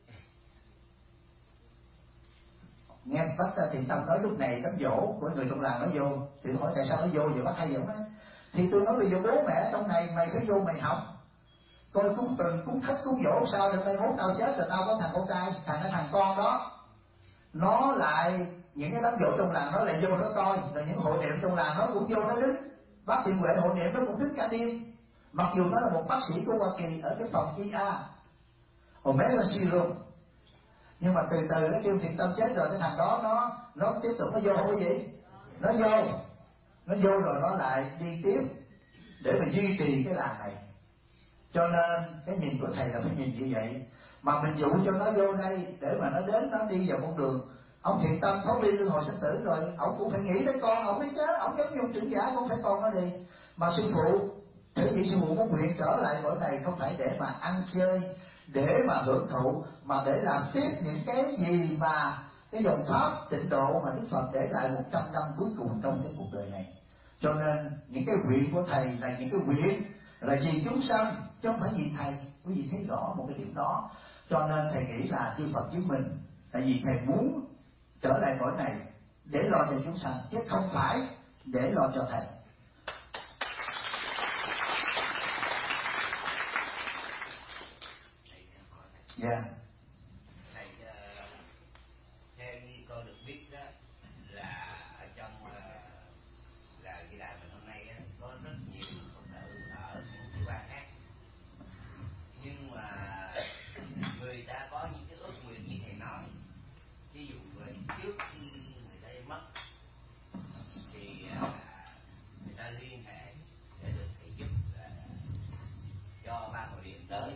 nghe bác Thiện Tâm nói lúc này đám dỗ của người trong làng nó vô, thì tôi hỏi tại sao nó vô vậy bác hay vậy đó. Thì tôi nói bây giờ bố mẹ trong này mày phải vô mày học coi cúng từng cúng thất cúng dỗ sao được, mai mốt tao chết rồi tao có thằng con trai, thằng cái thằng con đó nó lại những cái đám dỗ trong làng nó lại vô nó coi, rồi những hội niệm trong làng nó cũng vô nó đứng. Bác Thiện Huệ hội niệm nó cũng đứng cả đêm, mặc dù nó là một bác sĩ của Hoa Kỳ ở cái phòng i a Omerasi luôn, nhưng mà từ từ nó kêu Thiện Tâm chết rồi cái thằng đó nó nó tiếp tục nó vô không có gì, nó vô nó vô rồi nó lại đi tiếp để mà duy trì cái làng này. Cho nên cái nhìn của thầy là phải nhìn như vậy, mà mình dụ cho nó vô đây để mà nó đến nó đi vào con đường. Ông Thiện Tâm thoát ly luân hồi sinh tử rồi, ông cũng phải nghĩ tới con, ông mới chết, ông giống như trưởng giả cũng phải con nó đi. Mà sư phụ, thế vị sư phụ muốn nguyện trở lại cõi này không phải để mà ăn chơi, để mà hưởng thụ, mà để làm tiếp những cái gì mà cái dòng pháp tịnh độ mà Đức Phật để lại một trăm năm cuối cùng trong cái cuộc đời này. Cho nên những cái nguyện của thầy là những cái nguyện là vì chúng sanh chứ không phải vì thầy. Quý vị thấy rõ một cái điểm đó. Cho nên thầy nghĩ là chư Phật chứng minh, tại vì thầy muốn trở lại cõi này để lo cho chúng sanh chứ không phải để lo cho thầy. Dạ. Yeah. Thầy uh, theo như con được biết đó là ở trong uh, là Di Đà mình hôm nay đó, có rất nhiều Phật tử ở những tiểu bang khác, nhưng mà người ta có những cái ước nguyện như thầy nói, ví dụ người trước khi người ta mất thì uh, người ta liên hệ để được thầy giúp uh, cho ban hội điện tới.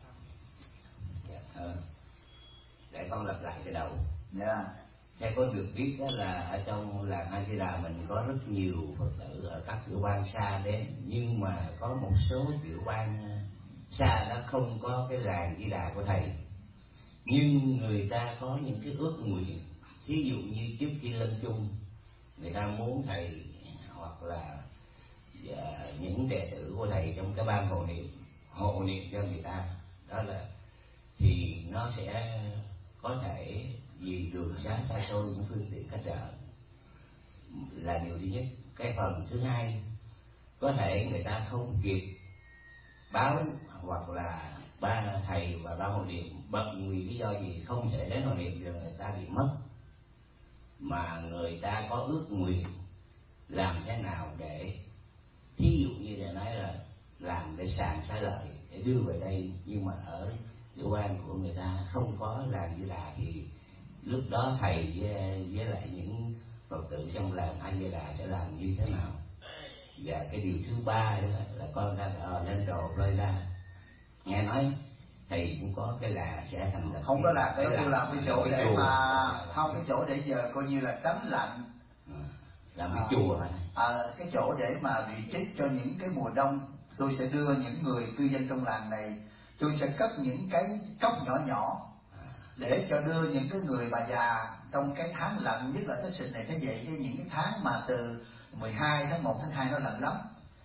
Ờ, để con lặp lại từ đầu. Dạ. Yeah. Theo con được biết đó là ở trong làng A Di Đà mình có rất nhiều Phật tử ở các tiểu bang xa đến, nhưng mà có một số tiểu bang xa đó không có cái làng Di Đà của thầy, nhưng người ta có những cái ước nguyện, thí dụ như trước khi lâm chung người ta muốn thầy hoặc là uh, những đệ tử của thầy trong cái ban hộ niệm hộ niệm cho người ta, đó là thì nó sẽ có thể vì đường xá xa xôi những phương tiện cách trở là điều thứ nhất. Cái phần thứ hai, có thể người ta không kịp báo hoặc là ba thầy và ba hộ niệm bận vì lý do gì không thể đến hộ niệm rồi người ta bị mất, mà người ta có ước nguyện làm thế nào để thí dụ như để nói là làm để sàn xá lợi để đưa về đây, nhưng mà ở tiểu bang của người ta không có làng Di Đà thì lúc đó thầy với, với lại những Phật tử trong làng A Di Đà sẽ làm như thế nào? Và cái điều thứ ba đó là con ra ở lên đồ rơi ra, nghe nói thầy cũng có cái là sẽ thành lập không có là cái tôi làm cái chỗ để chùa. mà không cái chỗ để giờ coi như là tránh lạnh, à, làm cái à, chùa hả? À, cái chỗ để mà vị trích cho những cái mùa đông. Tôi sẽ đưa những người cư dân trong làng này, tôi sẽ cất những cái cốc nhỏ nhỏ để cho đưa những cái người bà già trong cái tháng lạnh, nhất là cái xịt này cái vậy, cái những cái tháng mà từ mười hai tháng một tháng hai nó lạnh lắm,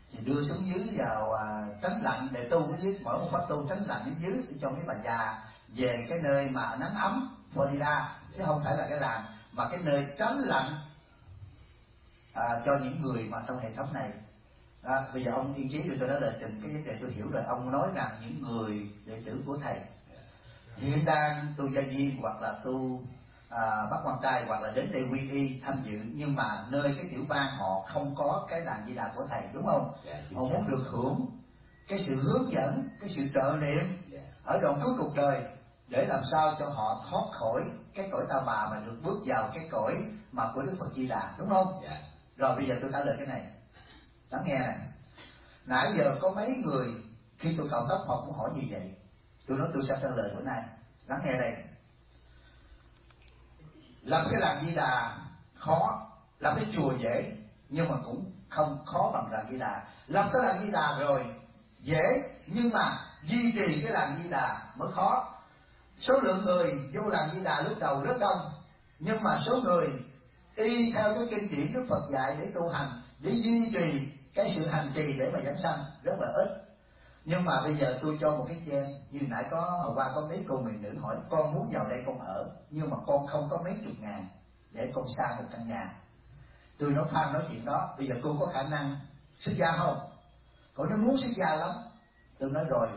thì đưa xuống dưới vào à, tránh lạnh để tu ở dưới, mở một khóa tu tránh lạnh ở dưới để cho mấy bà già về cái nơi mà nắng ấm Florida, chứ không phải là cái làng mà cái nơi tránh lạnh à, cho những người mà trong hệ thống này. À, bây giờ ông Yên Chí rồi tôi đã lời trình cái vấn đề tôi hiểu rồi. Ông nói rằng những người đệ tử của thầy hiện đang tu gia viên hoặc là tu à, bắt quan trai hoặc là đến đây quy y tham dự, nhưng mà nơi cái tiểu bang họ không có cái làng Di Đà của thầy, đúng không? Yeah, họ muốn được hưởng cái sự hướng dẫn, cái sự trợ niệm yeah. ở đoạn cuối cuộc đời để làm sao cho họ thoát khỏi cái cõi ta bà mà được bước vào cái cõi mà của Đức Phật Di Đà, đúng không? Yeah. Rồi bây giờ tôi trả lời cái này, lắng nghe này. Nãy giờ có mấy người khi tôi cầu tóc họ cũng hỏi như vậy, tôi nói tôi sẽ trả lời bữa nay. Lắng nghe đây. Làm cái làng Di Đà khó, làm cái chùa dễ, nhưng mà cũng không khó bằng làng Di Đà. Làm cái làng Di Đà rồi dễ, nhưng mà duy trì cái làng Di Đà mới khó. Số lượng người vô làng Di Đà lúc đầu rất đông, nhưng mà số người y theo cái kinh điển Đức Phật dạy để tu hành, để duy trì cái sự hành trì để mà giảng sanh rất là ít. Nhưng mà bây giờ tôi cho một cái chen, như nãy có hồi qua có mấy cô người nữ hỏi con muốn vào đây con ở, nhưng mà con không có mấy chục ngàn để con sang một căn nhà. Tôi nói Phan nói chuyện đó, bây giờ cô có khả năng xuất gia không? Cô nói muốn xuất gia lắm. Tôi nói rồi,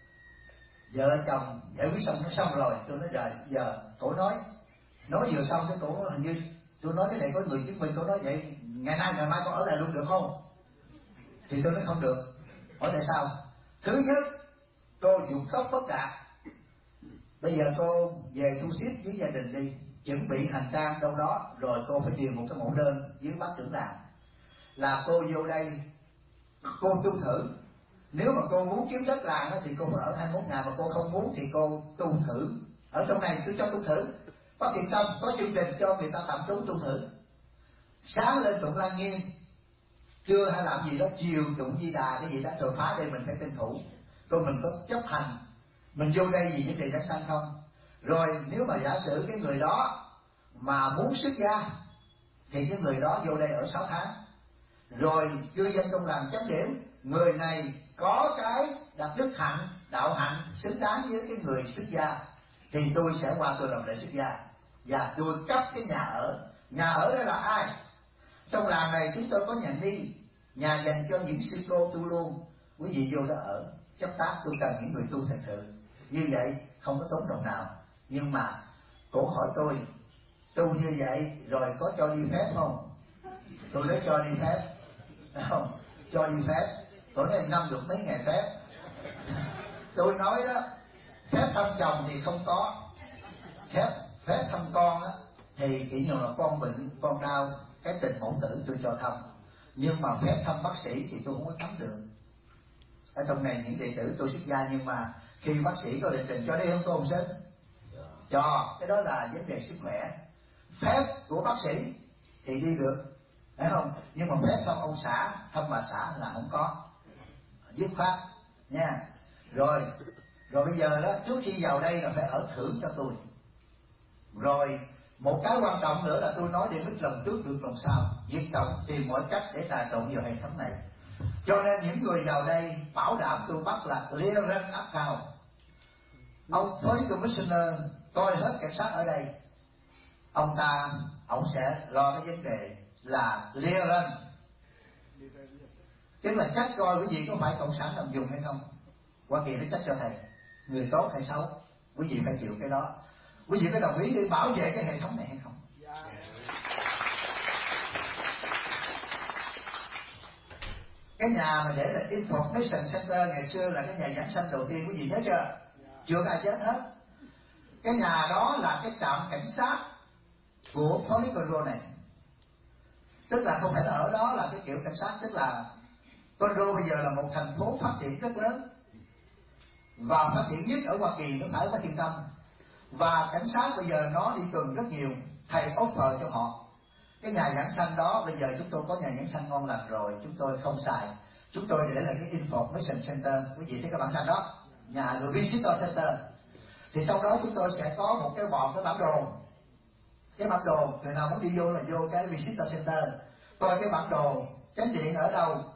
vợ chồng giải quyết xong nó xong rồi. Tôi nói rồi giờ cổ nói nói vừa xong cái cổ hình như tôi nói cái này có người chứng minh, cổ nói vậy ngày nay ngày mai con ở lại luôn được không? Thì tôi nói không được. Hỏi tại sao? Thứ nhất, cô dụng tóc bất đạt. Bây giờ cô về thu xếp với gia đình đi, chuẩn bị hành trang đâu đó, rồi cô phải điền một cái mẫu đơn với bác trưởng làng là cô vô đây cô tu thử. Nếu mà cô muốn kiếm đất làng thì cô phải ở hai mươi mốt ngày, mà cô không muốn thì cô tu thử ở trong này. Tôi cho tu thử, bác Thiện Tâm có chương trình cho người ta tạm trú tu thử. Sáng lên tụng Lăng Nghiêm, trưa hay làm gì đó, chiều tụng Di Đà cái gì đó, rồi phá đây mình phải tuân thủ. Rồi mình có chấp hành, mình vô đây vì vấn đề giảng sanh không? Rồi nếu mà giả sử cái người đó mà muốn xuất gia thì cái người đó vô đây ở sáu tháng, rồi cư dân trong làng chấm điểm người này có cái đạo đức hạnh, đạo hạnh xứng đáng với cái người xuất gia, thì tôi sẽ qua tôi làm lễ xuất gia và tôi cấp cái nhà ở. Nhà ở đó là ai? Trong làng này chúng tôi có nhà ni, nhà dành cho những sư cô tu luôn. Quý vị vô đó ở, chấp tác. Tôi cần những người tu thật sự như vậy, không có tốn đồng nào. Nhưng mà cổ hỏi tôi, tu như vậy rồi có cho đi phép không? Tôi nói cho đi phép. Không, cho đi phép. Cổ nói năm được mấy ngày phép. Tôi nói đó, phép thăm chồng thì không có, phép phép thăm con á thì kiểu như là con bệnh, con đau, cái tình mẫu tử tôi cho thăm. Nhưng mà phép thăm bác sĩ thì tôi không có thăm được. Ở trong này những đệ tử tôi xuất gia, nhưng mà khi bác sĩ có lệnh trình cho đi không cô Hồng Sinh? Cho, cái đó là vấn đề sức khỏe. Phép của bác sĩ thì đi được, phải không? Nhưng mà phép thăm ông xã, thăm bà xã là không có, dứt khoát nha. Rồi, rồi bây giờ đó, trước khi vào đây là phải ở thử cho tôi. Rồi một cái quan trọng nữa là tôi nói để biết lần trước được lần sau, diệt động tìm mọi cách để trà trộn vào hệ thống này. Cho nên những người vào đây bảo đảm tôi bắt là clearance account. Ông Phó Commissioner coi hết cảnh sát ở đây, ông ta ông sẽ lo cái vấn đề là clearance, tức là chắc coi quý vị có phải cộng sản làm dùng hay không. Hoa Kỳ nó chắc cho thầy người tốt hay xấu, quý vị phải chịu cái đó. Quý vị có đồng ý để bảo vệ cái hệ thống này hay không? Yeah. Cái nhà mà để là Information Center ngày xưa là cái nhà giảng sanh đầu tiên, quý vị nhớ chưa? Yeah. Chưa ai chết hết. Cái nhà đó là cái trạm cảnh sát của Police Control này. Tức là không phải là ở đó là cái kiểu cảnh sát, tức là Control bây giờ là một thành phố phát triển rất lớn và phát triển nhất ở Hoa Kỳ, nó phải có Thiên Tâm. Và cảnh sát bây giờ nó đi tuần rất nhiều, thầy offer cho họ. Cái nhà giảng sanh đó bây giờ chúng tôi có nhà giảng sanh ngon lành rồi, chúng tôi không xài, chúng tôi để là cái Information Center. Quý vị thấy cái bản sanh đó, nhà Visitor Center, thì trong đó chúng tôi sẽ có một cái bọn cái bản đồ. Cái bản đồ người nào muốn đi vô là vô cái Visitor Center, coi cái bản đồ chánh điện ở đâu,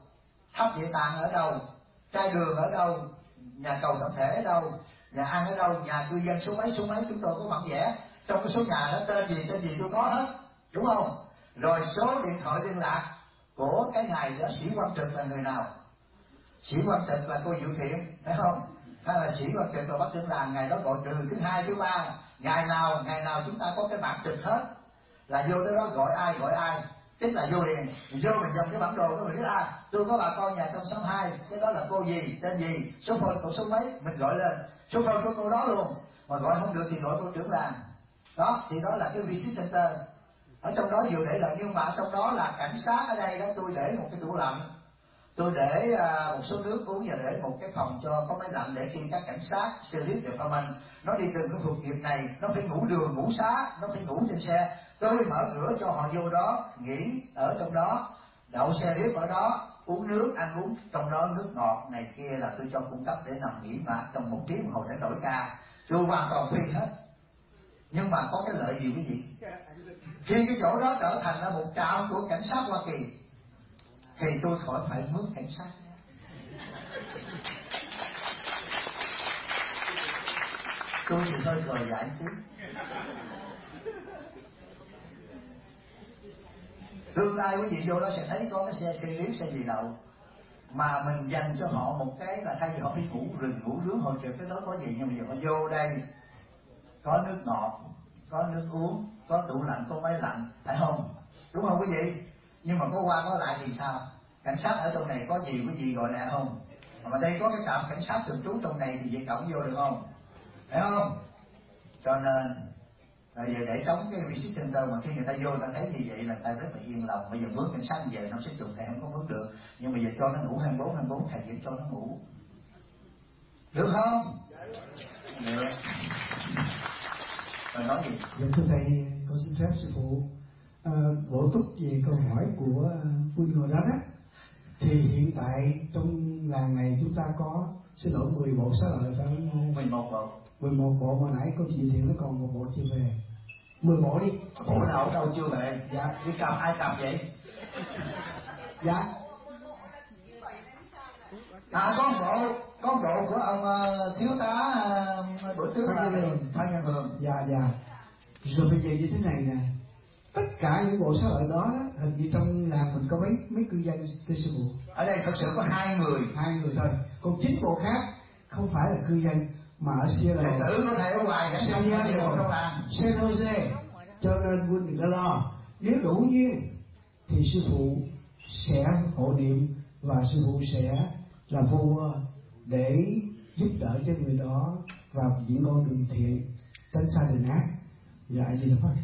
tháp địa tạng ở đâu, trai đường ở đâu, nhà cầu tập thể ở đâu, nhà ăn ở đâu, nhà cư dân số mấy số mấy, chúng tôi có bản vẽ trong cái số nhà đó, tên gì tên gì tôi có hết, đúng không? Rồi số điện thoại liên lạc của cái ngày đó sĩ Quang Trực là người nào, sĩ Quang Trực là cô Diệu Thiện, phải không? Hay là sĩ Quang Trực là bác trưởng làng, ngày đó gọi từ thứ hai thứ ba, ngày nào ngày nào chúng ta có cái bản trực hết, là vô tới đó gọi ai gọi ai, tức là vô liền, vô mình dòng cái bản đồ đó mình biết à, tôi có bà con nhà trong xóm hai, cái đó là cô gì tên gì, số phone của số mấy, mình gọi lên số phone của cô đó luôn, mà gọi không được thì gọi cô trưởng làng. Đó thì đó là cái visit center. Ở trong đó vừa để lại, nhưng mà ở trong đó là cảnh sát ở đây đó, tôi để một cái tủ lạnh, tôi để uh, một số nước uống và để một cái phòng cho có máy lạnh, để khi các cảnh sát xử lý về mình nó đi từng cái thuộc nghiệp này, nó phải ngủ đường ngủ xá, nó phải ngủ trên xe, tôi mở cửa cho họ vô đó nghỉ ở trong đó, đậu xe lift ở đó, uống nước ăn uống trong đó, nước ngọt này kia là tôi cho cung cấp để nằm nghỉ mà trong một tiếng đồng hồ để đổi ca, tôi hoàn toàn free hết. Nhưng mà có cái lợi gì quý vị? Khi cái chỗ đó trở thành là một trạm của cảnh sát Hoa Kỳ thì tôi khỏi phải mướn cảnh sát. Tôi thì hơi cười giải tí. Tương lai quý vị vô đó sẽ thấy có cái xe xe lift xe gì đâu, mà mình dành cho họ một cái là thay vì họ phải ngủ rừng ngủ rướng hồi trượt cái đó có gì, nhưng mà giờ họ vô đây có nước ngọt, có nước uống, có tủ lạnh, có máy lạnh, phải không? Đúng không quý vị? Nhưng mà có qua có lại thì sao? Cảnh sát ở trong này có gì quý vị gọi lại không? Mà đây có cái trạm cảnh sát thường trú trong này thì vậy cổng vô được không? Phải không? Cho nên rồi giờ để chống cái visit center, mà khi người ta vô người ta thấy như vậy là người ta rất là yên lòng. Bây giờ mướn cảnh sát về nó sẽ chuột thầy không có mướn được, nhưng mà giờ cho nó ngủ hai mươi bốn hai mươi bốn thầy vẫn cho nó ngủ, được không? Được. Rồi nói gì? Dạ thưa thầy, con xin phép sư phụ à, bổ túc về câu hỏi của vui ngồi đó đó. Thì hiện tại trong làng này chúng ta có, xin lỗi, mười bộ xá lợi phải không? mười một bộ. mười một bộ, mà nãy cô chị Thiện nó còn một bộ chưa về. mười bộ đi. Bộ nào ở đâu chưa về? Dạ. Đi cầm ai cầm vậy? Dạ. À có một bộ, có một bộ của ông uh, thiếu tá uh, bữa trước là Phan Nhân Hường. Dạ dạ. Rồi bây giờ như thế này nè, tất cả những bộ xá lợi đó, đó hình như trong làng mình có mấy mấy cư dân thưa sư phụ? Ở đây thật sự có hai người, hai người thôi. Còn chín bộ khác không phải là cư dân mà ở Sierra đệ tử có thể ở ngoài dẫn xong nhiều bộ trong làng San Jose. Cho nên huynh đừng có lo, nếu đủ duyên thì sư phụ sẽ hộ niệm và sư phụ sẽ là vua để giúp đỡ cho người đó vào những con đường thiện, tránh xa đường ác. Dạ gì là Phật.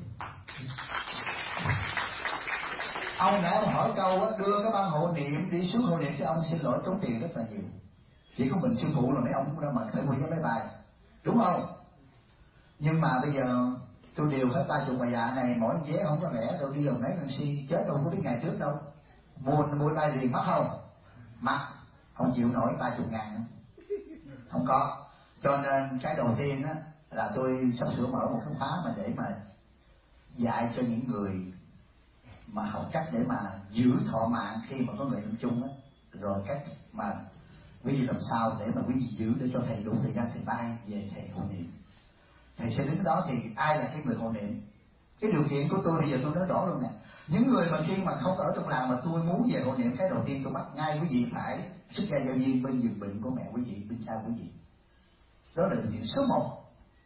Ông nãy ông hỏi câu á, đưa cái ban hộ niệm đi xuống hộ niệm cho ông, xin lỗi tốn tiền rất là nhiều. Chỉ có mình sư phụ là mấy ông cũng đã mệt phải mua vé máy bay, đúng không? Nhưng mà bây giờ tôi điều hết ba chục bà già này, mỗi vé không có rẻ đâu, đi vào mấy lần si chết đâu có biết ngày trước đâu. Mua mua tay liền mắc không? Mắc, không chịu nổi ba chục ngàn, không có. Cho nên cái đầu tiên á là tôi sắp sửa mở một cái khóa mà để mà dạy cho những người mà học cách để mà giữ thọ mạng khi mà có người lâm chung á, rồi cách mà quý vị làm sao để mà quý vị giữ để cho thầy đủ thời gian thầy bay về thầy hộ niệm. Thầy sẽ đứng đó thì ai là cái người hộ niệm. Cái điều kiện của tôi bây giờ tôi nói rõ luôn nè, những người mà khi mà không ở trong làng mà tôi muốn về hộ niệm, cái đầu tiên tôi bắt ngay quý vị phải xuất gia giao duyên bên giường bệnh của mẹ quý vị, bên cha quý vị. Đó là điều kiện số một.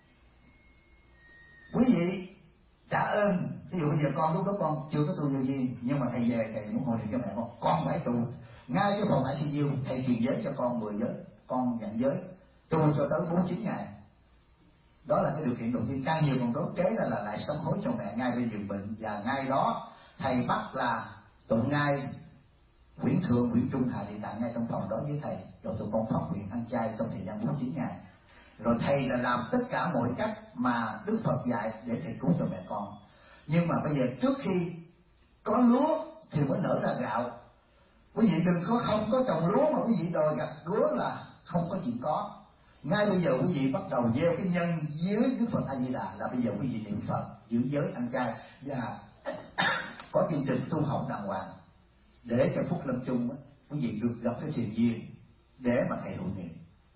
Quý vị trả ơn, ví dụ bây giờ con lúc đó con chưa có tu giao duyên, nhưng mà thầy về thầy muốn hộ niệm cho mẹ con, con phải tu. Ngay cái phòng I C U thầy truyền giới cho con mười giới, con nhận giới, tu cho tới bốn chín ngày. Đó là cái điều kiện đầu tiên, càng nhiều còn tốt. Kế là, là lại sám hối cho mẹ ngay bên giường bệnh, và ngay đó thầy bắt là tụng ngay quyển thượng quyển trung hạ địa tạng ngay trong phòng đó với thầy, rồi tụi con phát nguyện ăn chay trong thời gian bốn chín ngày. Rồi thầy là làm tất cả mọi cách mà Đức Phật dạy để thầy cứu cho mẹ con. Nhưng mà bây giờ trước khi có lúa thì mới nở ra gạo. Quý vị đừng có không có trồng lúa mà quý vị đòi gặt lúa là không có chuyện có. Ngay bây giờ quý vị bắt đầu gieo cái nhân dưới Đức Phật A Di Đà là bây giờ quý vị niệm Phật, giữ giới ăn chay và có chương trình tu học đàng hoàng để cho phúc lâm chung á. quý vị được gặp cái thiền duyên để mà thầy hộ niệm.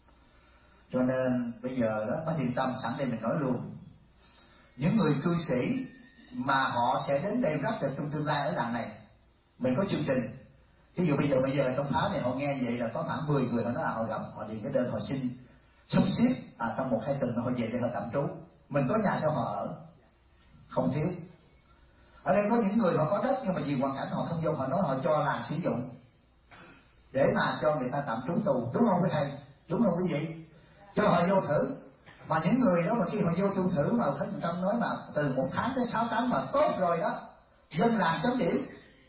Cho nên bây giờ đó Bác Thiện Tâm sẵn đây mình nói luôn, những người cư sĩ mà họ sẽ đến đây rất là trong tương lai ở làng này, mình có chương trình. Ví dụ bây giờ bây giờ trong phá này họ nghe vậy là có khoảng mười người họ nói là họ gặp, họ điền cái đơn họ xin sắp xếp à, trong một hai tuần họ về đây họ tạm trú, mình có nhà cho họ ở, không thiếu. Ở đây có những người họ có đất nhưng mà vì hoàn cảnh họ không vô, họ nói họ cho làng sử dụng để mà cho người ta tạm trú tù, đúng không quý thầy, đúng không quý vị, cho họ vô thử. Mà những người đó mà khi họ vô tu thử mà Thánh Tâm nói mà từ một tháng tới sáu tháng mà tốt rồi đó, dân làng chấm điểm.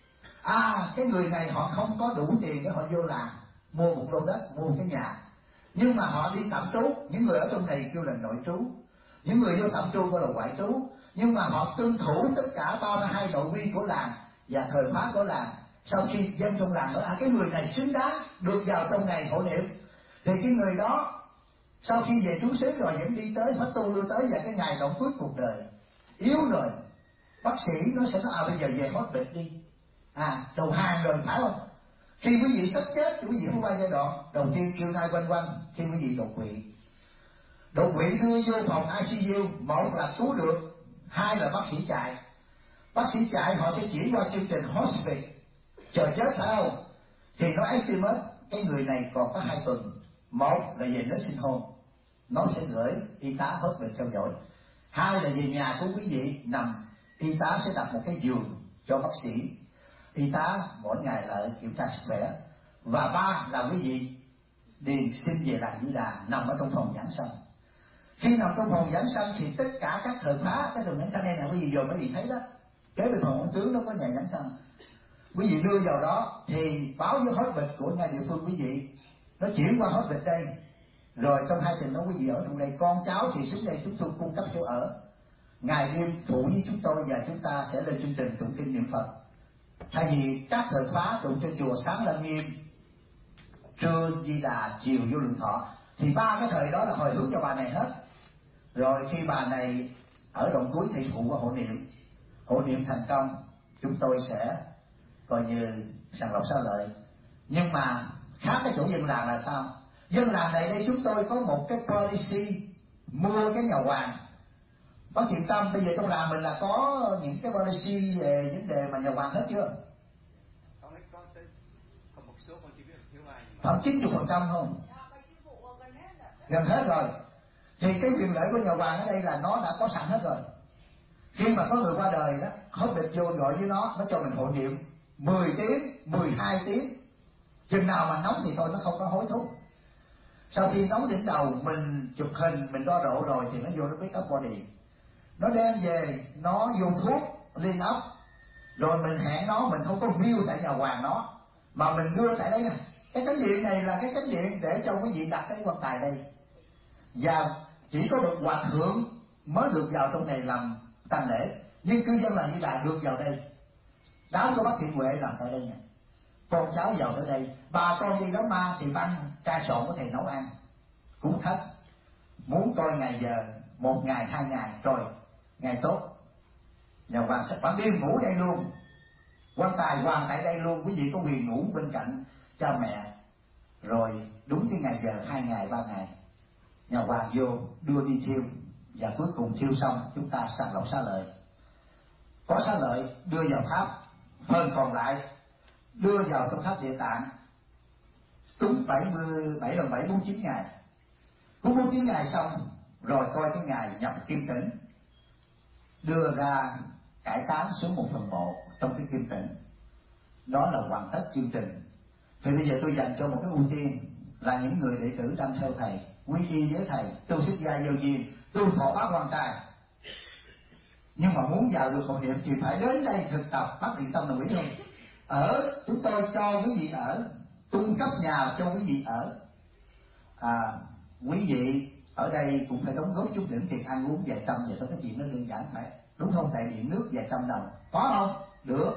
À cái người này họ không có đủ tiền để họ vô làng mua một lô đất, mua một cái nhà, nhưng mà họ đi tạm trú. Những người ở trong này kêu là nội trú, những người vô tạm trú gọi là ngoại trú, nhưng mà họ tuân thủ tất cả ba mươi hai nội quy của làng và thời khóa của làng. Sau khi dân trong làng nói à cái người này xứng đáng được vào trong ngày hộ niệm, thì cái người đó sau khi về trú xứ rồi vẫn đi tới phải tu lưu tới và cái ngày động cuối cuộc đời yếu rồi, bác sĩ nó sẽ nói à bây giờ về hết bệnh đi, à đầu hàng rồi, phải không? Khi quý vị sắp chết thì quý vị phải qua giai đoạn đầu tiên kêu nai quanh quanh. Khi quý vị đột quỵ, đột quỵ đưa vô phòng i xê u, một là cứu được, hai là bác sĩ chạy. Bác sĩ chạy họ sẽ chuyển qua chương trình hospice chờ chết, phải không? Thì nó estimate cái người này còn có hai tuần, một là về nursing home, nó sẽ gửi y tá hết bệnh theo dõi. Hai là về nhà của quý vị nằm, y tá sẽ đặt một cái giường cho bác sĩ, y tá mỗi ngày là kiểm tra sức khỏe. Và ba là quý vị điền xin về làng Di Đà, nằm ở trong phòng giảng sanh. Khi nằm trong phòng giảng sanh thì tất cả các thời khóa, cái đường nhãn thanh này quý vị rồi quý vị thấy đó, kế bên phòng ông tướng nó có nhà giảng sanh, quý vị đưa vào đó thì báo với hết bệnh của ngay địa phương quý vị, nó chuyển qua hết bệnh đây. Rồi trong hai tuần đó quý vị ở trong đây, con cháu thì xuống đây chúng tôi cung cấp chỗ ở, ngày đêm phụ với chúng tôi và chúng ta sẽ lên chương trình tụng kinh niệm Phật. Thay vì các thời khóa tụng trên chùa sáng Lăng Nghiêm, trưa Di Đà, chiều vô Lượng Thọ, thì ba cái thời đó là hồi hướng cho bà này hết. Rồi khi bà này ở đoạn cuối thì phụ qua hộ niệm, hộ niệm thành công, chúng tôi sẽ coi như sàng lọc xá lợi. Nhưng mà khác cái chỗ dân làng là sao? Dân làng này đây chúng tôi có một cái policy mua cái nhà hoàng. Bác Thiện Tâm bây giờ trong làng mình là có những cái policy về vấn đề mà nhà hoàng hết chưa? Khoảng chín mươi phần trăm không? Gần hết rồi. Thì cái quyền lợi của nhà hoàng ở đây là nó đã có sẵn hết rồi. Khi mà có người qua đời đó, hết bệnh vô gọi với nó, nó cho mình hộ niệm mười tiếng, mười hai tiếng. Chừng nào mà nóng thì thôi, nó không có hối thúc. Sau khi nóng đỉnh đầu, mình chụp hình, mình đo độ rồi thì nó vô nó pick up body. Nó đem về, nó dùng thuốc liên ấp, rồi mình hẹn nó, mình không có view tại nhà hoàng nó, mà mình đưa tại đây nè. Cái chánh điện này là cái chánh điện để cho quý vị đặt cái quan tài đây. Và chỉ có bậc hòa thượng mới được vào trong này làm tang lễ, nhưng cư dân là Di Đà được vào đây. Đám của bác Thiện Huệ làm tại đây nè, con cháu vào tới đây. Bà con đi đám ma thì ban ca sọn của thầy nấu ăn cúng thất, muốn coi ngày giờ một ngày hai ngày rồi ngày tốt, nhà hoàng sẽ ban đêm ngủ đây luôn, quan tài hoàng tại đây luôn, quý vị có quyền ngủ bên cạnh cha mẹ. Rồi đúng cái ngày giờ hai ngày ba ngày, nhà hoàng vô đưa đi thiêu, và cuối cùng thiêu xong chúng ta sàng lọc xá lợi. Có xá lợi đưa vào tháp, phần còn lại đưa vào trong tháp Địa Tạng, cúng bảy mươi bảy lần bảy bốn chín ngày, cúng bốn chín ngày xong rồi coi cái ngày nhập kim tĩnh, đưa ra cải táng xuống một phần mộ trong cái kim tĩnh. Đó là hoàn tất chương trình. Thì bây giờ tôi dành cho một cái ưu tiên là những người đệ tử đang theo thầy, quy y với thầy, tu xuất gia vô duyên, tu thọ pháp quan trai, nhưng mà muốn vào được hộ niệm thì phải đến đây thực tập. Bác Thiện Tâm đồng ý không? Ở chúng tôi cho quý vị ở, cung cấp nhà cho quý vị ở. À, quý vị ở đây cũng phải đóng góp chút đỉnh tiền ăn uống vài trăm, vậy thôi, cái chuyện nó đơn giản phải, đúng không? Tại điện nước vài trăm đồng, có không? Được.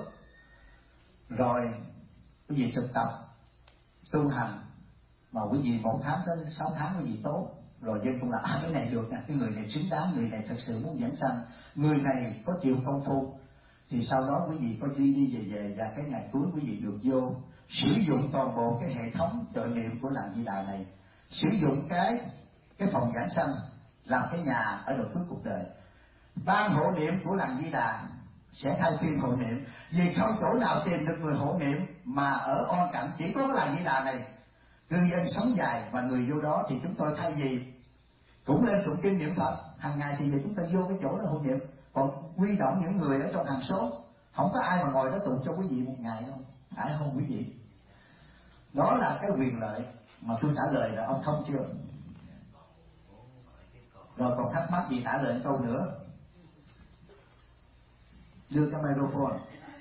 Rồi quý vị thực tập tu hành, mà quý vị một tháng tới sáu tháng quý vị tốt, rồi dân cũng là à, cái này được nè, cái người này xứng đáng, người này thật sự muốn giảng sanh, người này có chịu công phu, thì sau đó quý vị có đi đi về về, và cái ngày cuối quý vị được vô sử dụng toàn bộ cái hệ thống trợ niệm của làng Di Đà này, sử dụng cái cái phòng giảng sanh làm cái nhà ở đoạn cuối cuộc đời. Ban hộ niệm của làng Di Đà sẽ thay phiên hộ niệm, vì không chỗ nào tìm được người hộ niệm mà ở on cảnh, chỉ có cái làng Di Đà này cư dân sống dài và người vô đó, thì chúng tôi thay vì cũng lên tụng kinh niệm Phật hàng ngày thì giờ chúng ta vô cái chỗ đó hộ niệm, còn quy động những người ở trong hàng xóm, không có ai mà ngồi đó tụng cho quý vị một ngày đâu, phải không quý vị? Đó là cái quyền lợi mà tôi trả lời là ông thông chưa? Rồi còn thắc mắc gì trả lời câu nữa? Đưa cái microphone.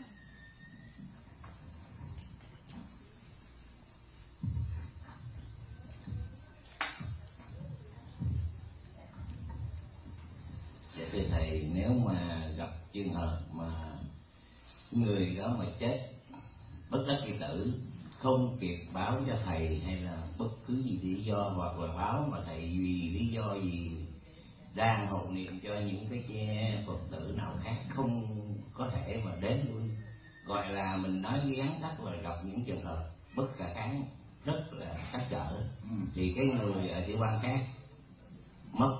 Dạ thưa thầy, nếu mà gặp trường hợp mà người đó mà chết bất đắc kỳ tử, không kịp báo cho thầy hay là bất cứ gì lý do, hoặc là báo mà thầy vì lý do gì đang hộ niệm cho những cái Phật tử nào khác không có thể mà đến luôn, gọi là mình nói ngắn tắt là gặp những trường hợp bất khả kháng rất là trắc trở, ừ. thì cái người ở tiểu bang khác mất,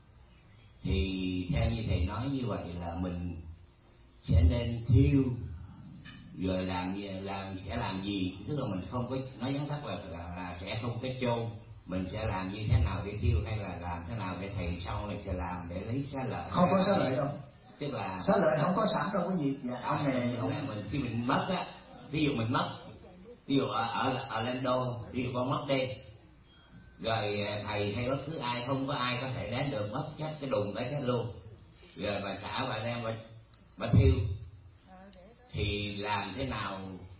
thì theo như thầy nói như vậy là mình sẽ nên thiêu, rồi làm làm sẽ làm gì, tức là mình không có nói vắn tắt là, là là sẽ không có chôn, mình sẽ làm như thế nào để thiêu, hay là làm thế nào để thầy sau này sẽ làm để lấy xá lợi? Không có xá lợi đâu, tức là xá lợi không có sẵn đâu cái gì. Dạ, ông này ông... là mình khi mình mất á, ví dụ mình mất, ví dụ ở ở ở Orlando, ví dụ con mất đi, rồi thầy hay bất cứ ai không có ai có thể đến được, mất chết cái đùng tới chết luôn, rồi bà xã bà đem bà, bà thiêu, thì làm thế nào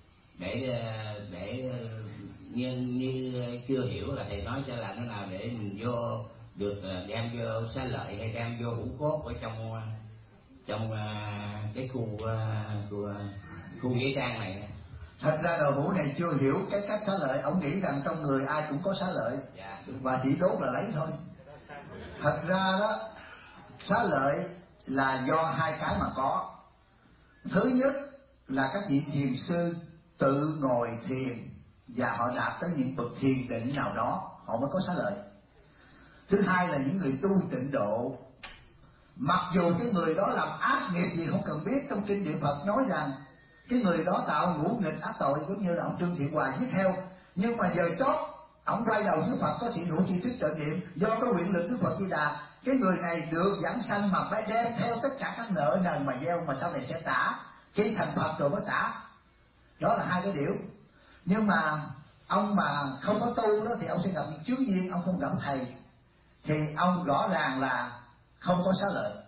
để để như như chưa hiểu là thầy nói cho làm thế nào để mình vô được đem vô xá lợi hay đem vô hũ cốt ở trong trong cái khu khu khu nghĩa trang này? Thật ra đầu hũ này chưa hiểu cái cách xá lợi, ông nghĩ rằng trong người ai cũng có xá lợi, dạ, và chỉ đốt là lấy thôi. Thật ra đó, xá lợi là do hai cái mà có. Thứ nhất là các vị thiền sư tự ngồi thiền và họ đạt tới những bậc thiền định nào đó họ mới có xá lợi. Thứ hai là những người tu tịnh độ, mặc dù cái người đó làm ác nghiệp gì không cần biết, trong kinh Niệm Phật nói rằng cái người đó tạo ngũ nghịch ác tội, cũng như là ông Trương Thiện Hòa giết heo, nhưng mà giờ chót ông quay đầu với Phật có thiện hữu tri thức trợ niệm, do có nguyện lực Đức Phật Di Đà, cái người này được giảng sanh mà phải đem theo tất cả các nợ nần mà gieo, mà sau này sẽ trả khi thành Phật rồi mới trả. Đó là hai cái điều. Nhưng mà ông mà không có tu đó thì ông sẽ gặp những chướng duyên, ông không gặp thầy thì ông rõ ràng là không có xá lợi,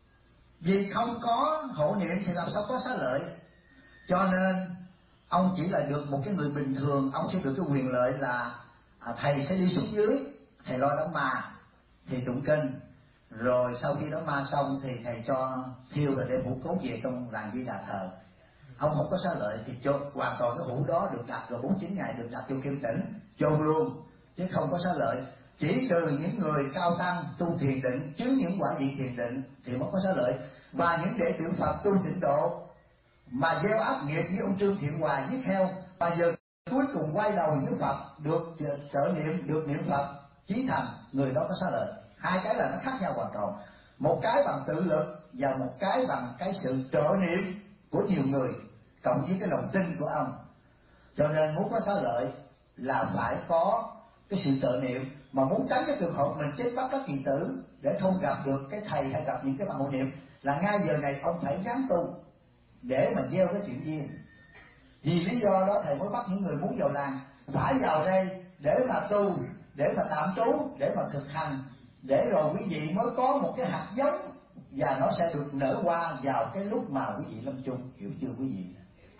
vì không có hộ niệm thì làm sao có xá lợi. Cho nên ông chỉ là được một cái người bình thường, ông sẽ được cái quyền lợi là à, thầy sẽ đi xuống dưới, thầy lo đám ma, thì tụng kinh, rồi sau khi đám ma xong thì thầy cho thiêu rồi đem hũ cốt về trong làng Di Đà thờ. Ông không có xá lợi thì cho hoàn toàn cái hũ đó được đặt rồi bốn mươi chín ngày được đặt vô kim tĩnh chôn luôn, chứ không có xá lợi. Chỉ trừ những người cao tăng tu thiền định, chứng những quả vị thiền định thì mới có xá lợi, và những đệ tử Phật tu tịnh độ mà gieo ác nghiệp như ông Trương Thiện Hòa giết heo, mà giờ cuối cùng quay đầu với Phật được trợ niệm, được niệm Phật chí thành, người đó có xá lợi. Hai cái là nó khác nhau hoàn toàn, một cái bằng tự lực và một cái bằng cái sự trợ niệm của nhiều người cộng với cái lòng tin của ông. Cho nên muốn có xá lợi là phải có cái sự trợ niệm, mà muốn tránh cái trường hợp mình chết bất đắc kỳ tử để không gặp được cái thầy hay gặp những cái bằng hộ niệm, là ngay giờ này ông phải gắng tu để mà gieo cái chuyện duyên. Vì lý do đó thầy mới bắt những người muốn vào làng phải vào đây để mà tu, để mà tạm trú, để mà thực hành, để rồi quý vị mới có một cái hạt giống và nó sẽ được nở hoa vào cái lúc mà quý vị lâm chung. Hiểu chưa quý vị?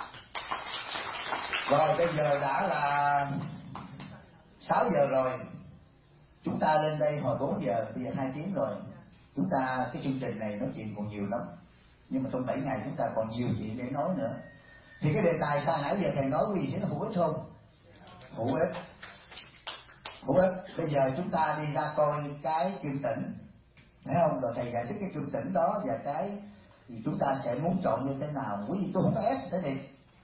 Rồi bây giờ đã là sáu giờ rồi, chúng ta lên đây hồi bốn giờ, bây giờ hai tiếng rồi. Chúng ta cái chương trình này nói chuyện còn nhiều lắm, nhưng mà trong bảy ngày chúng ta còn nhiều chuyện để nói nữa. Thì cái đề tài sao nãy giờ thầy nói quý vị thấy nó hữu ích không? Hữu ích, hữu ích. Bây giờ chúng ta đi ra coi cái kim tĩnh, thấy không? Rồi thầy giải thích cái kim tĩnh đó và cái chúng ta sẽ muốn chọn như thế nào. Quý vị tôi không có ép thế này,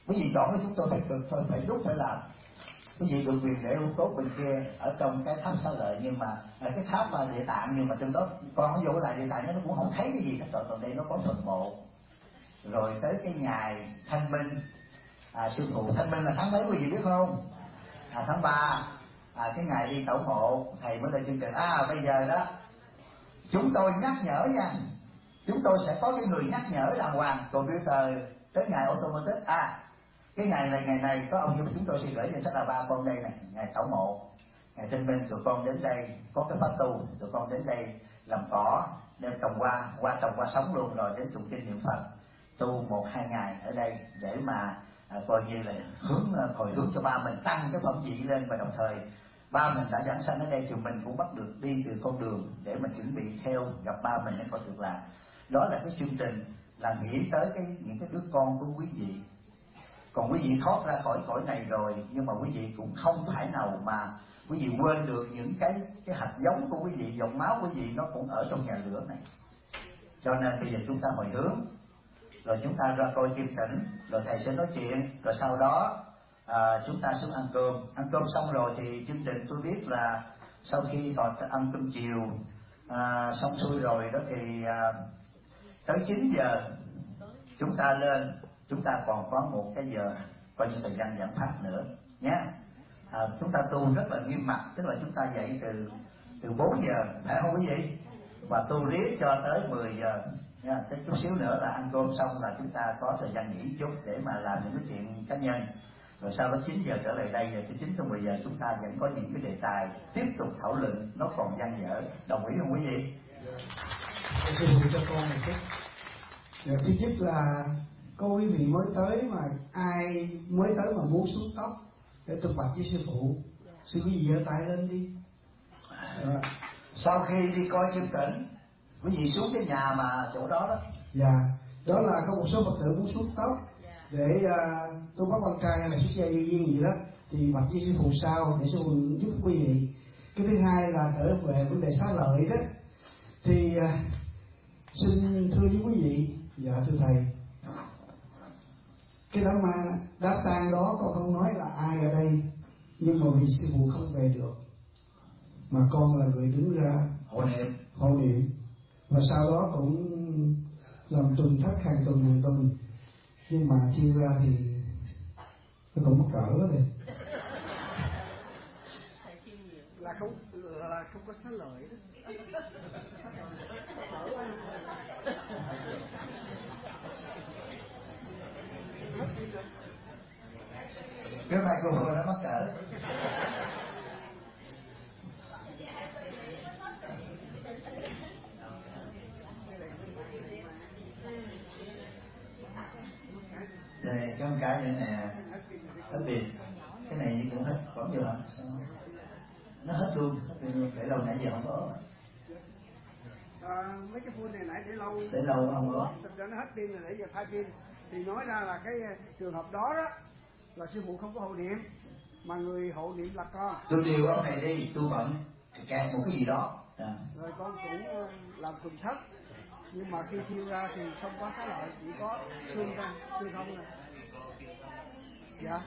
Quý vị chọn với chúng tôi phải cực thôi, phải lúc phải làm. Quý vị được quyền để hữu cốt bên kia ở trong cái tháp Xá Lợi, nhưng mà ở cái tháp mà Địa Tạng, nhưng mà trong đó con nó vô lại Địa Tạng nó cũng không thấy cái gì hết. Còn đây nó có phần mộ. Rồi tới cái ngày Thanh Minh, à, sư phụ Thanh Minh là tháng mấy quý vị biết không? À, tháng ba, à, cái ngày đi tẩu mộ thầy mới lên chương trình. À bây giờ đó chúng tôi nhắc nhở nha, chúng tôi sẽ có cái người nhắc nhở đàng hoàng, computer tới ngày automatic. À cái ngày này ngày này có ông, chúng tôi sẽ gửi danh sách là ba con đây này, ngày tẩu mộ, ngày Thanh Minh tụi con đến đây có cái pháp tu, tụi con đến đây làm cỏ, đem trồng hoa, hoa trồng hoa sống luôn, rồi đến tụng kinh niệm Phật tu một hai ngày ở đây để mà à, coi như là hướng hồi hướng cho ba mình tăng cái phẩm vị lên, và đồng thời ba mình đã giảng sanh ở đây thì mình cũng bắt được đi từ con đường để mình chuẩn bị theo gặp ba mình để có được làm. Đó là cái chương trình là nghĩ tới cái những cái đứa con của quý vị. Còn quý vị thoát ra khỏi cõi này rồi, nhưng mà quý vị cũng không phải nào mà quý vị quên được những cái cái hạt giống của quý vị, dòng máu quý vị nó cũng ở trong nhà lửa này. Cho nên bây giờ chúng ta hồi hướng, rồi chúng ta ra coi Kim Tĩnh, rồi thầy sẽ nói chuyện, rồi sau đó à, chúng ta xuống ăn cơm. Ăn cơm xong rồi thì chương trình tôi biết là sau khi họ ăn cơm chiều à, xong xuôi rồi đó thì à, tới chín giờ chúng ta lên, chúng ta còn có một cái giờ coi như thời gian giảng pháp nữa nhé. À, chúng ta tu rất là nghiêm mặt, tức là chúng ta dậy từ từ bốn giờ, phải không quý vị? Và tu riết cho tới mười giờ nha. Tới chút xíu nữa là ăn cơm xong là chúng ta có thời gian nghỉ chút để mà làm những cái chuyện cá nhân. Rồi sau đó chín giờ trở lại đây, rồi tới chín tới mười giờ chúng ta vẫn có những cái đề tài tiếp tục thảo luận, nó còn dang dở. Đồng ý không quý vị? Sư phụ cho con một chút. Rồi thứ nhất là có quý vị mới tới mà ai mới tới mà muốn xuống tóc để tôi bạch với sư phụ, sư quý vị giơ tay lên đi. Rồi. Sau khi đi coi chương trình, quý vị xuống cái nhà mà chỗ đó đó. Dạ, đó là có một số Phật tử muốn xuống tóc để uh, tôi bắt con trai hay là xuất gia duyên gì đó thì bạch với sư phụ sau để sư phụ giúp quý vị. Cái thứ hai là trở về vấn đề xá lợi đó thì uh, xin thưa với quý vị, dạ thưa thầy, cái đám ma đám tang đó con không nói là ai ở đây, nhưng mà vì sư phụ không về được mà con là người đứng ra hộ niệm hộ niệm và sau đó cũng làm tuần thất hàng tuần hàng tuần, nhưng mà thiêu ra thì nó cũng mất cỡ đó này là không là không có xá lợi đó. cái microphone nó mắc cỡ. Đây có một cái nữa nè, hết pin. Cái này như cũng hết, còn chưa hả? Sao? Nó hết luôn, hết pin luôn. Để lâu nãy giờ không có. À, mấy cái phun này nãy để lâu để lâu không có. Thực ra nó hết pin rồi, để giờ thay pin. Thì nói ra là cái trường hợp đó đó là sư phụ không có hộ niệm, mà người hộ niệm là con. Tôi điều ông này đi, tôi bận kẹt một cái gì đó. À. Rồi con cũng làm tuần thất, nhưng mà khi thiêu ra thì không có xá lợi, chỉ có xương ra, xương không này. Dạ.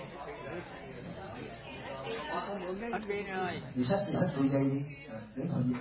Hết pin rồi. Đi sách thì hết đôi dây đi, để thôi dây.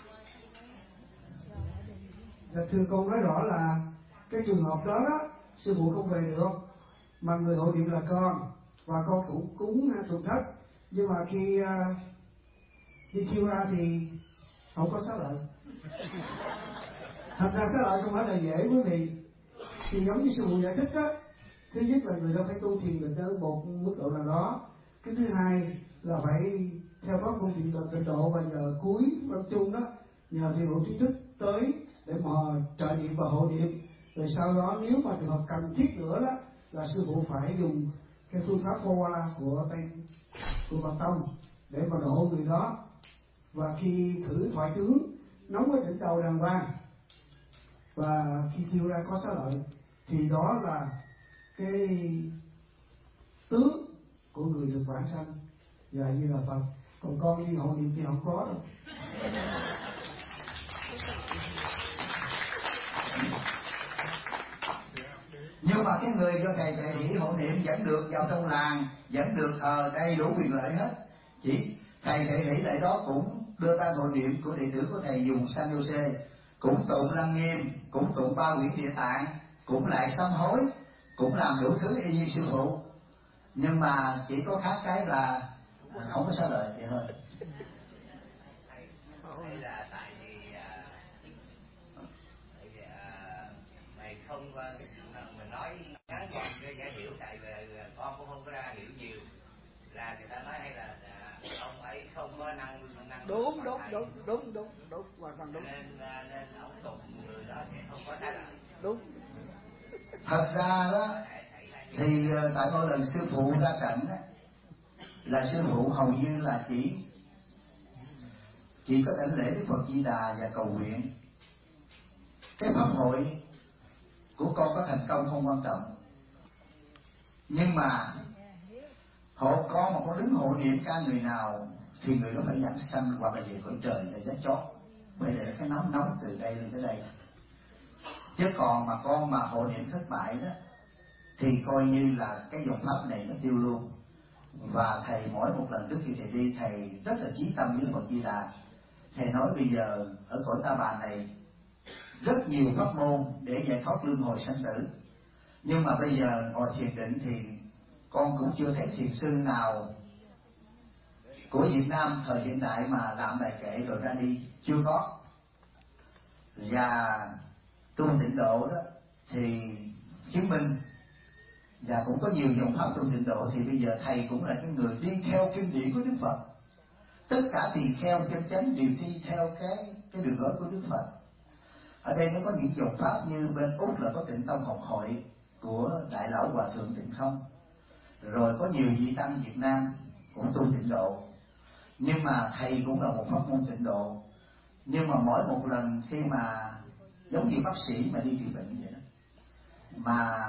Dạ thưa con nói rõ là cái trường hợp đó đó sư phụ không về được, mà người hộ niệm là con và con cũng cúng tuần thất, nhưng mà khi uh, đi thiêu ra thì không có xá lợi. Thật ra xá lợi không phải là dễ quý vị, thì giống như sư phụ giải thích đó, thứ nhất là người ta phải tu thiền định ở một mức độ nào đó, cái thứ hai là phải theo pháp môn thiền định tịnh độ, và nhờ cuối văn chung đó nhờ thiền độ trí thức tới để mà trợ niệm và hộ niệm. Rồi sau đó nếu mà trường hợp cần thiết nữa đó là sư phụ phải dùng cái phương pháp phô hoa của tây của Phật tông để mà độ người đó, và khi thử thoại tướng nóng cái đỉnh đầu đàng hoàng và khi tiêu ra có xá lợi thì đó là cái tướng của người được vãng sanh và như là Phật. Còn con đi hộ niệm thì không có đâu. Nhưng mà cái người do thầy thầy hỷ hộ niệm vẫn được vào trong làng, vẫn được thờ đầy đủ quyền lợi hết. Chỉ thầy thầy hỷ lại đó cũng đưa ra hộ niệm của đệ tử của thầy dùng San Jose, cũng tụng Lăng Nghiêm, cũng tụng ba quyển Địa Tạng, cũng lại sám hối, cũng làm đủ thứ y như sư phụ. Nhưng mà chỉ có khác cái là không có xá lợi vậy thôi. Đây là tại vì tại vì mày không mình nói ngắn gọn cho dễ hiểu, tại vì con cũng không có ra hiểu nhiều, là người ta nói hay là ông ấy không có năng năng đúng đúng đúng đúng đúng đúng hoàn toàn đúng, nên nên ông tụng người đó thì không có sai lợi. Đúng. Thật ra đó thì tại mỗi lần sư phụ ra cảnh đó, là sư phụ hầu như là chỉ chỉ có đảnh lễ Đức Phật Di Đà và cầu nguyện. Cái pháp hội của con có thành công không quan trọng, nhưng mà hộ con mà có đứng hộ niệm ca người nào thì người đó phải giảng sanh hoặc là về cõi trời là giá chót, bởi để cái nóng nóng từ đây lên tới đây. Chứ còn mà con mà hộ niệm thất bại đó thì coi như là cái dòng pháp này nó tiêu luôn. Và thầy mỗi một lần trước khi thầy đi, thầy rất là chí tâm với Phật Di Đà. Thầy nói bây giờ ở cõi Ta Bà này rất nhiều pháp môn để giải thoát luân hồi sanh tử, nhưng mà bây giờ ngồi thiền định thì con cũng chưa thấy thiền sư nào của Việt Nam thời hiện đại mà làm bài kệ rồi ra đi, chưa có. Và tu tịnh độ đó thì chứng minh, và cũng có nhiều dòng pháp tu tịnh độ, thì bây giờ thầy cũng là cái người đi theo kinh điển của Đức Phật. Tất cả tỳ kheo chân chánh đều đi theo cái cái đường lối của Đức Phật. Ở đây nó có những dòng pháp như bên Úc là có Tịnh Tông Học Hội của Đại Lão Hòa Thượng Tịnh Không, rồi có nhiều vị tăng Việt Nam cũng tu tịnh độ. Nhưng mà thầy cũng là một pháp môn tịnh độ. Nhưng mà mỗi một lần khi mà giống như bác sĩ mà đi trị bệnh vậy đó, mà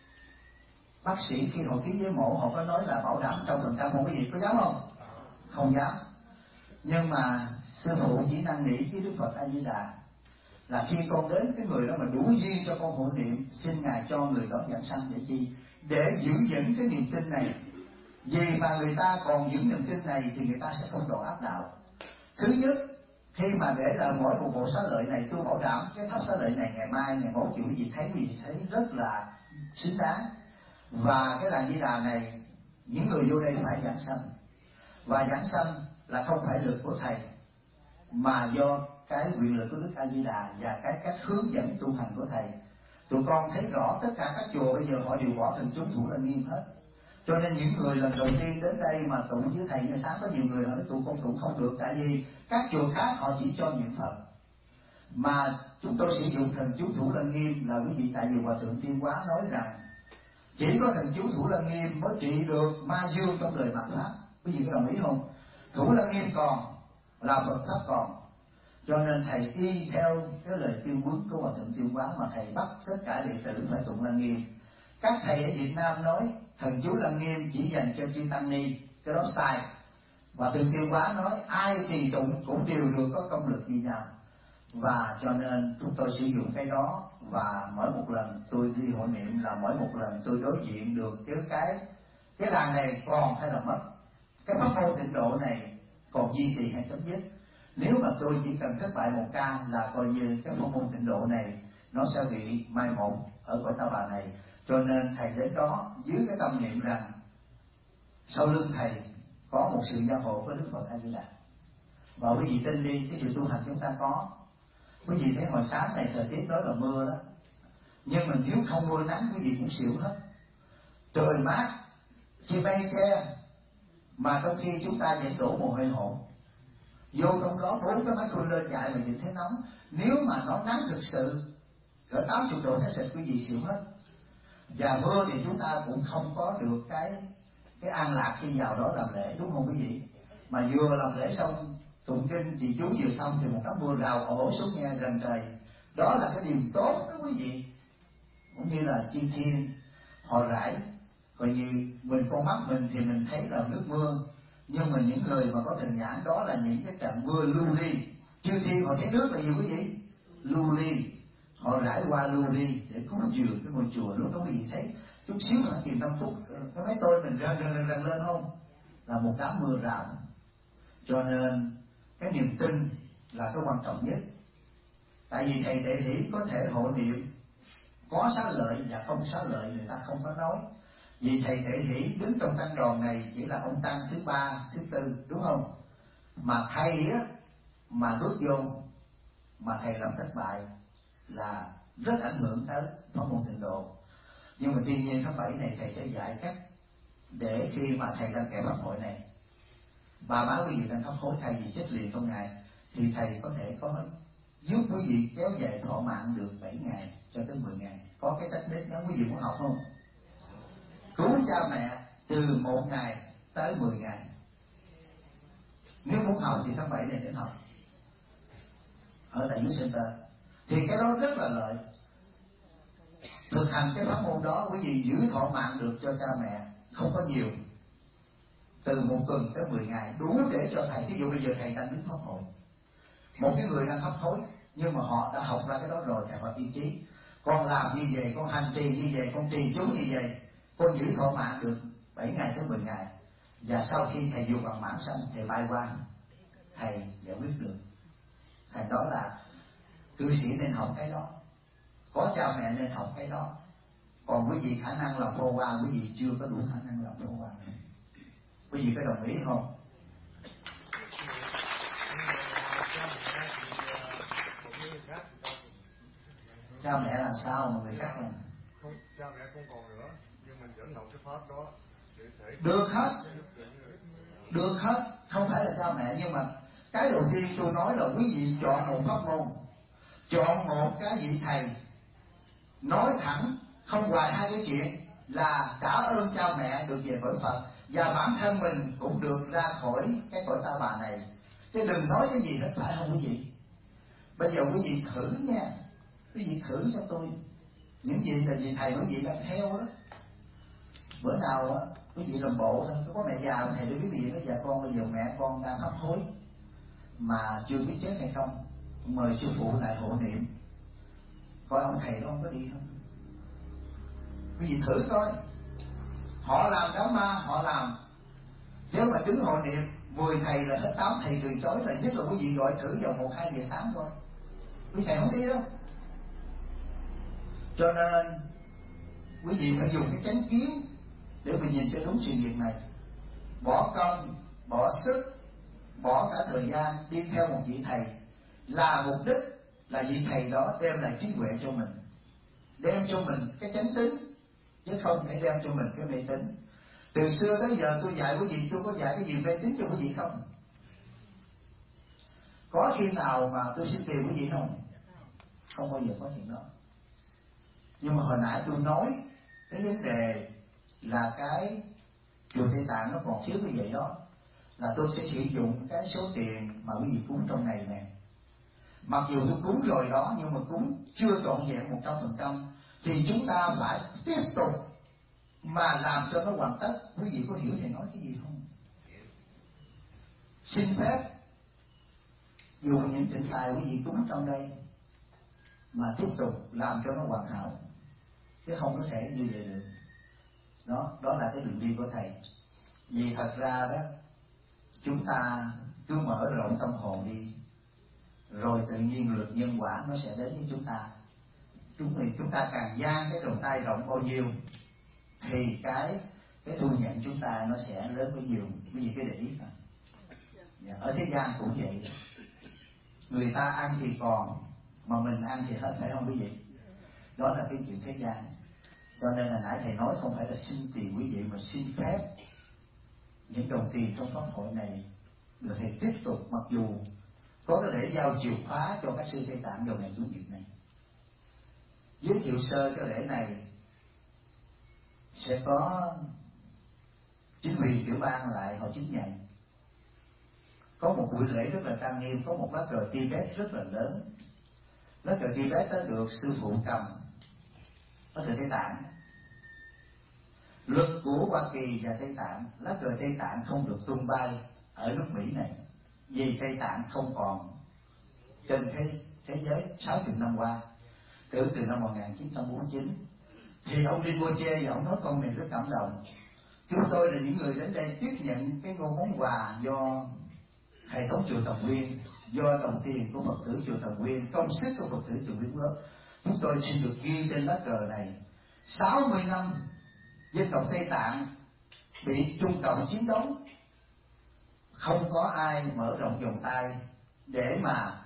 bác sĩ khi họ ký với mổ họ có nói là bảo đảm trăm phần trăm không có gì, có dám không? Không dám. Nhưng mà sư phụ chỉ năn nỉ với Đức Phật A Di Đà là khi con đến cái người đó mà đủ duyên cho con hộ niệm, xin ngài cho người đó giảng sanh để chi? Để giữ vững cái niềm tin này. Vì mà người ta còn giữ niềm tin này thì người ta sẽ không đổ áp đạo. Thứ nhất, khi mà để là mỗi một bộ xá lợi này, tôi bảo đảm cái tháp xá lợi này ngày mai ngày mốt chịu gì thấy gì thấy rất là xứng đáng. Và cái đàn Di Đà này, những người vô đây phải giảng sanh, và giảng sanh là không phải lực của thầy mà do cái quyền lực của Đức A Di Đà và cái cách hướng dẫn tu hành của thầy. Tụi con thấy rõ tất cả các chùa bây giờ họ đều bỏ thần chúng Thủ Lăng Nghiêm hết. Cho nên những người lần đầu tiên đến đây mà tụng với thầy như sáng có nhiều người hỏi tụi con tụng không được, tại vì các chùa khác họ chỉ cho niệm Phật, mà chúng tôi sử dụng thần chú Thủ Lăng Nghiêm là quý vị, tại vì Hòa Thượng Thiên Quá nói rằng chỉ có thần chú Thủ Lăng Nghiêm mới trị được ma dương trong đời mạt pháp. Quý vị có đồng ý không? Thủ Lăng Nghiêm còn là Phật pháp còn. Cho nên thầy y theo cái lời tuyên huấn của Hòa Thượng Thiên Quá mà thầy bắt tất cả đệ tử phải tụng Lăng Nghiêm. Các thầy ở Việt Nam nói thần chú Lăng Nghiêm chỉ dành cho chư tăng ni, cái đó sai. Và Thượng Thiên Quá nói ai trì tụng cũng đều được có công lực như nhau. Và cho nên chúng tôi sử dụng cái đó, và mỗi một lần tôi đi hội niệm là mỗi một lần tôi đối diện được cái cái cái làng này còn hay là mất, cái pháp môn tịnh độ này còn duy trì hay chấm dứt. Nếu mà tôi chỉ cần thất bại một ca là coi như cái pháp môn tịnh độ này nó sẽ bị mai một ở cõi Ta Bà này. Cho nên thầy đến đó dưới cái tâm niệm rằng sau lưng thầy có một sự gia hộ của Đức Phật A Di Đà. Và quý vị tin đi, cái sự tu hành chúng ta có. Quý vị thấy hồi sáng này thời tiết đó là mưa đó, nhưng mà nếu không mưa nắng quý vị cũng xỉu hết. Trời mát, chim bay che, mà trong khi chúng ta vẫn đổ mồ hôi hột. Vô trong đó bốn cái máy phun lên chạy mà nhìn thấy nóng. Nếu mà nó nắng thực sự cỡ tám mươi độ thế xịt quý vị xỉu hết. Và mưa thì chúng ta cũng không có được cái cái an lạc khi vào đó làm lễ, đúng không quý vị? Mà vừa làm lễ xong tụng kinh chị chú vừa xong thì một đám mưa rào ổ xuống nghe rần trời. Đó là cái điều tốt đó quý vị. Cũng như là chư thiên họ rải, coi như mình con mắt mình thì mình thấy là nước mưa, nhưng mà những người mà có thần nhãn đó là những cái trận mưa lưu ly. Chư thiên họ thấy nước là gì quý vị? Lưu ly. họ rải qua lưu ly để cúng dường cái ngôi chùa. Lúc đó quý vị thấy chút xíu khoảng chừng năm phút cái máy tôi mình rần rần rần lên không, là một đám mưa rào. Cho nên cái niềm tin là cái quan trọng nhất. Tại vì thầy Tệ Hỷ có thể hộ niệm có xá lợi và không xá lợi, người ta không có nói. Vì thầy Tệ Hỷ đứng trong tăng đoàn này chỉ là ông tăng thứ ba, thứ tư, đúng không? Mà thầy á mà bước vô mà thầy làm thất bại là rất ảnh hưởng tới pháp môn tịnh độ. Nhưng mà tuy nhiên tháng bảy này thầy sẽ dạy cách để khi mà thầy đăng ký pháp hội này, bà báo quý vị đang pháp hối thay vì chết liền trong ngày, thì thầy có thể có giúp quý vị kéo dài thọ mạng được bảy ngày cho tới mười ngày. Có cái technique đó quý vị muốn học không? Cứu cha mẹ từ một ngày tới mười ngày. Nếu muốn học thì tháng bảy này đến học ở tại Youth Center, thì cái đó rất là lợi. Thực hành cái pháp môn đó quý vị giữ thọ mạng được cho cha mẹ không có nhiều, từ một tuần tới mười ngày, đủ để cho thầy. Ví dụ bây giờ thầy đang đứng pháp hội, một cái người đang hấp hối nhưng mà họ đã học ra cái đó rồi, thầy họ ý chí con làm như vậy, con hành trì như vậy, con trì chú như vậy, con giữ thọ mạng được bảy ngày tới mười ngày, và sau khi thầy vô bằng mãn sanh, thầy bay qua, thầy giải quyết được. Thành đó là cư sĩ nên học cái đó, có cha mẹ nên học cái đó. Còn quý vị khả năng làm phô qua, quý vị chưa có đủ khả năng làm phô qua. Quý vị có đồng ý không? Cha mẹ làm sao mà người khác làm? Không, cha mẹ không còn nữa, nhưng mình vẫn học cái pháp đó để thể được hết, được hết, không phải là cha mẹ. Nhưng mà cái đầu tiên tôi nói là quý vị chọn một pháp môn, chọn một cái vị thầy nói thẳng, không hoài hai cái chuyện, là trả ơn cha mẹ được về cõi Phật, và bản thân mình cũng được ra khỏi cái cõi ta bà này. Chứ đừng nói cái gì hết, phải không quý vị? Bây giờ quý vị thử nha, quý vị thử cho tôi những gì là gì thầy quý vị đang theo đó. Bữa nào á quý vị làm bộ thôi, có mẹ già thầy để quý vị nói: dạ con bây giờ mẹ con đang hấp hối mà chưa biết chết hay không, mời sư phụ lại hộ niệm, coi ông thầy đó không có đi không. Quý vị thử coi, họ làm đám ma họ làm, nếu mà đứng hộ niệm mười thầy là hết tám thầy từ chối rồi. Nhất là quý vị gọi thử vào một hai giờ sáng thôi, quý thầy không đi đâu. Cho nên quý vị phải dùng cái chánh kiến để mình nhìn cho đúng sự việc này, bỏ công bỏ sức bỏ cả thời gian đi theo một vị thầy, là mục đích là vị thầy đó đem lại trí huệ cho mình, đem cho mình cái chánh tín, chứ không phải đem cho mình cái mê tín. Từ xưa tới giờ tôi dạy quý vị, tôi có dạy cái gì mê tín cho quý vị không? Có khi nào mà tôi xin tiền quý vị không? Không bao giờ có chuyện đó. Nhưng mà hồi nãy tôi nói cái vấn đề là cái chùa Tây Tạng nó còn thiếu như vậy đó, là tôi sẽ sử dụng cái số tiền mà quý vị cúng trong ngày này. Mặc dù tôi cúng rồi đó, nhưng mà cúng chưa trọn vẹn một trăm phần trăm, thì chúng ta phải tiếp tục mà làm cho nó hoàn tất. Quý vị có hiểu thầy nói cái gì không? Xin phép dùng những tịnh tài quý vị cúng trong đây mà tiếp tục làm cho nó hoàn hảo, chứ không có thể như vậy được. Đó, đó là cái đường đi của thầy. Vì thật ra đó, chúng ta cứ mở rộng tâm hồn đi, rồi tự nhiên luật nhân quả nó sẽ đến với chúng ta. Chúng mình chúng ta càng dang cái vòng tay rộng bao nhiêu, thì cái cái thu nhận chúng ta nó sẽ lớn bấy nhiêu. Quý vị cứ để ý thôi. Dạ, ở thế gian cũng vậy, người ta ăn thì còn mà mình ăn thì hết, phải không quý vị? Đó là cái chuyện thế gian. Cho nên là nãy thầy nói không phải là xin tiền quý vị, mà xin phép những đồng tiền trong pháp hội này được thầy tiếp tục, mặc dù có cái lễ giao chìa khóa cho các sư Tây Tạng vào ngày Chủ nhật này. Giới thiệu sơ cái lễ này sẽ có chính quyền tiểu bang lại họ chứng nhận. Có một buổi lễ rất là trang nghiêm, có một lá cờ Tibet rất là lớn. Lá cờ Tibet đã được sư phụ cầm lá cờ Tây Tạng. Luật của Hoa Kỳ và Tây Tạng, lá cờ Tây Tạng không được tung bay ở nước Mỹ này, vì Tây Tạng không còn trên thế, thế giới sáu mươi năm qua. cử từ năm một nghìn chín trăm bốn mươi chín. Thì ông Rinpoche và ông nói câu này rất cảm động: chúng tôi là những người đến đây tiếp nhận cái ngôi món quà do hệ thống chùa Thần Nguyên, do đồng tiền của Phật tử chùa Thần Nguyên, công sức của Phật tử chùa Viễn Quốc. Chúng tôi xin được ghi trên lá cờ này sáu mươi năm dân tộc Tây Tạng bị Trung Cộng chiếm đóng, không có ai mở rộng vòng tay để mà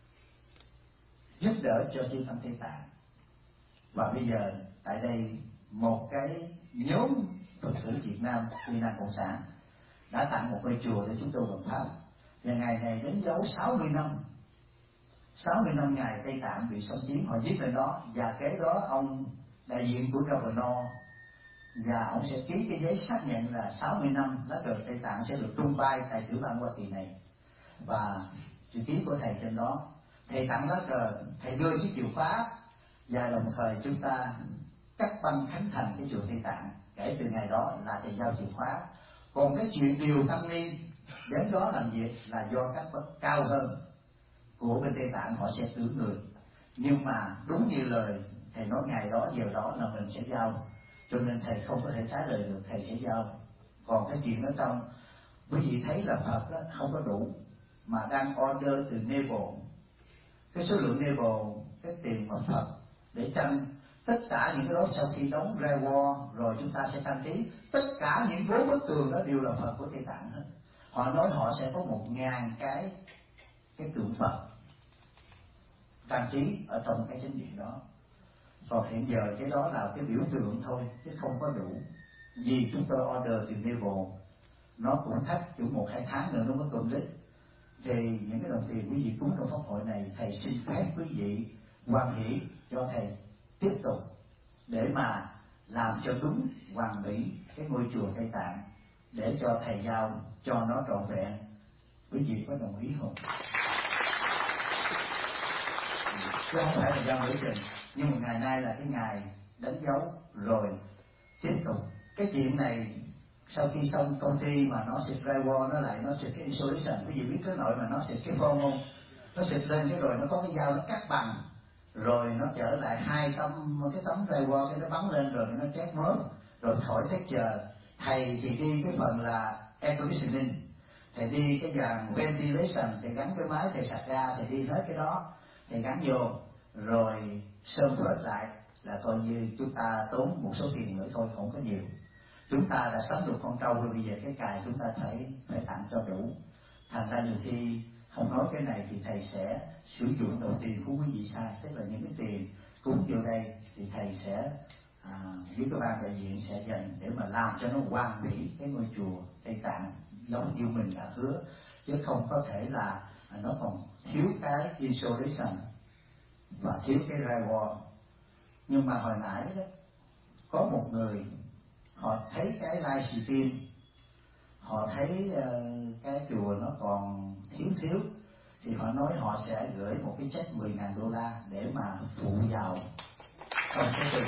giúp đỡ cho chư tăng Tây Tạng. Và bây giờ tại đây một cái nhóm Phật tử Việt Nam Việt Nam Cộng sản đã tặng một ngôi chùa để chúng tôi vận pháp, và ngày này đánh dấu sáu mươi năm sáu mươi năm ngày Tây Tạng bị xâm chiếm. Họ viết lên đó, và kế đó ông đại diện của Governor và ông sẽ ký cái giấy xác nhận là sáu mươi năm lá cờ Tây Tạng sẽ được tung bay tại tiểu bang Hoa Kỳ này, và chữ ký của thầy trên đó. Thầy tặng lá cờ, thầy đưa chiếc chìa khóa, và đồng thời chúng ta cắt băng khánh thành cái chùa Tây Tạng. Kể từ ngày đó là thầy giao chìa khóa. Còn cái chuyện điều tăng ni đến đó làm việc là do các bậc cao hơn của bên Tây Tạng họ sẽ cử người, nhưng mà đúng như lời thầy nói ngày đó giờ đó là mình sẽ giao, cho nên thầy không có thể trái lời được, thầy sẽ giao. Còn cái chuyện ở trong, quý vị thấy là Phật đó, không có đủ mà đang order từ Nepal, cái số lượng Nepal, cái tiền mà Phật để tranh tất cả những cái đó sau khi đóng drywall rồi chúng ta sẽ trang trí tất cả những bốn bức tường đó đều là Phật của Tây Tạng hết. Họ nói họ sẽ có một ngàn cái cái tượng Phật trang trí ở trong cái chánh điện đó. Còn hiện giờ cái đó là cái biểu tượng thôi chứ không có đủ, vì chúng tôi order từ Nepal, nó cũng thách chủ một hai tháng nữa nó mới complete. Thì những cái đồng tiền quý vị cúng trong pháp hội này, thầy xin phép quý vị hoan hỷ cho thầy tiếp tục để mà làm cho đúng hoàn mỹ cái ngôi chùa Tây Tạng, để cho thầy giao cho nó trọn vẹn. Quý vị có đồng ý không? Chứ không phải là giao nửa chừng, nhưng mà ngày nay là cái ngày đánh dấu rồi tiếp tục. Cái chuyện này sau khi xong công ty mà nó xịt drywall, nó lại nó xịt cái insulation, quý vị biết cái nội mà nó xịt cái foam không? Nó xịt lên cái rồi nó có cái dao nó cắt bằng, rồi nó trở lại hai tấm cái tấm drywall, cái nó bắn lên rồi nó chét mớp, rồi thổi texture. Thầy thì đi cái phần là air conditioning, thầy đi cái dàn ventilation, thầy gắn cái máy thầy sạc ra, thầy đi hết cái đó, thầy gắn vô rồi sơn hết lại là coi như chúng ta tốn một số tiền nữa thôi, không có nhiều. Chúng ta đã sắm được con trâu rồi, bây giờ cái cài chúng ta phải phải tặng cho đủ. Thành ra nhiều khi không nói cái này thì thầy sẽ sử dụng đầu tiền của quý vị sai, tức là những cái tiền cúng vô đây thì thầy sẽ à, với cái ban đại diện sẽ dành để mà làm cho nó hoàn mỹ cái ngôi chùa Tây Tạng giống như mình đã hứa, chứ không có thể là à, nó còn thiếu cái insulation và thiếu cái drywall. Nhưng mà hồi nãy đó có một người họ thấy cái livestream, họ thấy uh, cái chùa nó còn thiếu thiếu thì họ nói họ sẽ gửi một cái check mười ngàn đô la để mà phụ vào trong cái tiền.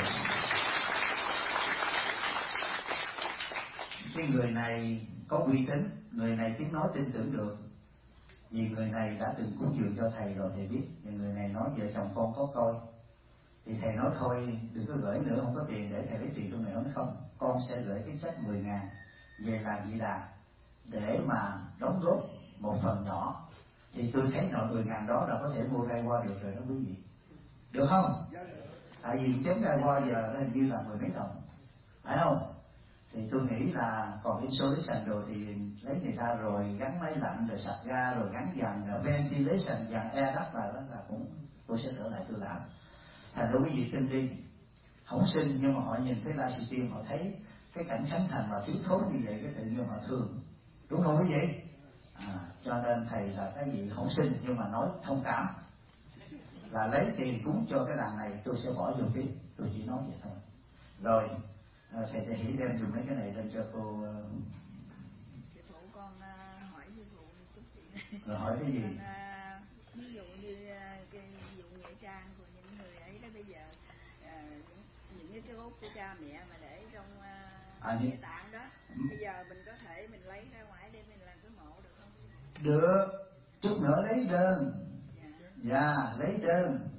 Cái người này có uy tín, người này tiếng nói tin tưởng được, vì người này đã từng cúng dường cho thầy rồi thầy biết, và người này nói vợ chồng con có coi. Thì thầy nói thôi đừng có gửi nữa, không có tiền để thầy lấy tiền trong này. Nói không, con sẽ gửi cái check mười ngàn về làm gì là để mà đóng góp một phần nhỏ. Thì tôi thấy nội mười ngàn đó là có thể mua ray qua được rồi đó quý vị, được không? Tại vì chấm ray qua giờ nó hình như là mười mấy đồng, phải không? Thì tôi nghĩ là còn insulation rồi thì lấy người ta rồi gắn máy lạnh rồi sạc ga rồi gắn dàn ventilation dàn air duct vào đó là cũng tôi sẽ trở lại tôi làm. Thành ra quý vị tin đi, không xin nhưng mà họ nhìn thấy livestream họ thấy cái cảnh khánh thành mà thiếu thốn như vậy, cái tự nhiên họ thương, đúng không quý vị? À, cho nên thầy là cái gì không xin nhưng mà nói thông cảm, là lấy tiền cúng cho cái làng này tôi sẽ bỏ vô tiếp, tôi chỉ nói vậy thôi. Rồi à, thầy thầy hãy đem dùng mấy cái này lên cho cô. Chị phụ con uh, hỏi với phụ chút chị. Rồi hỏi cái gì? Con, uh, ví dụ như uh, cái ví dụ nghĩa trang của những người ấy đó, bây giờ uh, những, những cái cốt của cha mẹ mà để trong uh, à, địa tạng đó, bây giờ mình có thể mình lấy ra ngoài để mình làm cái mộ được không? Được, chút nữa lấy đơn. Dạ, yeah, lấy đơn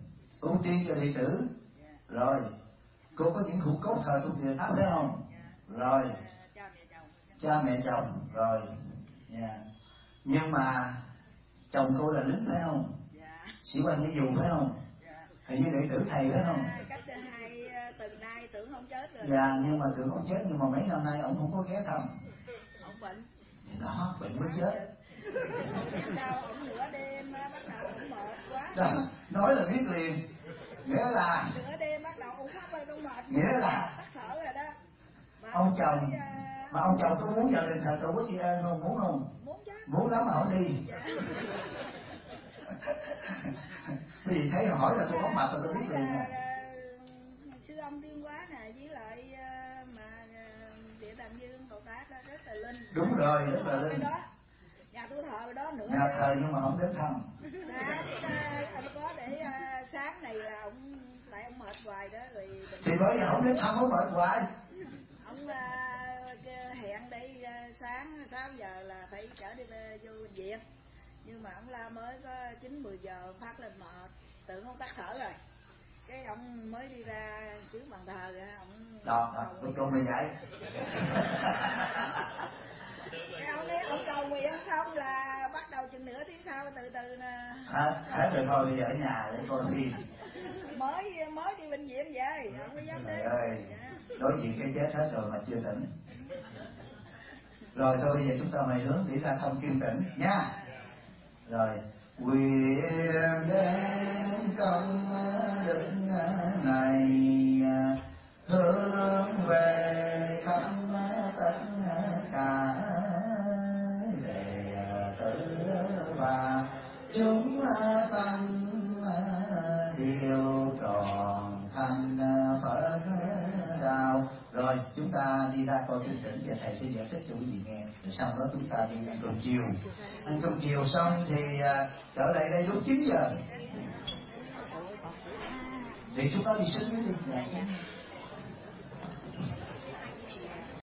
ưu tiên cho đệ tử. Rồi cô có những hũ cốt thờ trong địa tháp phải không? Rồi cha mẹ chồng. Rồi yeah. Nhưng mà chồng cô là lính phải không? Sĩ quan nghĩa vụ phải không? Hình như đệ tử thầy phải không? Cách hai tuần nay tưởng không chết rồi. Dạ, nhưng mà tưởng không chết, nhưng mà mấy năm nay ông không có ghé thăm. Ông bệnh. Đó, bệnh mới chết. Sao ông nửa đêm bắt đầu ông mệt quá. Đó, nói là biết liền. Nghĩa là nửa đêm bắt đầu ông khóc lên, ông mệt. Nghĩa là tắt thở rồi đó. Mà ông chồng nói, mà ông chồng có muốn vào đền thờ tổ quốc chị An không? Muốn không? Muốn chứ. Muốn lắm mà không đi. Dạ. Bởi vì thấy hỏi là tôi có mặt là tôi biết liền nè. Sư ông Tiên Quá nè, với lại mà Địa Tạng Dương Bồ Tát đó rất là linh. Đúng rồi, rất là linh. Đó, nhà tôi thờ đó nữa. Nhà thờ nhưng mà không đến thăm. Sáng ông có để sáng này là ông tại ông mệt hoài đó rồi. Thì bởi vì không đến thăm ông mệt hoài. Ông uh, hẹn để uh, sáng sáu giờ là phải chở đi vô bệnh viện, nhưng mà ông la mới có chín mười giờ phát lên mệt, tưởng ông tắt thở rồi, cái ông mới đi ra trước bàn thờ rồi ông đó lúc đó mới dậy. Cái ông ấy ông cầu nguyện xong là bắt đầu chừng nửa tiếng sau từ từ nè. À, hết rồi thôi bây giờ ở nhà để coi phim. mới mới đi bệnh viện về ông mới dám đi. Trời ơi, đối diện cái chết hết rồi mà chưa tỉnh. Rồi thôi bây giờ chúng ta mày hướng để ra thăm Kim Tĩnh nha. Rồi quyền đến công đức này, hướng về khắp tất cả đệ tử và chúng sanh đều tròn thành Phật đạo. Rồi chúng ta đi ra coi Kim Tĩnh và thầy sẽ giải thích cho quý vị nghe. Rồi sau đó chúng ta đi ăn cơm chiều. Ăn cơm chiều xong thì uh, trở lại đây lúc chín giờ. Thì chúng ta đi sớm đi.